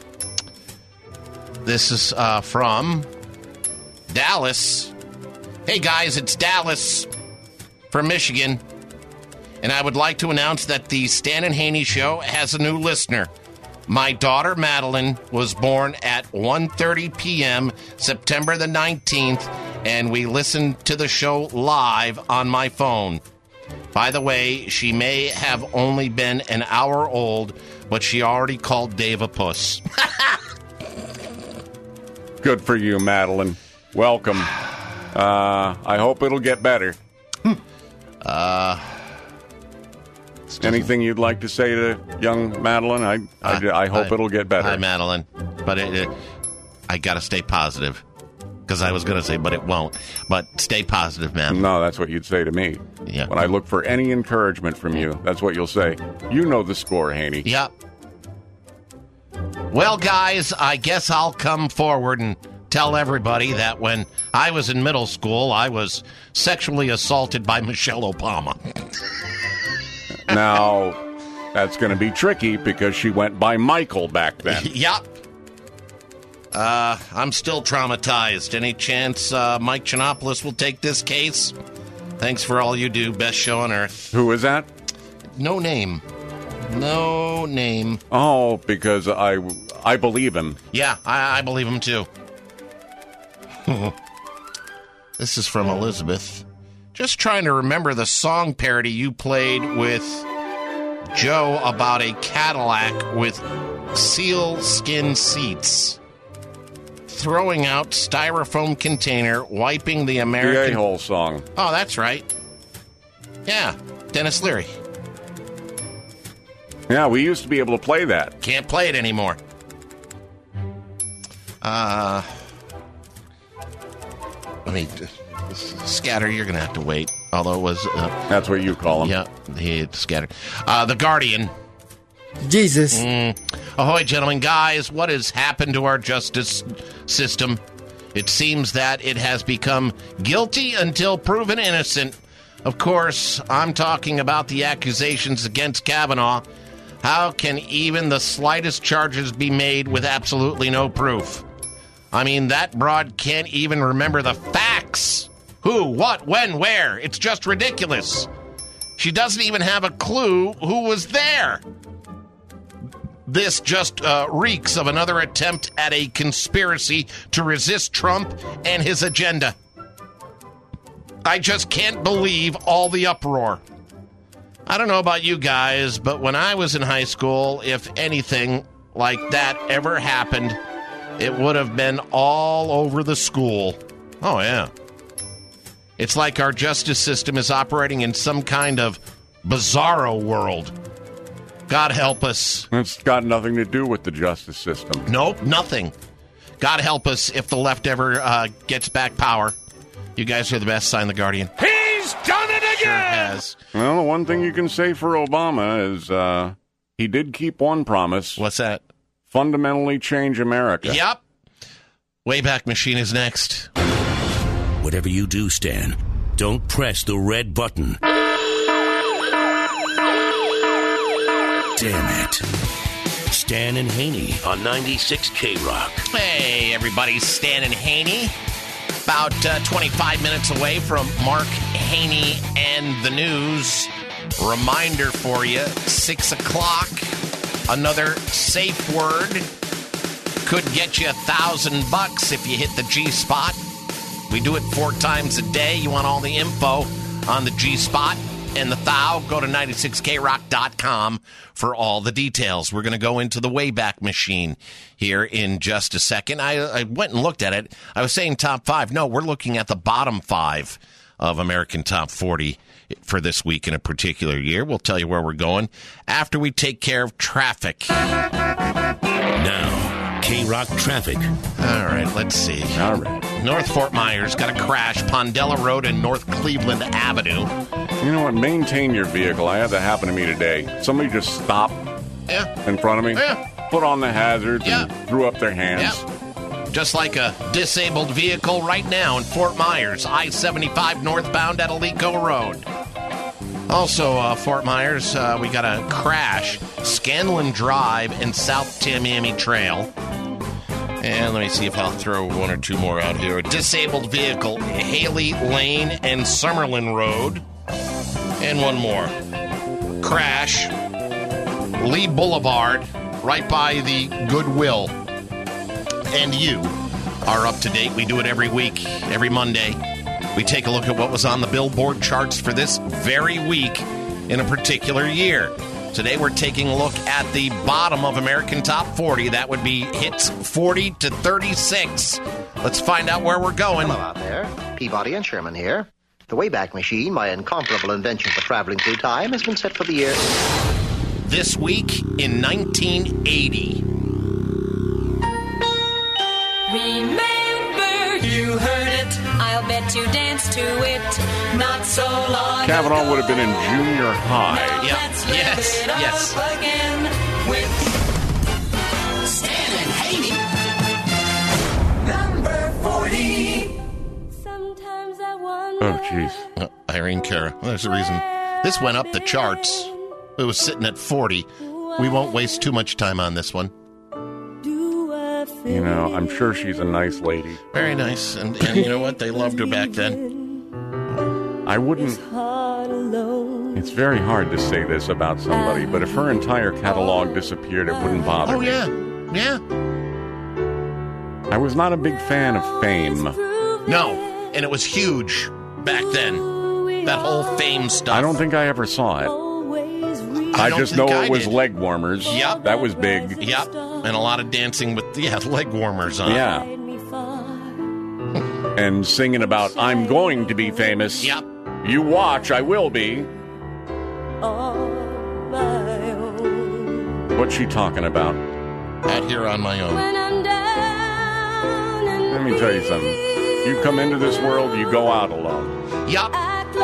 Speaker 14: This is uh, from Dallas. Hey, guys, it's Dallas from Michigan. And I would like to announce that the Stan and Haney Show has a new listener. My daughter, Madeline, was born at one thirty p.m. September the nineteenth, and we listened to the show live on my phone. By the way, she may have only been an hour old, but she already called Dave a puss.
Speaker 13: Good for you, Madeline. Welcome. Uh, I hope it'll get better.
Speaker 14: Uh,
Speaker 13: Anything you'd like to say to young Madeline? I I, I hope
Speaker 14: hi-
Speaker 13: it'll get better.
Speaker 14: Hi, Madeline. But it, it, I got to stay positive. Because I was going to say, but it won't. But stay positive, man.
Speaker 13: No, that's what you'd say to me.
Speaker 14: Yeah.
Speaker 13: When I look for any encouragement from you, that's what you'll say. You know the score, Haney.
Speaker 14: Yep. Well, guys, I guess I'll come forward and tell everybody that when I was in middle school, I was sexually assaulted by Michelle Obama.
Speaker 13: Now, that's going to be tricky because she went by Michael back then.
Speaker 14: Yep. Uh, I'm still traumatized. Any chance uh, Mike Chinopoulos will take this case? Thanks for all you do. Best show on earth.
Speaker 13: Who is that?
Speaker 14: No name. No name.
Speaker 13: Oh, because I, I believe him.
Speaker 14: Yeah, I, I believe him too. This is from Elizabeth. Just trying to remember the song parody you played with Joe about a Cadillac with seal skin seats. Throwing out styrofoam container, wiping the American...
Speaker 13: The A-hole song.
Speaker 14: Oh, that's right. Yeah, Dennis Leary.
Speaker 13: Yeah, we used to be able to play that.
Speaker 14: Can't play it anymore. Uh, let me... Scatter, you're going to have to wait. Although it was... Uh,
Speaker 13: That's what you call him.
Speaker 14: Yeah, he Scatter. Uh, the Guardian.
Speaker 2: Jesus.
Speaker 14: Mm. Ahoy, gentlemen. Guys, what has happened to our justice system? It seems that it has become guilty until proven innocent. Of course, I'm talking about the accusations against Kavanaugh. How can even the slightest charges be made with absolutely no proof? I mean, that broad can't even remember the facts. Who, what, when, where? It's just ridiculous. She doesn't even have a clue who was there. This just uh, reeks of another attempt at a conspiracy to resist Trump and his agenda. I just can't believe all the uproar. I don't know about you guys, but when I was in high school, if anything like that ever happened, it would have been all over the school. Oh, yeah. It's like our justice system is operating in some kind of bizarro world. God help us.
Speaker 13: It's got nothing to do with the justice system.
Speaker 14: Nope, nothing. God help us if the left ever uh, gets back power. You guys are the best. Sign the Guardian.
Speaker 4: He's done it again!
Speaker 14: Sure has.
Speaker 13: Well, the one thing you can say for Obama is uh, he did keep one promise.
Speaker 14: What's that?
Speaker 13: Fundamentally change America.
Speaker 14: Yep. Wayback Machine is next.
Speaker 12: Whatever you do, Stan, don't press the red button. Damn it. Stan and Haney on ninety-six K Rock.
Speaker 14: Hey, everybody. Stan and Haney. About uh, twenty-five minutes away from Mark Haney and the news. Reminder for you, six o'clock. Another safe word. Could get you a thousand bucks if you hit the G-Spot. We do it four times a day. You want all the info on the G-Spot and the Thou, go to ninety-six K rock dot com for all the details. We're going to go into the Wayback Machine here in just a second. I, I went and looked at it. I was saying top five. No, we're looking at the bottom five of American Top forty for this week in a particular year. We'll tell you where we're going after we take care of traffic.
Speaker 12: Now, K-Rock traffic.
Speaker 14: All right, let's see.
Speaker 13: All right.
Speaker 14: North Fort Myers got a crash, Pondella Road and North Cleveland Avenue.
Speaker 13: You know what? Maintain your vehicle. I had that happen to me today. Somebody just stopped
Speaker 14: yeah.
Speaker 13: in front of me,
Speaker 14: yeah.
Speaker 13: put on the hazards,
Speaker 14: yeah.
Speaker 13: and threw up their hands.
Speaker 14: Yeah. Just like a disabled vehicle right now in Fort Myers, I seventy-five northbound at Alico Road. Also, uh, Fort Myers, uh, we got a crash, Scanlon Drive and South Tamiami Trail. And let me see if I'll throw one or two more out here. A disabled vehicle, Haley Lane and Summerlin Road. And one more. Crash, Lee Boulevard, right by the Goodwill. And you are up to date. We do it every week, every Monday. We take a look at what was on the Billboard charts for this very week in a particular year. Today we're taking a look at the bottom of American Top forty. That would be hits forty to thirty-six. Let's find out where we're going.
Speaker 1: Hello out there. Peabody and Sherman here. The Wayback Machine, my incomparable invention for traveling through time, has been set for the year...
Speaker 14: This week in nineteen eighty.
Speaker 10: Remember, you heard it. I'll bet you danced to it. Not so long
Speaker 13: Kavanaugh
Speaker 10: ago.
Speaker 13: would have been in junior high.
Speaker 14: Yep.
Speaker 10: Let's live
Speaker 14: Yes,
Speaker 10: it
Speaker 14: yes.
Speaker 10: up again with Stan and Haney. Number forty. Sometimes I wonder.
Speaker 13: Oh, jeez.
Speaker 14: Uh, Irene Cara. Well, there's a reason. This went up the charts. It was sitting at forty. We won't waste too much time on this one.
Speaker 13: You know, I'm sure she's a nice lady.
Speaker 14: Very nice. And, and you know what? They loved her back then.
Speaker 13: I wouldn't... It's very hard to say this about somebody, but if her entire catalog disappeared, it wouldn't bother
Speaker 14: Oh,
Speaker 13: me.
Speaker 14: yeah. Yeah.
Speaker 13: I was not a big fan of Fame.
Speaker 14: No, and it was huge back then. That whole Fame stuff.
Speaker 13: I don't think I ever saw it.
Speaker 14: I
Speaker 13: I,
Speaker 14: don't
Speaker 13: just know
Speaker 14: think I
Speaker 13: it was
Speaker 14: did.
Speaker 13: leg warmers.
Speaker 14: Yep.
Speaker 13: That was big.
Speaker 14: Yep. And a lot of dancing with, yeah, leg warmers on.
Speaker 13: Yeah. And singing about, I'm going to be famous.
Speaker 14: Yep.
Speaker 13: You watch, I will be. What's she talking about?
Speaker 14: Out here on my own.
Speaker 13: Let me tell you something. You come into this world, you go out alone.
Speaker 14: Yup.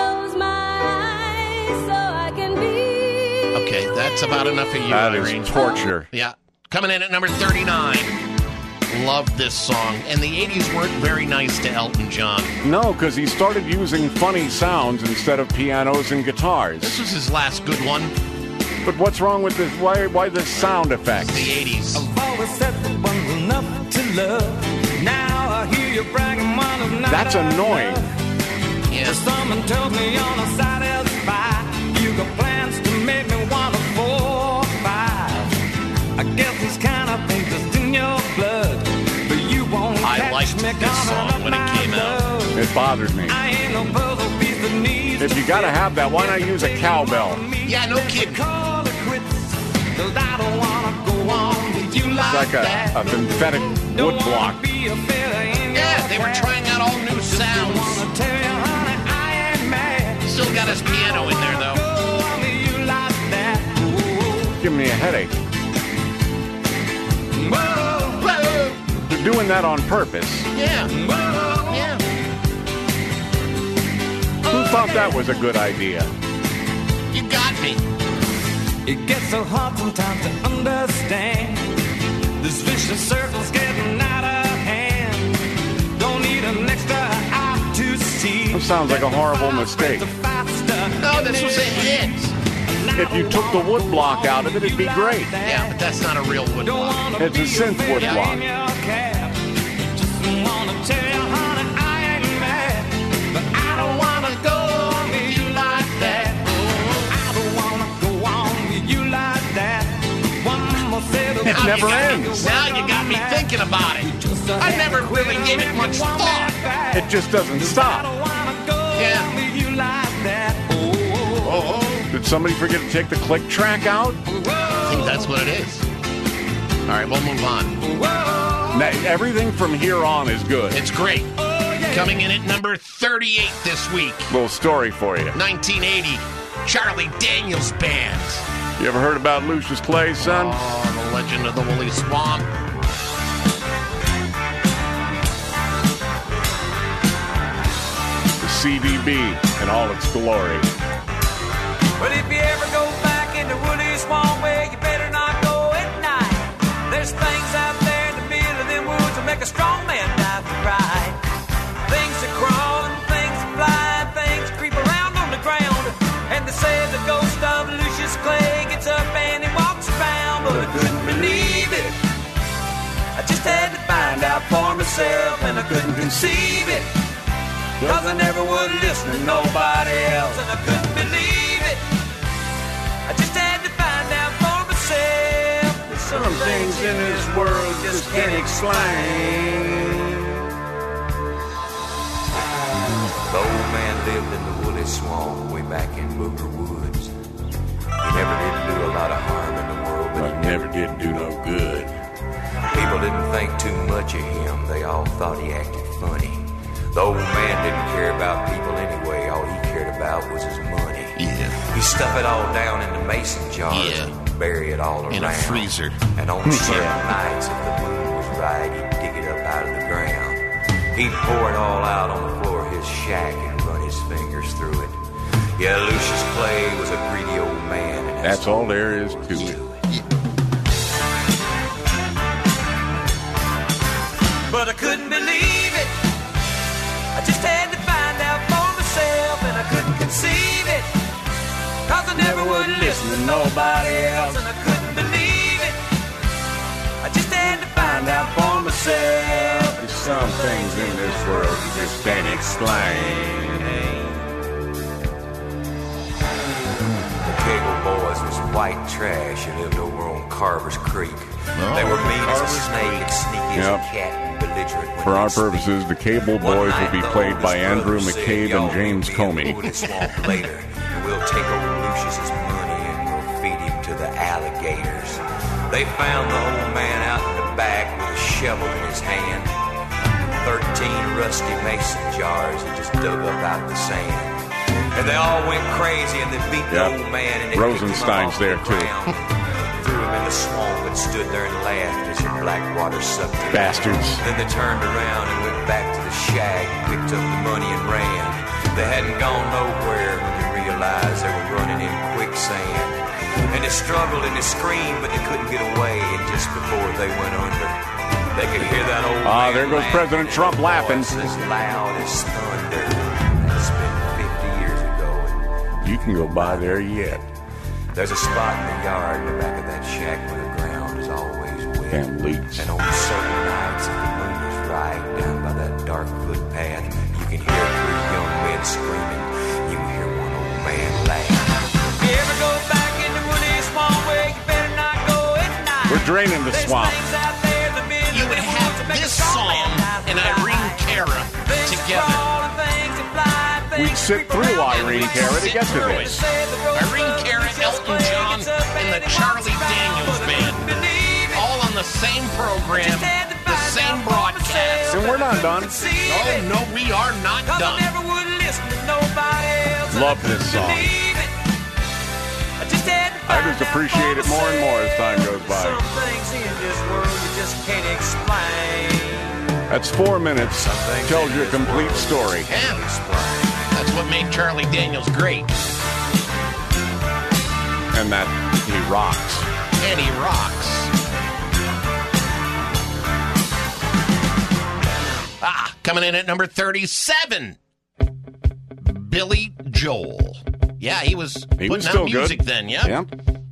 Speaker 14: Okay, that's about enough of you,
Speaker 13: That
Speaker 14: Irene.
Speaker 13: is torture.
Speaker 14: Yeah. Coming in at number thirty-nine. Love this song. And the eighties weren't very nice to Elton John.
Speaker 13: No, because he started using funny sounds instead of pianos and guitars.
Speaker 14: This was his last good one.
Speaker 13: But what's wrong with this? Why, why the sound effects?
Speaker 14: The eighties.
Speaker 11: I've always said that one's enough to love. Now I hear you bragging one of not
Speaker 13: That's annoying.
Speaker 14: Yeah.
Speaker 11: Someone tells me on a satisfied. You got plans to make me want a four or five. I guess these kind of things just in your blood. But you won't
Speaker 14: I
Speaker 11: catch
Speaker 14: liked
Speaker 11: me
Speaker 14: this song
Speaker 11: coming
Speaker 14: when
Speaker 11: up
Speaker 14: it came
Speaker 11: my
Speaker 14: out.
Speaker 11: love.
Speaker 13: It bothered me.
Speaker 11: I ain't no puzzle piece that needs
Speaker 13: If you gotta have that, why not use a cowbell?
Speaker 14: Yeah, no kidding.
Speaker 11: Call it quits, 'cause I don't wanna go on with you
Speaker 13: It's
Speaker 11: like,
Speaker 13: like
Speaker 11: that.
Speaker 13: a, a synthetic wood block.
Speaker 11: Be a fella in
Speaker 14: Yeah,
Speaker 11: your
Speaker 14: they were trying out all new sounds.
Speaker 11: wanna tell you, honey, I ain't mad.
Speaker 14: Still got his piano in there, though.
Speaker 11: Go on with you like that.
Speaker 13: Give me a headache.
Speaker 11: Whoa, whoa,
Speaker 13: They're doing that on purpose.
Speaker 14: Yeah.
Speaker 11: whoa.
Speaker 14: Yeah.
Speaker 13: Who thought that was a good idea?
Speaker 14: You got me.
Speaker 11: It gets so hard sometimes to understand. This vicious circle's getting out of hand. Don't need an extra eye to see.
Speaker 13: That sounds like a horrible mistake.
Speaker 14: No, this was a hit.
Speaker 13: If you took the wood block out of it, it'd be great.
Speaker 14: Yeah, but that's not a real wood block.
Speaker 13: It's a synth wood block.
Speaker 11: Just wanna tell you, honey, I ain't mad. But I don't wanna go on with you like that. I don't wanna go on with you like that. One more set of
Speaker 13: It
Speaker 14: Now
Speaker 13: never
Speaker 14: you got me-
Speaker 13: ends.
Speaker 14: Now you got me thinking about it. I never really gave it much thought.
Speaker 13: It just doesn't stop.
Speaker 14: Yeah.
Speaker 11: Oh,
Speaker 13: Did somebody forget to take the click track out?
Speaker 14: I think that's what it is. All right, we'll move on.
Speaker 13: Now, everything from here on is good.
Speaker 14: It's great. Coming in at number thirty-eight this week.
Speaker 13: Little story for you.
Speaker 14: nineteen eighty, Charlie Daniels Band.
Speaker 13: You ever heard about Lucius Clay, son?
Speaker 14: Oh, the legend of the Woolly Swamp.
Speaker 13: The C B B in all its glory.
Speaker 11: Well, if you ever go back in the woody swamp, well, you better not go at night. There's things out there in the middle of them woods that make a strong man die for pride. Things are crawling, things are flying, things creep around on the ground. And they say the ghost of Lucius Clay gets up and he walks around, but I couldn't believe it. I just had to find out for myself, and I couldn't conceive it. Cause I never would listen to nobody else, and I couldn't believe it. I just had to find out for myself. There's some things in this world just can't explain.
Speaker 16: The old man lived in the woolly swamp way back in Booger Woods. He never did do a lot of harm in the world, but he never did do no good. People didn't think too much of him. They all thought he acted funny. The old man didn't care about people anyway. All he cared about was his money.
Speaker 14: Yeah.
Speaker 16: He stuff it all down in the mason jar
Speaker 14: Yeah.
Speaker 16: and bury it all around.
Speaker 14: In a freezer.
Speaker 16: And on certain nights, if the moon was right, he'd dig it up out of the ground. He'd pour it all out on the floor of his shack and run his fingers through it. Yeah, Lucius Clay was a greedy old man. And
Speaker 13: That's all there is to it.
Speaker 11: But I couldn't believe it. I just had to find out for myself, and I couldn't conceive it. Cause I never would listen to nobody else, and I couldn't believe it. I just had to find out for myself.
Speaker 13: There's some things in this world you just can't explain.
Speaker 16: white trash who lived over on Carver's Creek.
Speaker 13: Oh,
Speaker 16: They were mean as a
Speaker 13: Carver's
Speaker 16: snake and sneaky
Speaker 13: Yep.
Speaker 16: as a cat and belligerent when
Speaker 13: For
Speaker 16: they
Speaker 13: our
Speaker 16: speak.
Speaker 13: purposes, the Cable Boys will be played by Andrew McCabe and James Comey.
Speaker 16: Swamp later, and we'll take over Lucius's money and we'll feed him to the alligators. They found the old man out in the back with a shovel in his hand. Thirteen rusty mason jars he just dug up out of the sand. And they all went crazy and they beat the
Speaker 13: Yep.
Speaker 16: old man and they
Speaker 13: Rosenstein's
Speaker 16: picked him up off
Speaker 13: there,
Speaker 16: the
Speaker 13: too.
Speaker 16: ground, threw him in the swamp and stood there and laughed as the black water sucked him.
Speaker 13: Bastards.
Speaker 16: Then they turned around and went back to the shack, picked up the money and ran. They hadn't gone nowhere when they realized they were running in quicksand. And they struggled and they screamed, but they couldn't get away. And just before they went under, they could hear that old
Speaker 13: Ah,
Speaker 16: man
Speaker 13: there goes
Speaker 16: laugh
Speaker 13: President
Speaker 16: in
Speaker 13: Trump
Speaker 16: a
Speaker 13: laughing.
Speaker 16: voice as loud as thunder. That's been fifty years ago.
Speaker 13: You can go by there yet.
Speaker 16: There's a spot in the yard in the back of that shack where the ground is always wet.
Speaker 13: And leaks.
Speaker 16: And on certain nights, if the moon is right, down by that dark footpath, you can hear three young men screaming. You can hear one old man laugh. If you ever go back in the woody swamp where you better not go at night.
Speaker 13: We're draining the swamp.
Speaker 14: You would have this song and Irene Cara together.
Speaker 13: We'd sit through Irene Cara to get to this.
Speaker 14: Irene Cara, Elton John, and the Charlie Daniels Band. All on the same program, the same broadcast.
Speaker 13: And we're not done.
Speaker 14: No, no, we are not done.
Speaker 13: Love this song. I just appreciate it more and more as time goes by.
Speaker 11: Some things in this world you just can't explain.
Speaker 13: That's four minutes. Tells you a complete story.
Speaker 14: And that's what made Charlie Daniels great.
Speaker 13: And that he rocks.
Speaker 14: And he rocks. Ah, coming in at number thirty-seven, Billy Joel. Yeah, he was
Speaker 13: He
Speaker 14: putting
Speaker 13: was
Speaker 14: out
Speaker 13: still
Speaker 14: music
Speaker 13: good.
Speaker 14: then, yeah.
Speaker 13: Yeah.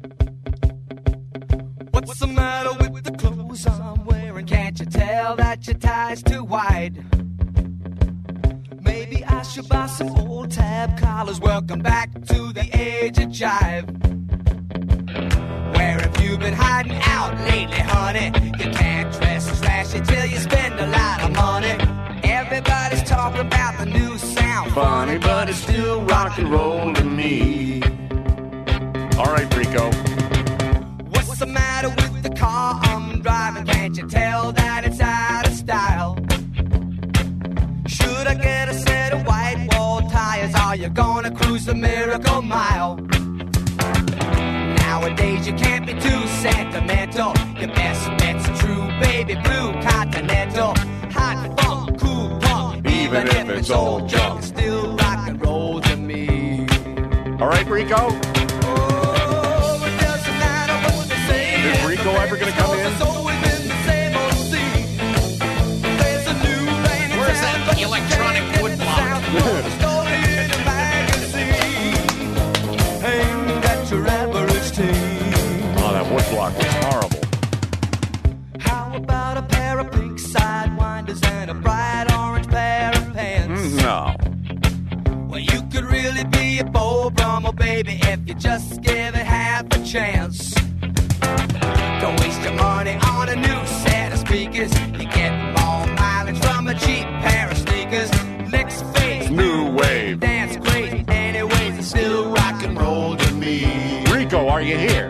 Speaker 11: What's the matter with the clothes I'm wearing? Can't you tell that your tie's too wide? Maybe I should buy some old tab collars. Welcome back to the age of jive. Where have you been hiding out lately, honey? You can't dress as flashy till you spend a lot of money. Everybody's talking about the new sound.
Speaker 13: Funny, but it's still rock and roll to me. All right, Rico.
Speaker 11: What's the matter with the car I'm driving? Can't you tell that it's out of style? Should I get a set of white wall tires? Are you gonna cruise the Miracle Mile? Nowadays you can't be too sentimental. Your best bet's a true baby blue Continental. Hot funk, cool punk, even, if it's old junk, it's still rock and roll to me.
Speaker 13: All right, Rico.
Speaker 11: Oh, it doesn't matter what they say.
Speaker 13: Is Rico ever going to come in?
Speaker 11: It's always been the same old scene. There's a new band in
Speaker 14: Where's
Speaker 11: town,
Speaker 14: that electronic woodblock?
Speaker 11: story in a magazine. Aimed at your average teen.
Speaker 13: Oh, that woodblock was horrible.
Speaker 11: How about a pair of pink sidewinders and a bright orange pair of pants?
Speaker 13: No.
Speaker 11: Well, you could really be a Beau Brummel, baby, if you just give it half a chance. Don't waste your money on a new set of speakers. You get more mileage from a cheap pair of sneakers. Next phase,
Speaker 13: New wave.
Speaker 11: dance crazy. Anyways, it's still rock and roll to me.
Speaker 13: Rico, are you here?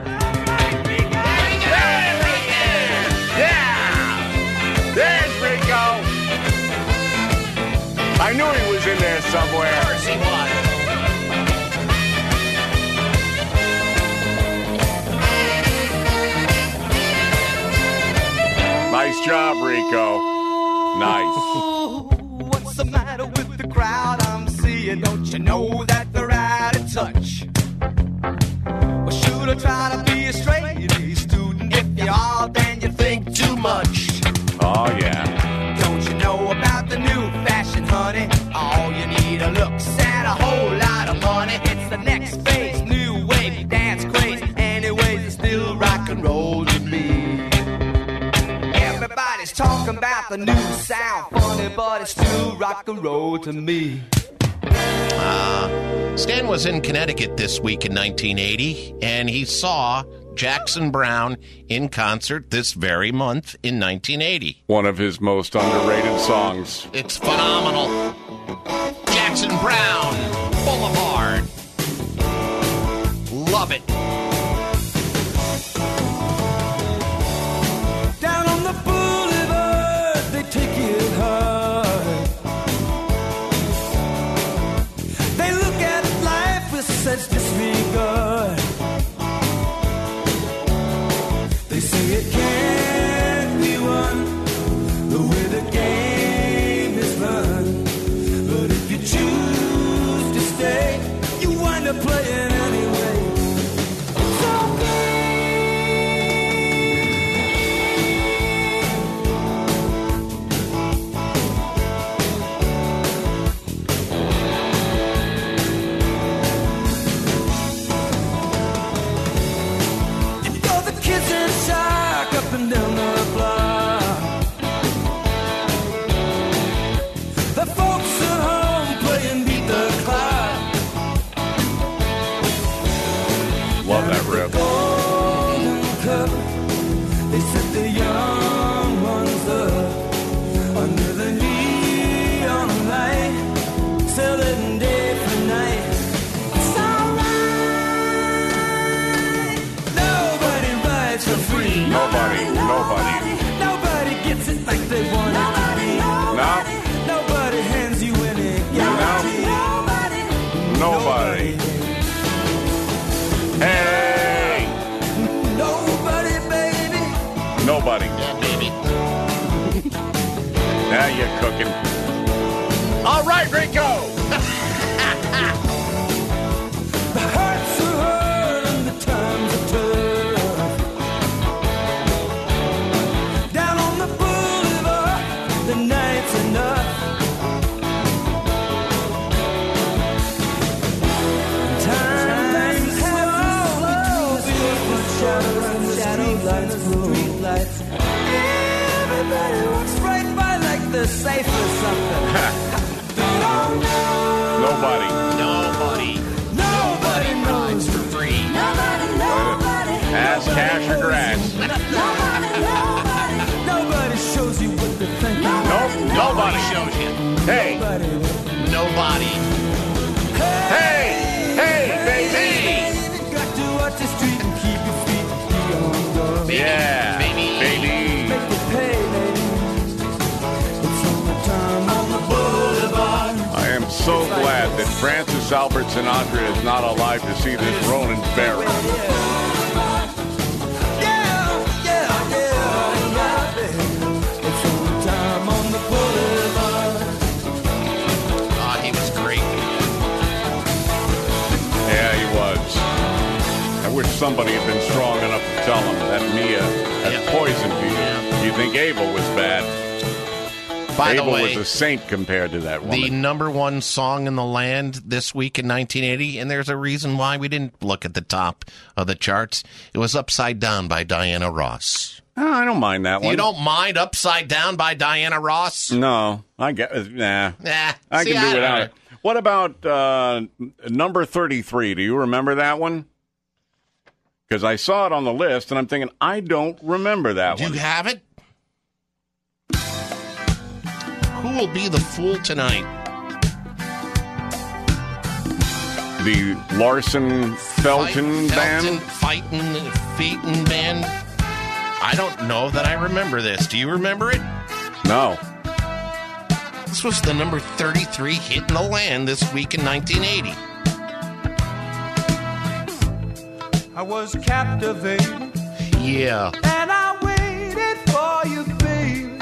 Speaker 13: Yeah! There's Rico! I knew he was in there somewhere.
Speaker 14: Of course he was.
Speaker 13: Nice job, Rico. Nice.
Speaker 11: What's the matter with the crowd I'm seeing? Don't you know that they're out of touch? Well, should I try to be a straight A student? If you are, then you think too much.
Speaker 13: Oh, yeah.
Speaker 11: Don't you know about the new fashion, honey? All you need are looks and a whole lot of money. It's the next phase, new wave, dance craze. Anyways, it's still rock and roll to me. Everybody's talking about the new sound, funny, but it's still rock and roll to me.
Speaker 14: Uh, Stan was in Connecticut this week in nineteen eighty, and he saw Jackson Browne in concert this very month in nineteen eighty.
Speaker 13: One of his most underrated songs.
Speaker 14: It's phenomenal. Jackson Browne, Boulevard. Love it.
Speaker 11: Down on the boulevard, they take it hard. They look at life with such disregard. They say it can't be won the way the game is run. But if you choose to stay, you wind up playing anyway. It's okay. You're the kids in shock up and down the block. The folks at home playing beat the clock.
Speaker 13: Love that riff.
Speaker 11: Golden cup, they set the young ones up under the neon light, selling day for night. It's alright. Nobody rides for free.
Speaker 13: Nobody, nobody.
Speaker 11: Nobody gets it like they want it to be.
Speaker 13: No.
Speaker 11: Nobody hands you any guarantee.
Speaker 13: Nobody. Hey!
Speaker 11: Nobody, baby.
Speaker 13: Nobody.
Speaker 14: Yeah, baby.
Speaker 13: Now you're cooking. All right, Rico!
Speaker 11: The hearts are hard and the times are tough. Down on the boulevard, the night's enough. Time slow, beautiful shadows and the streetlights, streetlights. Everybody walks right by like they're safe or something. They don't know.
Speaker 13: Nobody.
Speaker 14: Nobody.
Speaker 11: Nobody knows.
Speaker 14: For free.
Speaker 11: Nobody, nobody.
Speaker 13: Ass, cash, or grass.
Speaker 11: Nobody, nobody. Nobody shows you what they're thinking.
Speaker 13: Nope, nobody.
Speaker 14: shows you.
Speaker 13: Hey!
Speaker 14: Nobody.
Speaker 13: Hey! Hey, baby!
Speaker 11: Got to watch the street and keep your feet beyond the
Speaker 14: Baby.
Speaker 13: Yeah,
Speaker 14: Baby.
Speaker 13: baby.
Speaker 11: Make it pay, baby. It's summertime on the boulevard.
Speaker 13: I am so glad that Francis Albert Sinatra is not alive to see this Ronan Farrow.
Speaker 11: Yeah, yeah, yeah, yeah, baby. It's summertime on the boulevard.
Speaker 14: Oh, he was great.
Speaker 13: Yeah, he was. I wish somebody had been strong enough to tell him that Mia had
Speaker 14: Yeah.
Speaker 13: poisoned you.
Speaker 14: Yeah.
Speaker 13: You think Abel was bad?
Speaker 14: By
Speaker 13: Abel
Speaker 14: the way,
Speaker 13: was a saint compared to that woman.
Speaker 14: the number one song in the land this week in nineteen eighty, and there's a reason why we didn't look at the top of the charts. It was Upside Down by Diana Ross.
Speaker 13: Oh, I don't mind that one.
Speaker 14: You don't mind Upside Down by Diana Ross?
Speaker 13: No, I get. Nah,
Speaker 14: Nah,
Speaker 13: I
Speaker 14: see,
Speaker 13: can do
Speaker 14: I don't
Speaker 13: without
Speaker 14: know.
Speaker 13: it. What about uh, number thirty-three? Do you remember that one? Because I saw it on the list, and I'm thinking, I don't remember that
Speaker 14: Do
Speaker 13: one.
Speaker 14: you have it? Who will be the fool tonight?
Speaker 13: The Larson Felton band?
Speaker 14: Fighting, Feeton band. I don't know that I remember this. Do you remember it?
Speaker 13: No.
Speaker 14: This was the number thirty-three hit in the land this week in nineteen eighty.
Speaker 11: I was captivated.
Speaker 14: Yeah.
Speaker 11: And I waited for you, babe.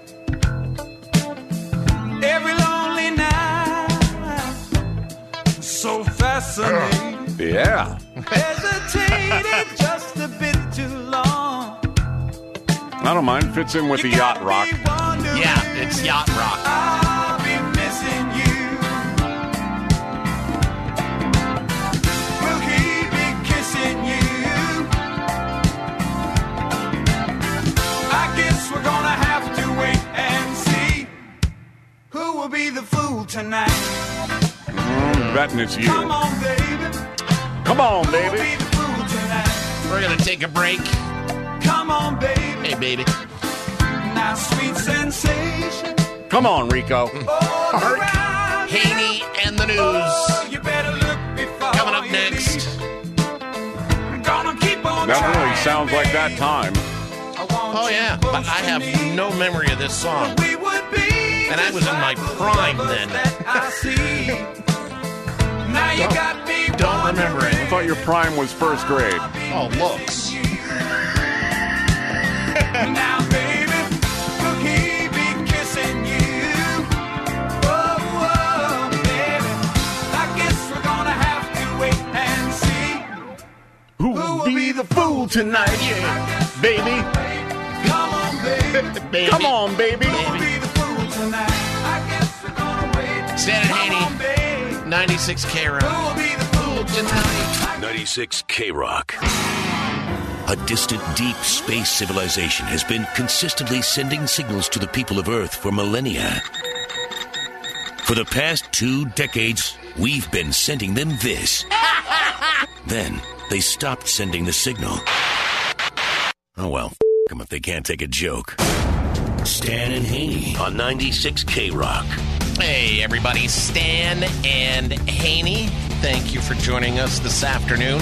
Speaker 11: Every lonely night. So fascinating.
Speaker 13: Yeah.
Speaker 11: Hesitated just a bit too long.
Speaker 13: I don't mind. Fits in with the yacht rock.
Speaker 14: Yeah, it's yacht rock.
Speaker 11: I'll be missing you. Will he be kissing you? I guess we're gonna have to wait and see who will be the fool tonight.
Speaker 13: Mm, betting it's you.
Speaker 11: Come on, baby.
Speaker 13: Come on, baby.
Speaker 14: We're going to take a break.
Speaker 11: Come on, baby.
Speaker 14: Hey, baby.
Speaker 11: Now, sweet sensation.
Speaker 13: Come on, Rico.
Speaker 14: Art, Haney, and the news.
Speaker 11: Oh, you better look before
Speaker 14: Coming up
Speaker 11: you
Speaker 14: next.
Speaker 11: leave. Gonna keep on
Speaker 13: That
Speaker 11: trying,
Speaker 13: really sounds like that time.
Speaker 14: Oh, yeah. But I have no memory of this song.
Speaker 11: We would be
Speaker 14: And I was in my prime then.
Speaker 11: I see. Now you got me.
Speaker 14: Don't remember it.
Speaker 13: I thought your prime was first grade.
Speaker 14: Oh, looks.
Speaker 11: Now, baby, look, he be kissing you. Whoa, whoa, baby. I guess we're gonna have to wait and see.
Speaker 13: Who will be the fool tonight? Yeah, baby.
Speaker 11: Come on, baby.
Speaker 14: baby.
Speaker 13: Come on, baby.
Speaker 11: Who will be the fool tonight? I guess we're gonna wait.
Speaker 14: Stan and
Speaker 11: Come
Speaker 14: Haney.
Speaker 11: on, baby.
Speaker 14: ninety-six K Rock.
Speaker 11: Who will be the fool tonight?
Speaker 12: ninety-six K Rock. A distant, deep space civilization has been consistently sending signals to the people of Earth for millennia. For the past two decades, we've been sending them this. Then, they stopped sending the signal. Oh well, f*** them if they can't take a joke. Stan and Haney on ninety-six K Rock.
Speaker 14: Hey, everybody. Stan and Haney. Thank you for joining us this afternoon.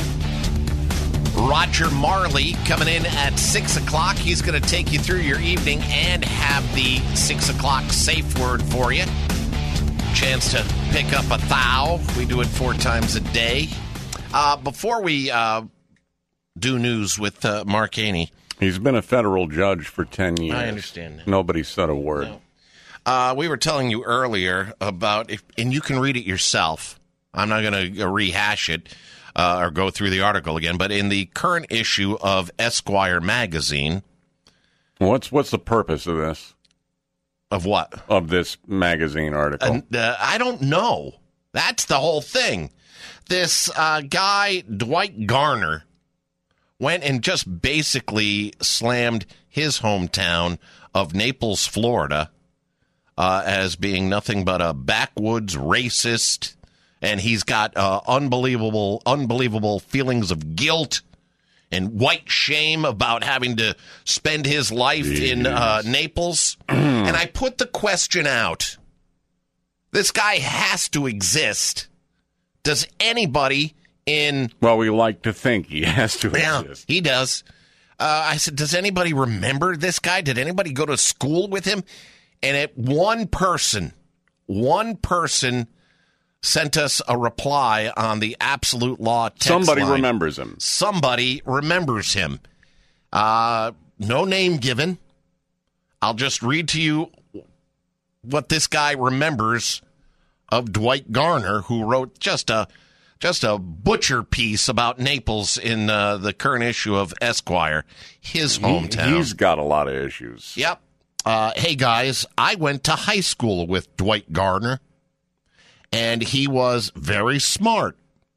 Speaker 14: Roger Marley coming in at six o'clock. He's going to take you through your evening and have the six o'clock safe word for you. Chance to pick up a thou. We do it four times a day. Uh, before we uh, do news with uh, Mark Haney.
Speaker 13: He's been a federal judge for ten years.
Speaker 14: I understand that.
Speaker 13: Nobody said a word.
Speaker 14: No. Uh, we were telling you earlier about, if, and you can read it yourself. I'm not going to rehash it. Uh, or go through the article again, but in the current issue of Esquire magazine,
Speaker 13: what's what's the purpose of this?
Speaker 14: Of what?
Speaker 13: Of this magazine article?
Speaker 14: Uh, uh, I don't know. That's the whole thing. This uh, guy Dwight Garner went and just basically slammed his hometown of Naples, Florida, uh, as being nothing but a backwoods racist. And he's got uh, unbelievable, unbelievable feelings of guilt and white shame about having to spend his life Jeez. in uh, Naples. And I put the question out. This guy has to exist. Does anybody in...
Speaker 13: Well, we like to think he has to
Speaker 14: yeah,
Speaker 13: exist.
Speaker 14: He does. Uh, I said, does anybody remember this guy? Did anybody go to school with him? And it, one person, one person... sent us a reply on the Absolute Law text
Speaker 13: Somebody
Speaker 14: line.
Speaker 13: remembers him.
Speaker 14: Somebody remembers him. Uh, no name given. I'll just read to you what this guy remembers of Dwight Garner, who wrote just a just a butcher piece about Naples in uh, the current issue of Esquire, his hometown.
Speaker 13: He, he's got a lot of issues.
Speaker 14: Yep. Uh, hey, guys, I went to high school with Dwight Garner. And he was very smart,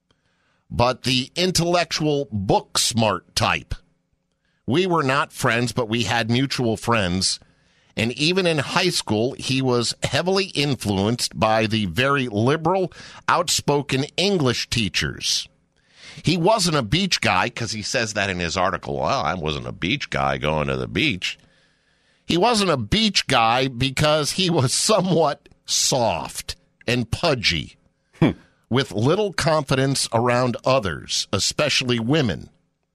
Speaker 14: but the intellectual book smart type. We were not friends, but we had mutual friends. And even in high school, he was heavily influenced by the very liberal, outspoken English teachers. He wasn't a beach guy, because he says that in his article. Well, I wasn't a beach guy going to the beach. He wasn't a beach guy because he was somewhat soft and pudgy, hmm. with little confidence around others, especially women.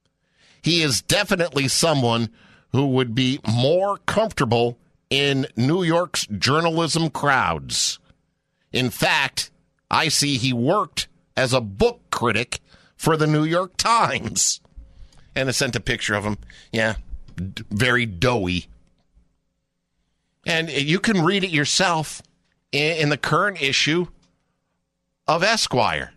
Speaker 14: He is definitely someone who would be more comfortable in New York's journalism crowds. In fact, I see he worked as a book critic for the New York Times. And I sent a picture of him. Yeah, d- very doughy. And you can read it yourself in the current issue of Esquire.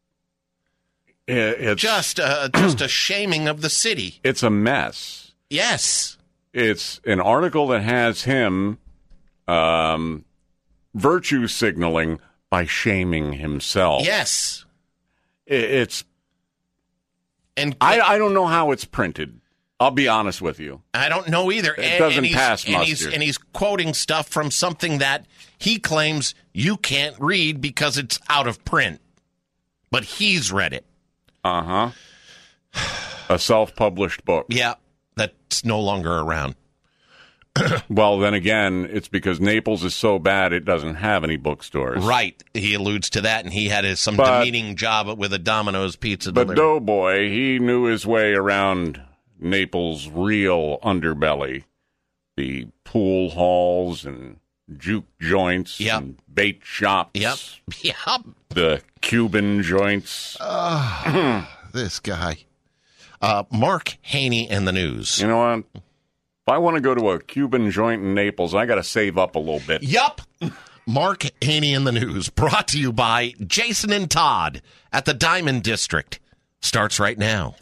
Speaker 13: It's,
Speaker 14: just, uh, just a shaming of the city.
Speaker 13: It's a mess.
Speaker 14: Yes.
Speaker 13: It's an article that has him um, virtue signaling by shaming himself.
Speaker 14: Yes.
Speaker 13: It, it's...
Speaker 14: And
Speaker 13: I, I don't know how it's printed. I'll be honest with you.
Speaker 14: I don't know either.
Speaker 13: It
Speaker 14: and,
Speaker 13: doesn't
Speaker 14: and he's,
Speaker 13: pass
Speaker 14: and he's,
Speaker 13: muster.
Speaker 14: and he's quoting stuff from something that he claims you can't read because it's out of print. But he's read it.
Speaker 13: Uh-huh. A self-published book.
Speaker 14: Yeah, that's no longer around.
Speaker 13: Well, then again, it's because Naples is so bad it doesn't have any bookstores.
Speaker 14: Right. He alludes to that, and he had his, some
Speaker 13: But-
Speaker 14: demeaning job with a Domino's pizza
Speaker 13: But
Speaker 14: delivery.
Speaker 13: Doughboy, he knew his way around Naples' real underbelly. The pool halls and juke joints
Speaker 14: Yep.
Speaker 13: and bait shops.
Speaker 14: Yep. Yep.
Speaker 13: The Cuban joints.
Speaker 14: Uh, this guy. Uh, Mark Haney and the News.
Speaker 13: You know what? If I want to go to a Cuban joint in Naples, I got to save up a little bit.
Speaker 14: Yup. Mark Haney and the News, brought to you by Jason and Todd at the Diamond District. Starts right now.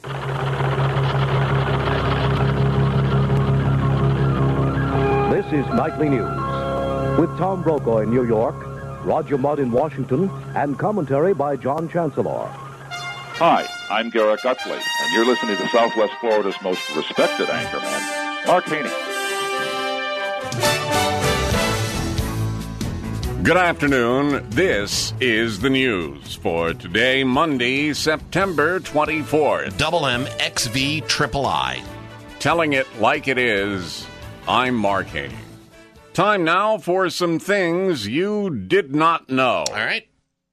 Speaker 17: This is Nightly News with Tom Brokaw in New York, Roger Mudd in Washington, and commentary by John Chancellor.
Speaker 18: Hi, I'm Garrett Gutley, and you're listening to Southwest Florida's most respected anchorman, Mark Haney.
Speaker 13: Good afternoon. This is the news for today, Monday, September twenty-fourth.
Speaker 14: Double M X V Triple I.
Speaker 13: Telling it like it is, I'm Mark Haney. Time now for some things you did not know.
Speaker 14: All right.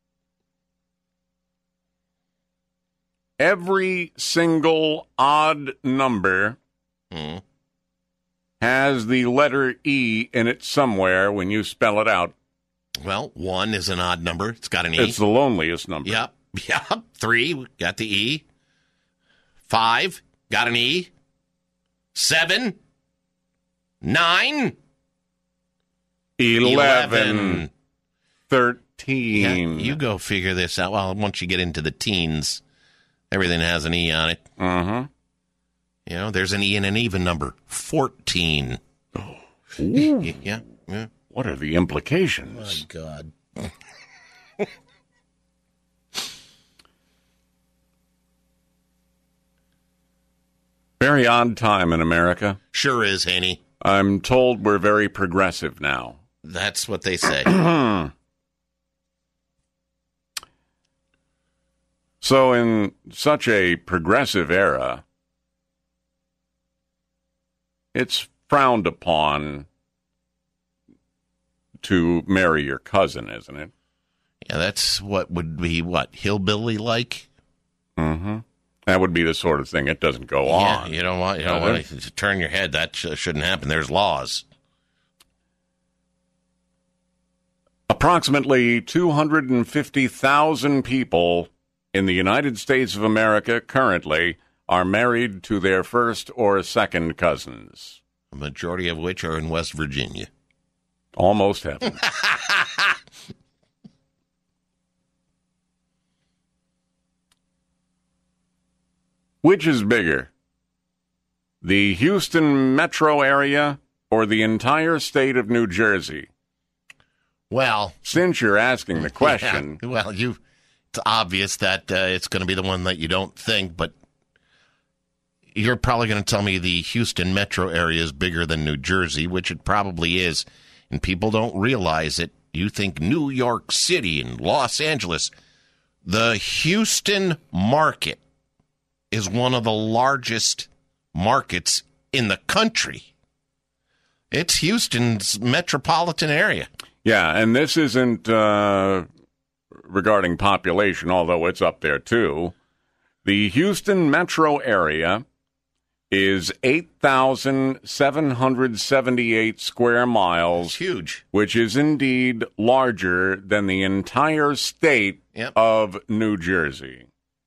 Speaker 13: Every single odd number
Speaker 14: mm.
Speaker 13: has the letter E in it somewhere when you spell it out.
Speaker 14: Well, one is an odd number. It's got an E.
Speaker 13: It's the loneliest number.
Speaker 14: Yep. Yep. Three, got the E. Five, got an E. Seven. Nine.
Speaker 13: Eleven.
Speaker 14: Eleven.
Speaker 13: Thirteen.
Speaker 14: Yeah, you go figure this out. Well, once you get into the teens, everything has an E on it.
Speaker 13: Uh-huh.
Speaker 14: You know, there's an E in an even number. Fourteen.
Speaker 13: Oh.
Speaker 14: Yeah. Yeah.
Speaker 13: What are the implications?
Speaker 14: My God.
Speaker 13: Very odd time in America.
Speaker 14: Sure is, Haney.
Speaker 13: I'm told we're very progressive now.
Speaker 14: That's what they say.
Speaker 13: So in such a progressive era, it's frowned upon to marry your cousin, isn't it?
Speaker 14: Yeah, that's what would be, what, hillbilly-like?
Speaker 13: Mm-hmm. That would be the sort of thing. It doesn't go
Speaker 14: Yeah,
Speaker 13: on.
Speaker 14: you don't want, you don't
Speaker 13: Uh,
Speaker 14: want to turn your head. That sh- shouldn't happen. There's laws.
Speaker 13: Approximately two hundred fifty thousand people in the United States of America currently are married to their first or second cousins.
Speaker 14: A majority of which are in West Virginia.
Speaker 13: Almost heaven. Which is bigger, the Houston metro area or the entire state of New Jersey?
Speaker 14: Well,
Speaker 13: since you're asking the question,
Speaker 14: yeah, well, you it's obvious that uh, it's going to be the one that you don't think, but you're probably going to tell me the Houston metro area is bigger than New Jersey, which it probably is, and people don't realize it. You think New York City and Los Angeles. The Houston market is one of the largest markets in the country. It's Houston's metropolitan area.
Speaker 13: Yeah, and this isn't uh, regarding population, although it's up there too. The Houston metro area is eight thousand seven hundred seventy-eight square miles.
Speaker 14: It's huge.
Speaker 13: Which is indeed larger than the entire state
Speaker 14: yep.
Speaker 13: of New Jersey.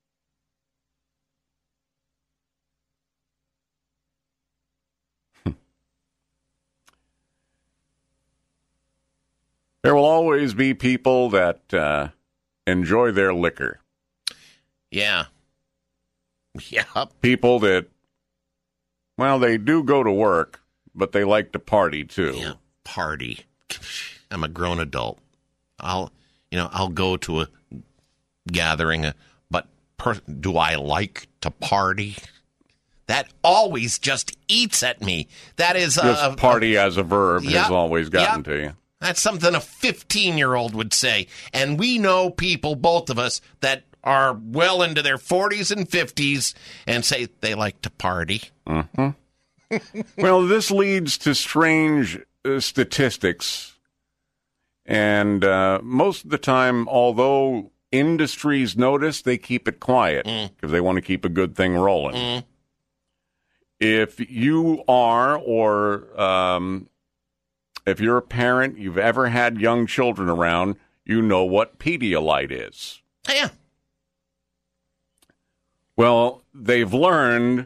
Speaker 13: There will always be people that uh, enjoy their liquor.
Speaker 14: Yeah. Yeah.
Speaker 13: People that, well, they do go to work, but they like to party too.
Speaker 14: Yeah, party. I'm a grown adult. I'll, you know, I'll go to a gathering, uh, but per- do I like to party? That always just eats at me. That is a...
Speaker 13: Just party a, as a verb
Speaker 14: yep,
Speaker 13: has always gotten
Speaker 14: yep.
Speaker 13: to you.
Speaker 14: That's something a fifteen-year-old would say. And we know people, both of us, that are well into their forties and fifties and say they like to party.
Speaker 13: Mm-hmm. Well, this leads to strange uh, statistics. And uh, most of the time, although industries notice, they keep it quiet because mm. they want to keep a good thing rolling. Mm. If you are, or um, if you're a parent, you've ever had young children around, you know what Pedialyte is.
Speaker 14: Yeah.
Speaker 13: Well, they've learned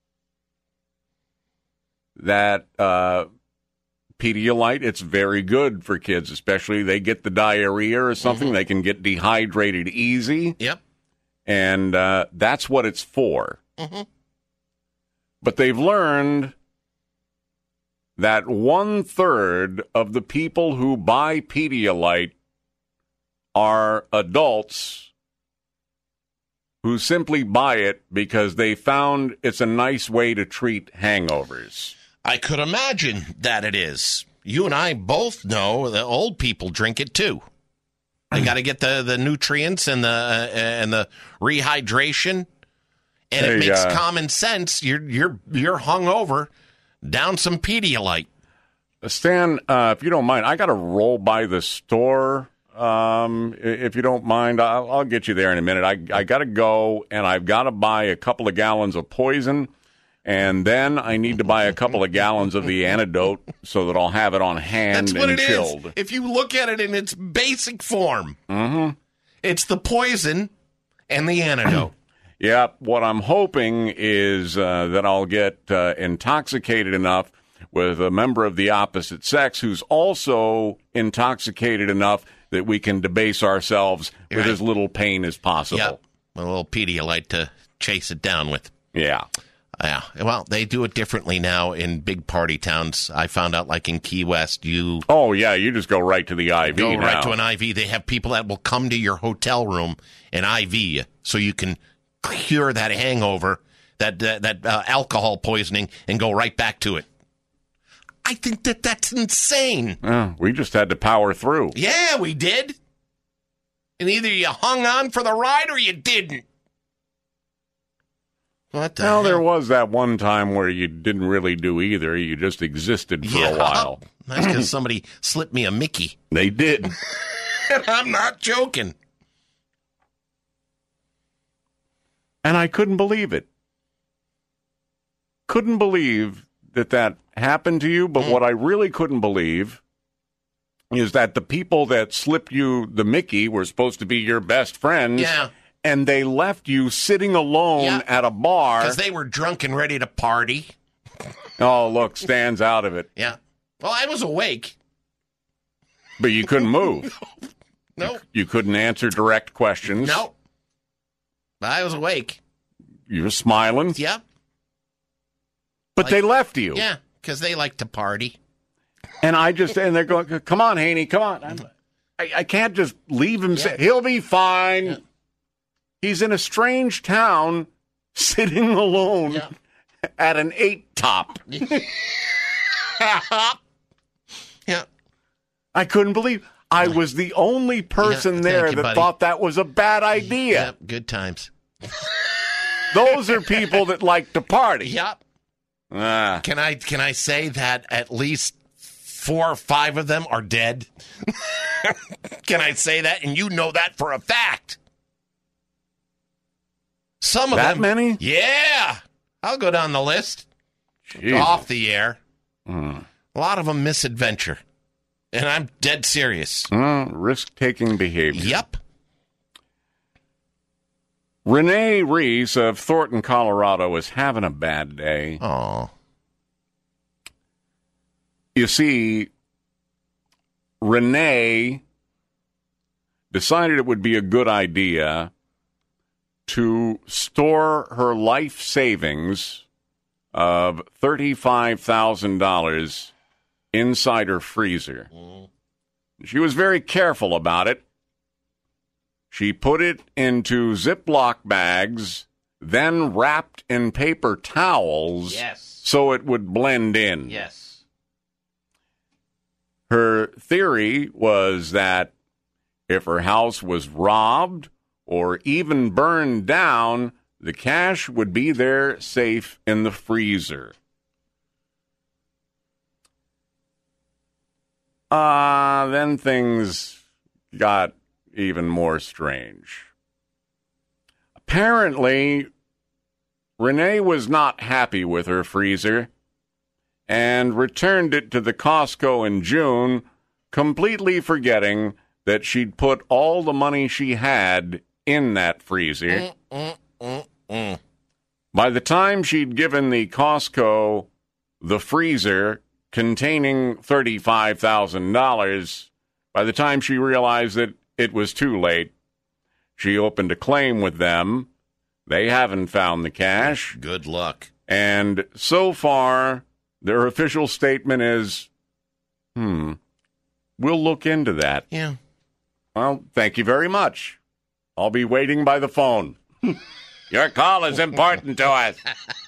Speaker 13: that uh, Pedialyte, it's very good for kids, especially they get the diarrhea or something. Mm-hmm. They can get dehydrated easy.
Speaker 14: Yep.
Speaker 13: And uh, that's what it's for.
Speaker 14: Mm-hmm.
Speaker 13: But they've learned that one-third of the people who buy Pedialyte are adults who simply buy it because they found it's a nice way to treat hangovers.
Speaker 14: I could imagine that it is. You and I both know that old people drink it too. They got to get the, the nutrients and the uh, and the rehydration, and
Speaker 13: hey,
Speaker 14: it makes
Speaker 13: uh,
Speaker 14: common sense. You're you're you're hungover, down some Pedialyte.
Speaker 13: Stan, uh, if you don't mind, I got to roll by the store. Um, if you don't mind, I'll, I'll get you there in a minute. I I got to go, and I've got to buy a couple of gallons of poison. And then I need to buy a couple of gallons of the antidote so that I'll have it on hand
Speaker 14: That's what
Speaker 13: and
Speaker 14: it
Speaker 13: chilled.
Speaker 14: Is. If you look at it in its basic form,
Speaker 13: mm-hmm.
Speaker 14: it's the poison and the antidote.
Speaker 13: Yeah, what I'm hoping is uh, that I'll get uh, intoxicated enough with a member of the opposite sex who's also intoxicated enough that we can debase ourselves with
Speaker 14: right.
Speaker 13: as little pain as possible.
Speaker 14: Yep. A little Pedialyte to chase it down with.
Speaker 13: Yeah.
Speaker 14: Yeah, well, they do it differently now in big party towns. I found out, like in Key West, you...
Speaker 13: Oh, yeah, you just go right to the I V
Speaker 14: Go
Speaker 13: now.
Speaker 14: right to an I V. They have people that will come to your hotel room and I V you so you can cure that hangover, that that, that uh, alcohol poisoning, and go right back to it. I think that that's insane.
Speaker 13: Uh, we just had to power through.
Speaker 14: Yeah, we did. And either you hung on for the ride or you didn't. What the
Speaker 13: well,
Speaker 14: hell?
Speaker 13: there was that one time where you didn't really do either. You just existed for
Speaker 14: yeah,
Speaker 13: a while.
Speaker 14: That's because somebody slipped me a Mickey.
Speaker 13: They did.
Speaker 14: And I'm not joking.
Speaker 13: And I couldn't believe it. Couldn't believe that that happened to you. But mm. what I really couldn't believe is that the people that slipped you the Mickey were supposed to be your best friends.
Speaker 14: Yeah.
Speaker 13: And they left you sitting alone
Speaker 14: yeah.
Speaker 13: at a bar.
Speaker 14: Because they were drunk and ready to party.
Speaker 13: Oh, look, Stan's out of it.
Speaker 14: Yeah. Well, I was awake.
Speaker 13: But you couldn't move.
Speaker 14: No.
Speaker 13: You, you couldn't answer direct questions.
Speaker 14: No. But I was awake.
Speaker 13: You were smiling.
Speaker 14: Yep.
Speaker 13: But
Speaker 14: like,
Speaker 13: they left you.
Speaker 14: Yeah, because they like to party.
Speaker 13: And I just, and they're going, come on, Haney, come on. I'm, I, I can't just leave him.
Speaker 14: Yeah.
Speaker 13: Say, he'll be fine. Yeah. He's in a strange town, sitting alone yeah. at an eight top.
Speaker 14: yeah.
Speaker 13: I couldn't believe I was the only person
Speaker 14: yeah,
Speaker 13: there
Speaker 14: you,
Speaker 13: that
Speaker 14: buddy.
Speaker 13: thought that was a bad idea.
Speaker 14: Yep, good times.
Speaker 13: Those are people that like to party.
Speaker 14: Yep.
Speaker 13: Ah.
Speaker 14: Can I can I say that at least four or five of them are dead? Can I say that? And you know that for a fact. Some of
Speaker 13: that
Speaker 14: them.
Speaker 13: That many?
Speaker 14: Yeah. I'll go down the list.
Speaker 13: Jeez.
Speaker 14: Off the air.
Speaker 13: Mm.
Speaker 14: A lot of them misadventure. And I'm dead serious.
Speaker 13: Mm, risk-taking behavior.
Speaker 14: Yep.
Speaker 13: Renee Reese of Thornton, Colorado is having a bad day.
Speaker 14: Oh.
Speaker 13: You see, Renee decided it would be a good idea to store her life savings of thirty-five thousand dollars inside her freezer. Mm. She was very careful about it. She put it into Ziploc bags then wrapped in paper towels
Speaker 14: Yes.
Speaker 13: so it would blend in.
Speaker 14: Yes.
Speaker 13: Her theory was that if her house was robbed or even burned down, the cash would be there safe in the freezer. Uh, then things got even more strange. Apparently, Renee was not happy with her freezer and returned it to the Costco in June, completely forgetting that she'd put all the money she had in that freezer.
Speaker 14: Mm, mm, mm.
Speaker 13: By the time she'd given the Costco the freezer containing thirty-five thousand dollars, by the time she realized that it was too late, she opened a claim with them. They haven't found the cash.
Speaker 14: Good luck.
Speaker 13: And so far, their official statement is, hmm, we'll look into that.
Speaker 14: Yeah.
Speaker 13: Well, thank you very much. I'll be waiting by the phone. Your call is important to us.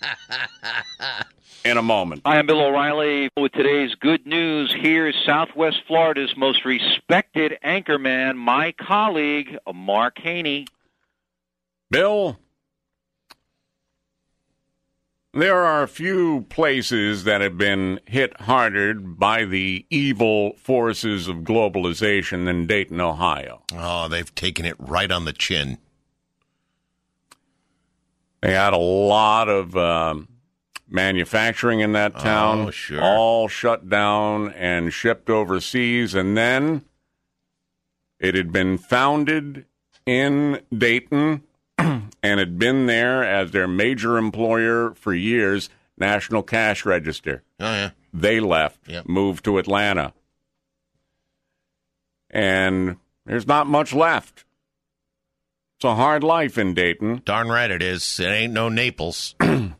Speaker 13: In a moment.
Speaker 19: I am Bill O'Reilly with today's good news. Here's Southwest Florida's most respected anchorman, my colleague, Mark Haney.
Speaker 13: Bill, there are a few places that have been hit harder by the evil forces of globalization than Dayton, Ohio.
Speaker 14: Oh, they've taken it right on the chin.
Speaker 13: They had a lot of um, manufacturing in that town,
Speaker 14: oh, sure.
Speaker 13: all shut down and shipped overseas, and then it had been founded in Dayton and had been there as their major employer for years, National Cash Register.
Speaker 14: Oh, yeah.
Speaker 13: They left,
Speaker 14: Yep.
Speaker 13: moved to Atlanta. And there's not much left. It's a hard life in Dayton.
Speaker 14: Darn right it is. It ain't no Naples.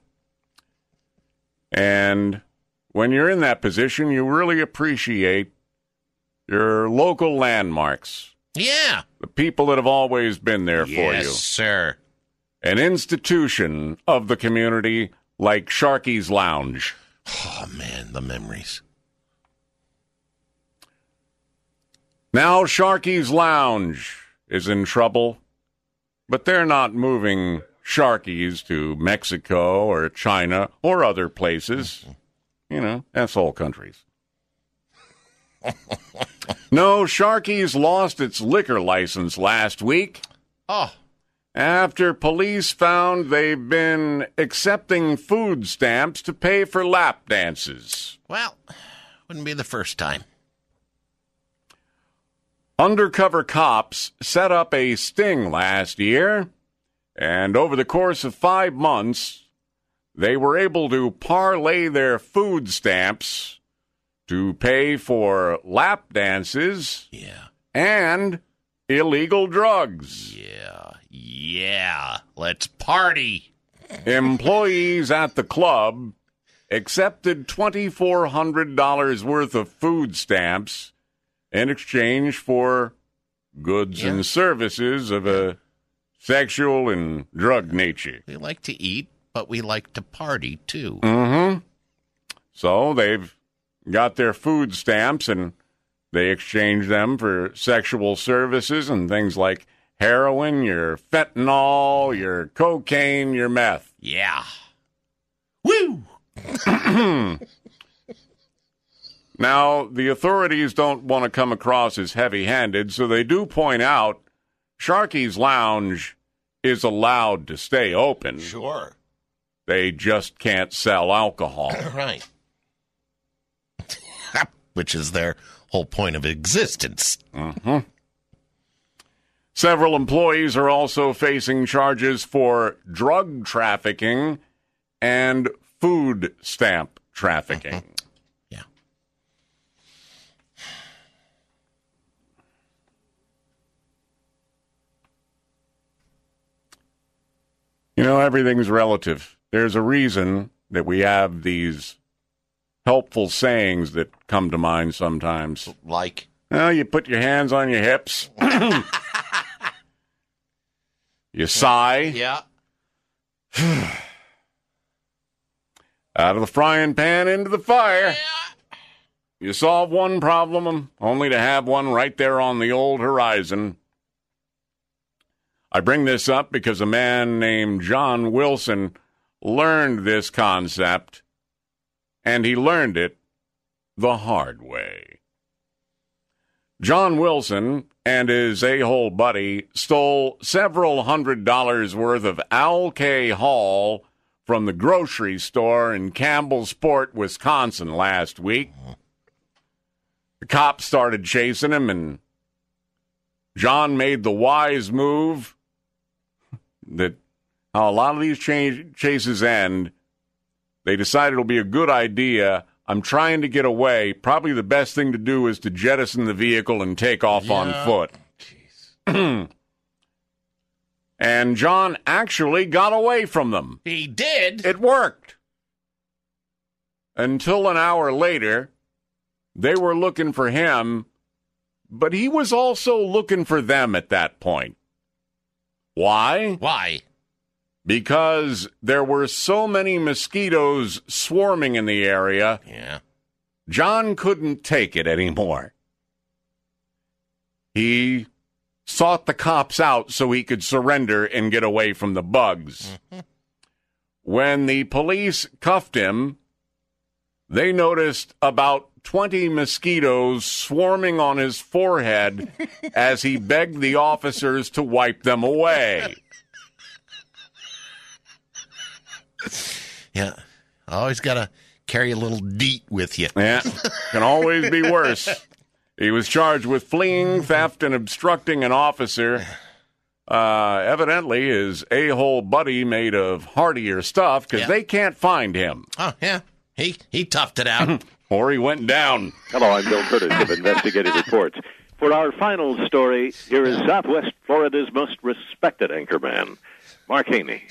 Speaker 13: And when you're in that position, you really appreciate your local landmarks.
Speaker 14: Yeah.
Speaker 13: The people that have always been there for you.
Speaker 14: Yes, sir.
Speaker 13: An institution of the community like Sharky's Lounge.
Speaker 14: Oh, man, the memories.
Speaker 13: Now Sharky's Lounge is in trouble, but they're not moving Sharky's to Mexico or China or other places. You know, asshole countries. No, Sharky's lost its liquor license last week.
Speaker 14: Oh.
Speaker 13: After police found they've been accepting food stamps to pay for lap dances.
Speaker 14: Well, wouldn't be the first time.
Speaker 13: Undercover cops set up a sting last year, and over the course of five months, they were able to parlay their food stamps to pay for lap dances
Speaker 14: yeah.
Speaker 13: and illegal drugs.
Speaker 14: Yeah, yeah, let's party.
Speaker 13: Employees at the club accepted two thousand four hundred dollars worth of food stamps in exchange for goods
Speaker 14: Yeah.
Speaker 13: and services of a sexual and drug nature.
Speaker 14: We like to eat, but we like to party, too.
Speaker 13: Mm-hmm. So they've got their food stamps, and they exchange them for sexual services and things like heroin, your fentanyl, your cocaine, your meth.
Speaker 14: Yeah. Woo!
Speaker 13: Now, the authorities don't want to come across as heavy-handed, so they do point out Sharky's Lounge is allowed to stay open.
Speaker 14: Sure.
Speaker 13: They just can't sell alcohol.
Speaker 14: Right. Which is their whole point of existence.
Speaker 13: Mm-hmm. Several employees are also facing charges for drug trafficking and food stamp trafficking.
Speaker 14: Mm-hmm. Yeah.
Speaker 13: You know, everything's relative. There's a reason that we have these helpful sayings that come to mind sometimes.
Speaker 14: Like?
Speaker 13: Well, you put your hands on your hips. You sigh.
Speaker 14: Yeah.
Speaker 13: Out of the frying pan into the fire. You solve one problem, only to have one right there on the old horizon. I bring this up because a man named John Wilson learned this concept, and he learned it the hard way. John Wilson and his a-hole buddy stole several hundred dollars worth of alcohol from the grocery store in Campbellsport, Wisconsin last week. The cops started chasing him, and John made the wise move that how a lot of these ch- chases end. They decided it'll be a good idea. I'm trying to get away. Probably the best thing to do is to jettison the vehicle and take off
Speaker 14: Yeah.
Speaker 13: on foot. And John actually got away from them.
Speaker 14: He did?
Speaker 13: It worked. Until an hour later, they were looking for him, but he was also looking for them at that point. Why?
Speaker 14: Why?
Speaker 13: Because there were so many mosquitoes swarming in the area,
Speaker 14: Yeah.
Speaker 13: John couldn't take it anymore. He sought the cops out so he could surrender and get away from the bugs.
Speaker 14: Mm-hmm.
Speaker 13: When the police cuffed him, they noticed about twenty mosquitoes swarming on his forehead as he begged the officers to wipe them away.
Speaker 14: Yeah. Always got to carry a little deet with you.
Speaker 13: Yeah, can always be worse. He was charged with fleeing, theft, and obstructing an officer. Uh, evidently, his a-hole buddy made of hardier stuff because
Speaker 14: Yeah.
Speaker 13: they can't find him.
Speaker 14: Oh, yeah. He he toughed it out.
Speaker 13: Or he went down.
Speaker 20: Hello, I'm Bill Curtis of Investigative Reports. For our final story, here is Southwest Florida's most respected anchorman, Mark Haney.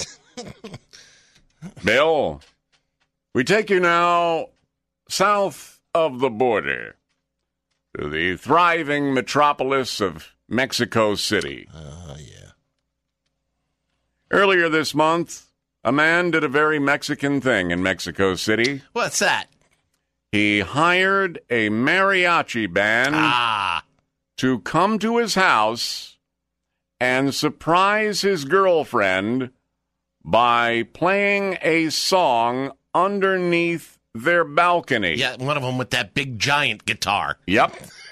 Speaker 13: Bill, we take you now south of the border to the thriving metropolis of Mexico City.
Speaker 14: Oh, yeah.
Speaker 13: Earlier this month, a man did a very Mexican thing in Mexico City.
Speaker 14: What's that?
Speaker 13: He hired a mariachi band
Speaker 14: Ah.
Speaker 13: to come to his house and surprise his girlfriend by playing a song underneath their balcony.
Speaker 14: Yeah, one of them with that big giant guitar.
Speaker 13: Yep.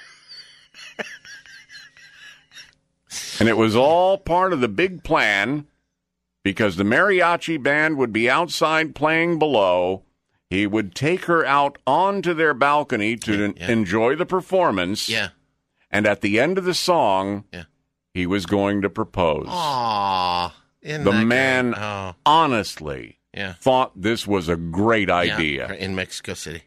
Speaker 13: And it was all part of the big plan because the mariachi band would be outside playing below. He would take her out onto their balcony to
Speaker 14: Yeah, yeah.
Speaker 13: enjoy the performance.
Speaker 14: Yeah.
Speaker 13: And at the end of the song,
Speaker 14: Yeah.
Speaker 13: he was going to propose.
Speaker 14: Aw. Isn't
Speaker 13: the
Speaker 14: that
Speaker 13: man
Speaker 14: great? Oh.
Speaker 13: honestly
Speaker 14: Yeah.
Speaker 13: thought this was a great idea.
Speaker 14: Yeah, in Mexico City.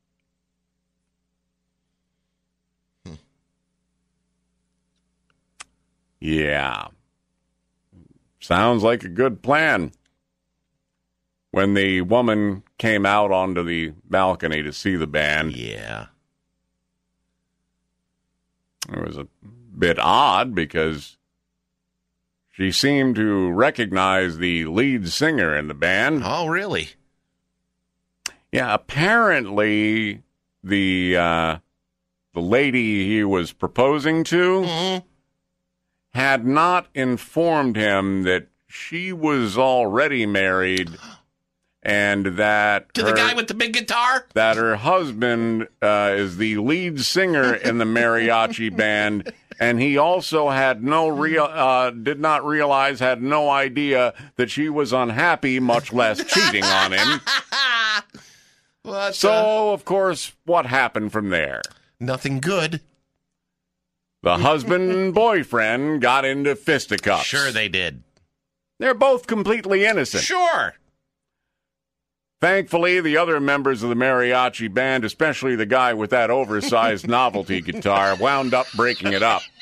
Speaker 13: Yeah. Sounds like a good plan. When the woman came out onto the balcony to see the band,
Speaker 14: Yeah.
Speaker 13: it was a bit odd because she seemed to recognize the lead singer in the band.
Speaker 14: Oh, really?
Speaker 13: Yeah, apparently the uh, the lady he was proposing to
Speaker 14: Mm-hmm.
Speaker 13: had not informed him that she was already married and that
Speaker 14: To
Speaker 13: her,
Speaker 14: the guy with the big guitar?
Speaker 13: that her husband uh, is the lead singer in the mariachi band, and he also had no real uh, did not realize, had no idea that she was unhappy, much less cheating on him.
Speaker 14: What
Speaker 13: So, of course, what happened from there?
Speaker 14: the- Nothing good.
Speaker 13: The husband and boyfriend got into fisticuffs.
Speaker 14: Sure they did.
Speaker 13: They're both completely innocent.
Speaker 14: Sure.
Speaker 13: Thankfully, the other members of the mariachi band, especially the guy with that oversized novelty guitar, wound up breaking it up.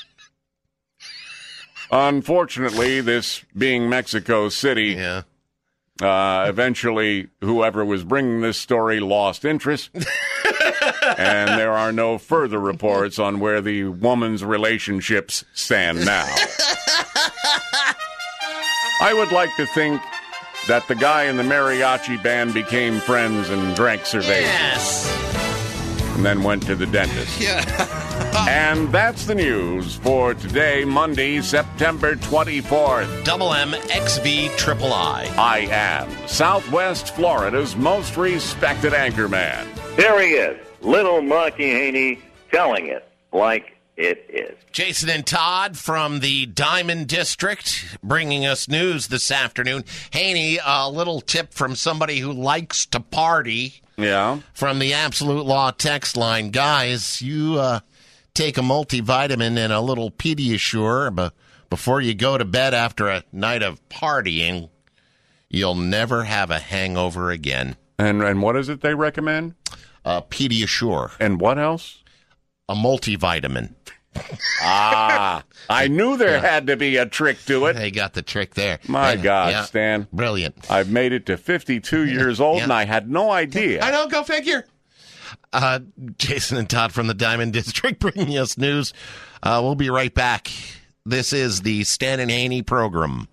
Speaker 13: Unfortunately, this being Mexico City,
Speaker 14: Yeah.
Speaker 13: uh, eventually whoever was bringing this story lost interest. And there are no further reports on where the woman's relationships stand now. I would like to think that the guy in the mariachi band became friends and drank cerveza.
Speaker 14: Yes.
Speaker 13: And then went to the dentist.
Speaker 14: Yeah.
Speaker 13: And that's the news for today, Monday, September twenty-fourth.
Speaker 14: Double M X V Triple I.
Speaker 13: I am Southwest Florida's most respected anchorman.
Speaker 20: Here he is, little Marky Haney, telling it like it is.
Speaker 14: Jason and Todd from the Diamond District bringing us news this afternoon. Haney, a little tip from somebody who likes to party.
Speaker 13: Yeah.
Speaker 14: From the Absolute Law text line. Guys, you uh, take a multivitamin and a little Pediasure b- before you go to bed after a night of partying. You'll never have a hangover again.
Speaker 13: And and what is it they recommend?
Speaker 14: Uh, Pediasure.
Speaker 13: And what else?
Speaker 14: A multivitamin.
Speaker 13: Ah, I knew there yeah. had to be a trick to it.
Speaker 14: They got the trick there.
Speaker 13: My
Speaker 14: yeah,
Speaker 13: God,
Speaker 14: yeah.
Speaker 13: Stan.
Speaker 14: Brilliant.
Speaker 13: I've made it to fifty-two years old, yeah. and I had no idea.
Speaker 14: I know, go figure. Uh, Jason and Todd from the Diamond District bringing us news. Uh, we'll be right back. This is the Stan and Haney program.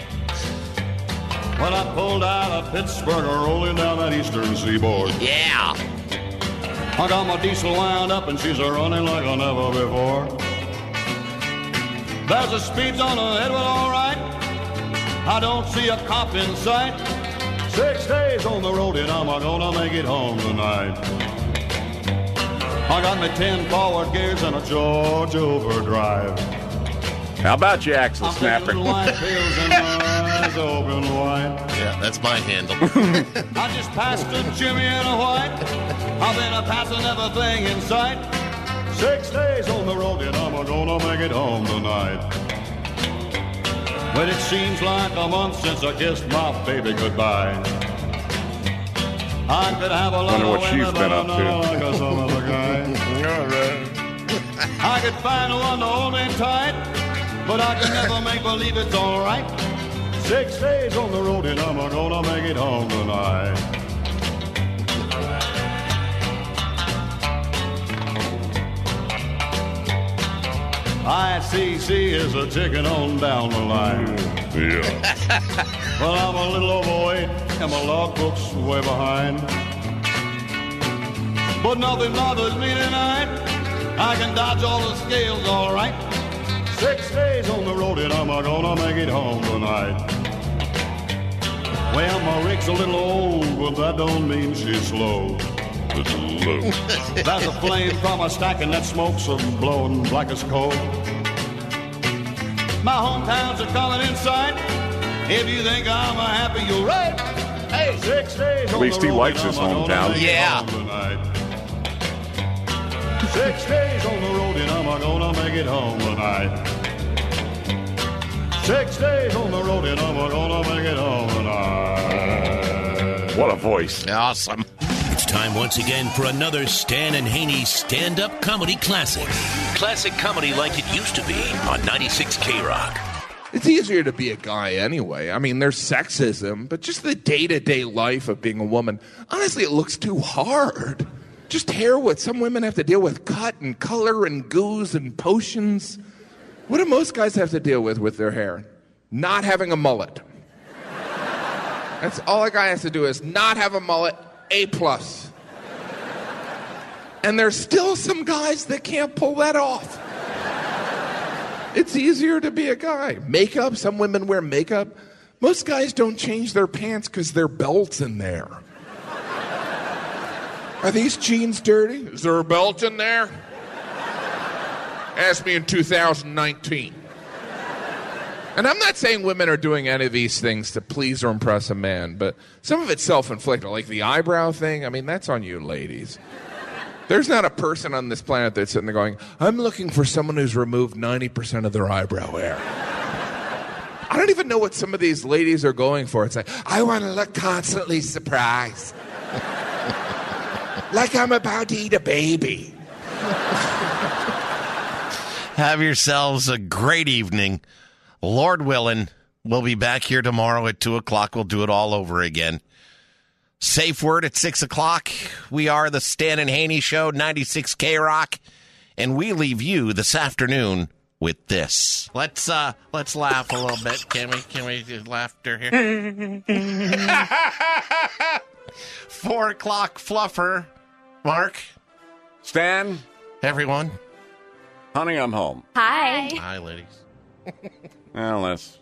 Speaker 5: When I pulled out of Pittsburgh, rolling down that eastern seaboard.
Speaker 14: Yeah.
Speaker 5: I got my diesel wound up and she's a running like I never before. There's a speed zone ahead, well, all right. I don't see a cop in sight. Six days on the road and I'm gonna make it home tonight. I got me ten forward gears and a George overdrive.
Speaker 13: How about you, Axel
Speaker 5: I'm
Speaker 13: Snapper?
Speaker 5: White pills and my eyes open wide.
Speaker 14: Yeah, that's my handle.
Speaker 5: I just passed a Jimmy in a white. I've been a passing everything in sight. Six days on the road and I'm gonna make it home tonight. But it seems like a month since I kissed my baby goodbye. I could have a lot
Speaker 13: Wonder
Speaker 5: of
Speaker 13: what
Speaker 5: women,
Speaker 13: she's
Speaker 5: but
Speaker 13: been
Speaker 5: I'm
Speaker 13: up
Speaker 5: not
Speaker 13: to.
Speaker 5: like some other guy. I could find one to hold me tight, but I can never make believe it's all right. Six days on the road and I'm gonna make it home tonight. I C C is a ticking on down the line.
Speaker 13: Yeah.
Speaker 5: Well, I'm a little overweight and my logbook's way behind. But nothing bothers me tonight. I can dodge all the scales all right. Six days on the road and I'm gonna make it home tonight. Well, my rig's a little old, but that don't mean she's slow. There's a flame from a stack and that smoke's a blowing black as coal. My hometowns are coming in sight. If you think I'm a happy, you're right. Hey, six days on
Speaker 13: At least
Speaker 5: the
Speaker 13: he
Speaker 5: road
Speaker 13: likes
Speaker 5: and
Speaker 13: his
Speaker 5: I'm gonna
Speaker 13: hometown.
Speaker 5: make it
Speaker 14: Yeah.
Speaker 5: home tonight. Six days on the road and I'm gonna make it home tonight. Six days on the road and I'm gonna make it home tonight.
Speaker 13: What a voice.
Speaker 14: Awesome.
Speaker 12: It's time once again for another Stan and Haney stand-up comedy classic. Classic comedy like it used to be on ninety-six K Rock.
Speaker 2: It's easier to be a guy anyway. I mean, there's sexism, but just the day-to-day life of being a woman, honestly, it looks too hard. Just hair, what some women have to deal with, cut and color and goos and potions. What do most guys have to deal with with their hair? Not having a mullet. That's all a guy has to do is not have a mullet, A plus. And there's still some guys that can't pull that off. It's easier to be a guy. Makeup, some women wear makeup. Most guys don't change their pants because their belt's in there. Are these jeans dirty? Is there a belt in there? Ask me in two thousand nineteen. And I'm not saying women are doing any of these things to please or impress a man, but some of it's self-inflicted, like the eyebrow thing. I mean, that's on you, ladies. There's not a person on this planet that's sitting there going, I'm looking for someone who's removed ninety percent of their eyebrow hair. I don't even know what some of these ladies are going for. It's like, I want to look constantly surprised. Like I'm about to eat a baby.
Speaker 14: Have yourselves a great evening. Lord willing, we'll be back here tomorrow at two o'clock. We'll do it all over again. Safe word at six o'clock. We are the Stan and Haney Show, ninety-six K Rock, and we leave you this afternoon with this. Let's uh, let's laugh a little bit. Can we? Can we do laughter here? Four o'clock fluffer. Mark,
Speaker 13: Stan,
Speaker 14: everyone.
Speaker 13: Honey, I'm home.
Speaker 15: Hi.
Speaker 14: Hi, ladies.
Speaker 13: Well, that's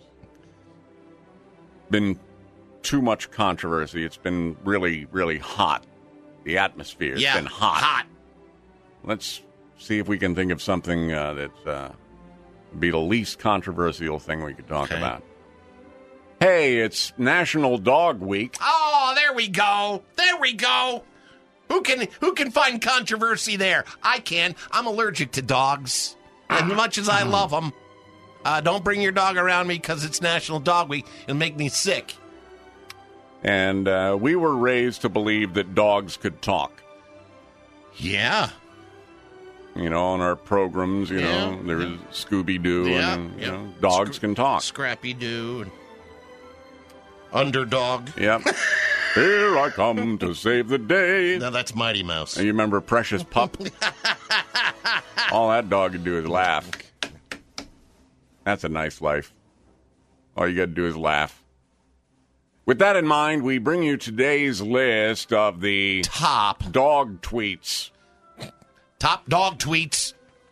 Speaker 13: been too much controversy. It's been really, really hot. The atmosphere's
Speaker 14: Yeah,
Speaker 13: been hot.
Speaker 14: hot.
Speaker 13: Let's see if we can think of something uh, that uh, would be the least controversial thing we could talk
Speaker 14: Okay.
Speaker 13: about. Hey, it's National Dog Week.
Speaker 14: Oh, there we go. There we go. Who can who can find controversy there? I can. I'm allergic to dogs. As much as I love them, uh, don't bring your dog around me because it's National Dog Week. It'll make me sick.
Speaker 13: And uh, we were raised to believe that dogs could talk.
Speaker 14: Yeah.
Speaker 13: You know, on our programs, you
Speaker 14: Yeah,
Speaker 13: know, there was Scooby-Doo
Speaker 14: Yeah,
Speaker 13: and, you
Speaker 14: yeah.
Speaker 13: know, dogs
Speaker 14: Sc-
Speaker 13: can talk.
Speaker 14: Scrappy Doo and Underdog.
Speaker 13: Yep. Here I come to save the day.
Speaker 14: No, that's Mighty Mouse.
Speaker 13: And you remember Precious Pup? All that dog could do is laugh. That's a nice life. All you got to do is laugh. With that in mind, we bring you today's list of the
Speaker 14: top
Speaker 13: dog tweets.
Speaker 14: Top dog tweets.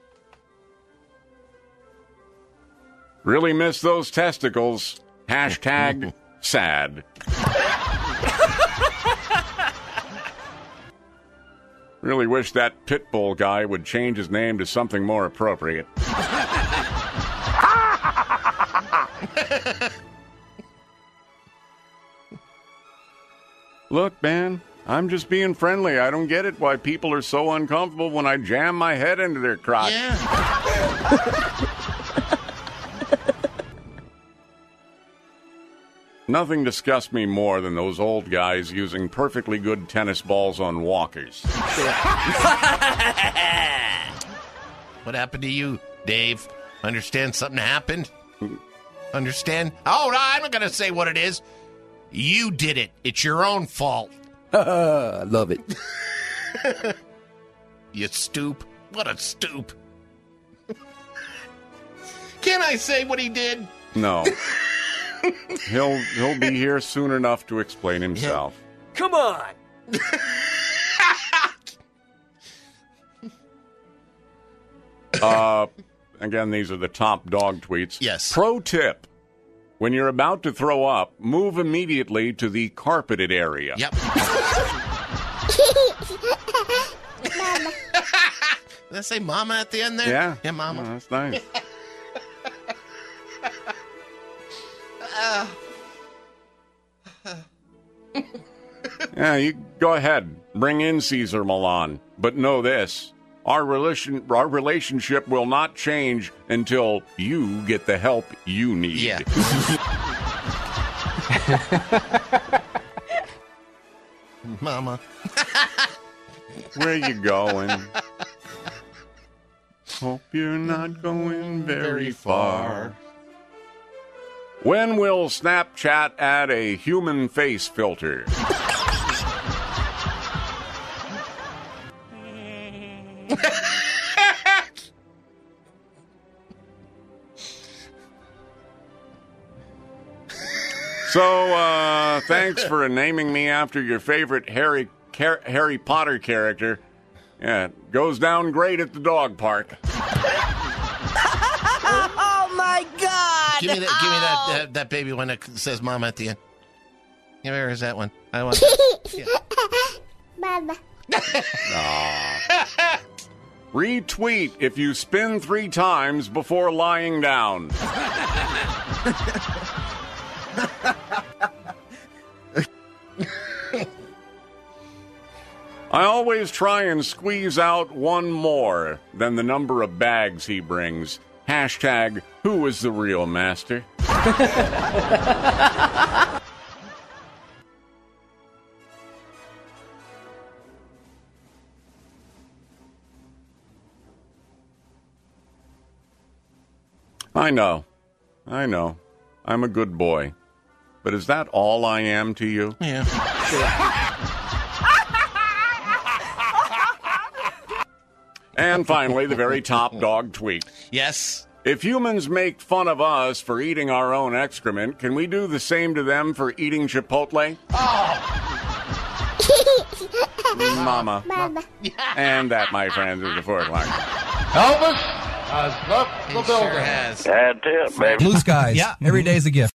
Speaker 13: Really miss those testicles. Hashtag sad. Really wish that pit bull guy would change his name to something more appropriate. Look, man, I'm just being friendly. I don't get it why people are so uncomfortable when I jam my head into their crotch.
Speaker 14: Yeah.
Speaker 13: Nothing disgusts me more than those old guys using perfectly good tennis balls on walkers.
Speaker 14: What happened to you, Dave? Understand something happened? Understand? Oh, no, I'm not going to say what it is. You did it. It's your own fault.
Speaker 9: I love it.
Speaker 14: You stoop. What a stoop. Can I say what he did?
Speaker 13: No. he'll he'll be here soon enough to explain himself.
Speaker 9: Come on.
Speaker 13: uh, again, these are the top dog tweets.
Speaker 14: Yes.
Speaker 13: Pro tip. When you're about to throw up, move immediately to the carpeted area.
Speaker 14: Yep. Did I say mama at the end there?
Speaker 13: Yeah.
Speaker 14: Yeah, mama.
Speaker 13: Oh, that's nice.
Speaker 14: uh.
Speaker 13: Yeah, you go ahead. Bring in Caesar Milan. But know this. Our relation, our relationship will not change until you get the help you need.
Speaker 14: Yeah. Mama.
Speaker 13: Where you going? Hope you're not going very far. When will Snapchat add a human face filter? So, uh, thanks for naming me after your favorite Harry Car- Harry Potter character. Yeah, it goes down great at the dog park.
Speaker 10: Oh, my God.
Speaker 14: Give me that. Give me that, that. That baby one that says "mama" at the end. Yeah, where is that one? I want. Yeah.
Speaker 10: Mama.
Speaker 13: Aw. Retweet if you spin three times before lying down. I always try and squeeze out one more than the number of bags he brings. Hashtag, who is the real master? I know. I know. I'm a good boy. But is that all I am to you?
Speaker 14: Yeah.
Speaker 13: And finally, the very top dog tweet.
Speaker 14: Yes.
Speaker 13: If humans make fun of us for eating our own excrement, can we do the same to them for eating Chipotle? Mama.
Speaker 21: Mama.
Speaker 13: And that, my friends, is the fourth line.
Speaker 21: Elvis has left the
Speaker 14: He
Speaker 21: building.
Speaker 14: sure has.
Speaker 21: Bad tip, baby.
Speaker 22: Blue skies.
Speaker 14: Yeah.
Speaker 22: Every day's a gift.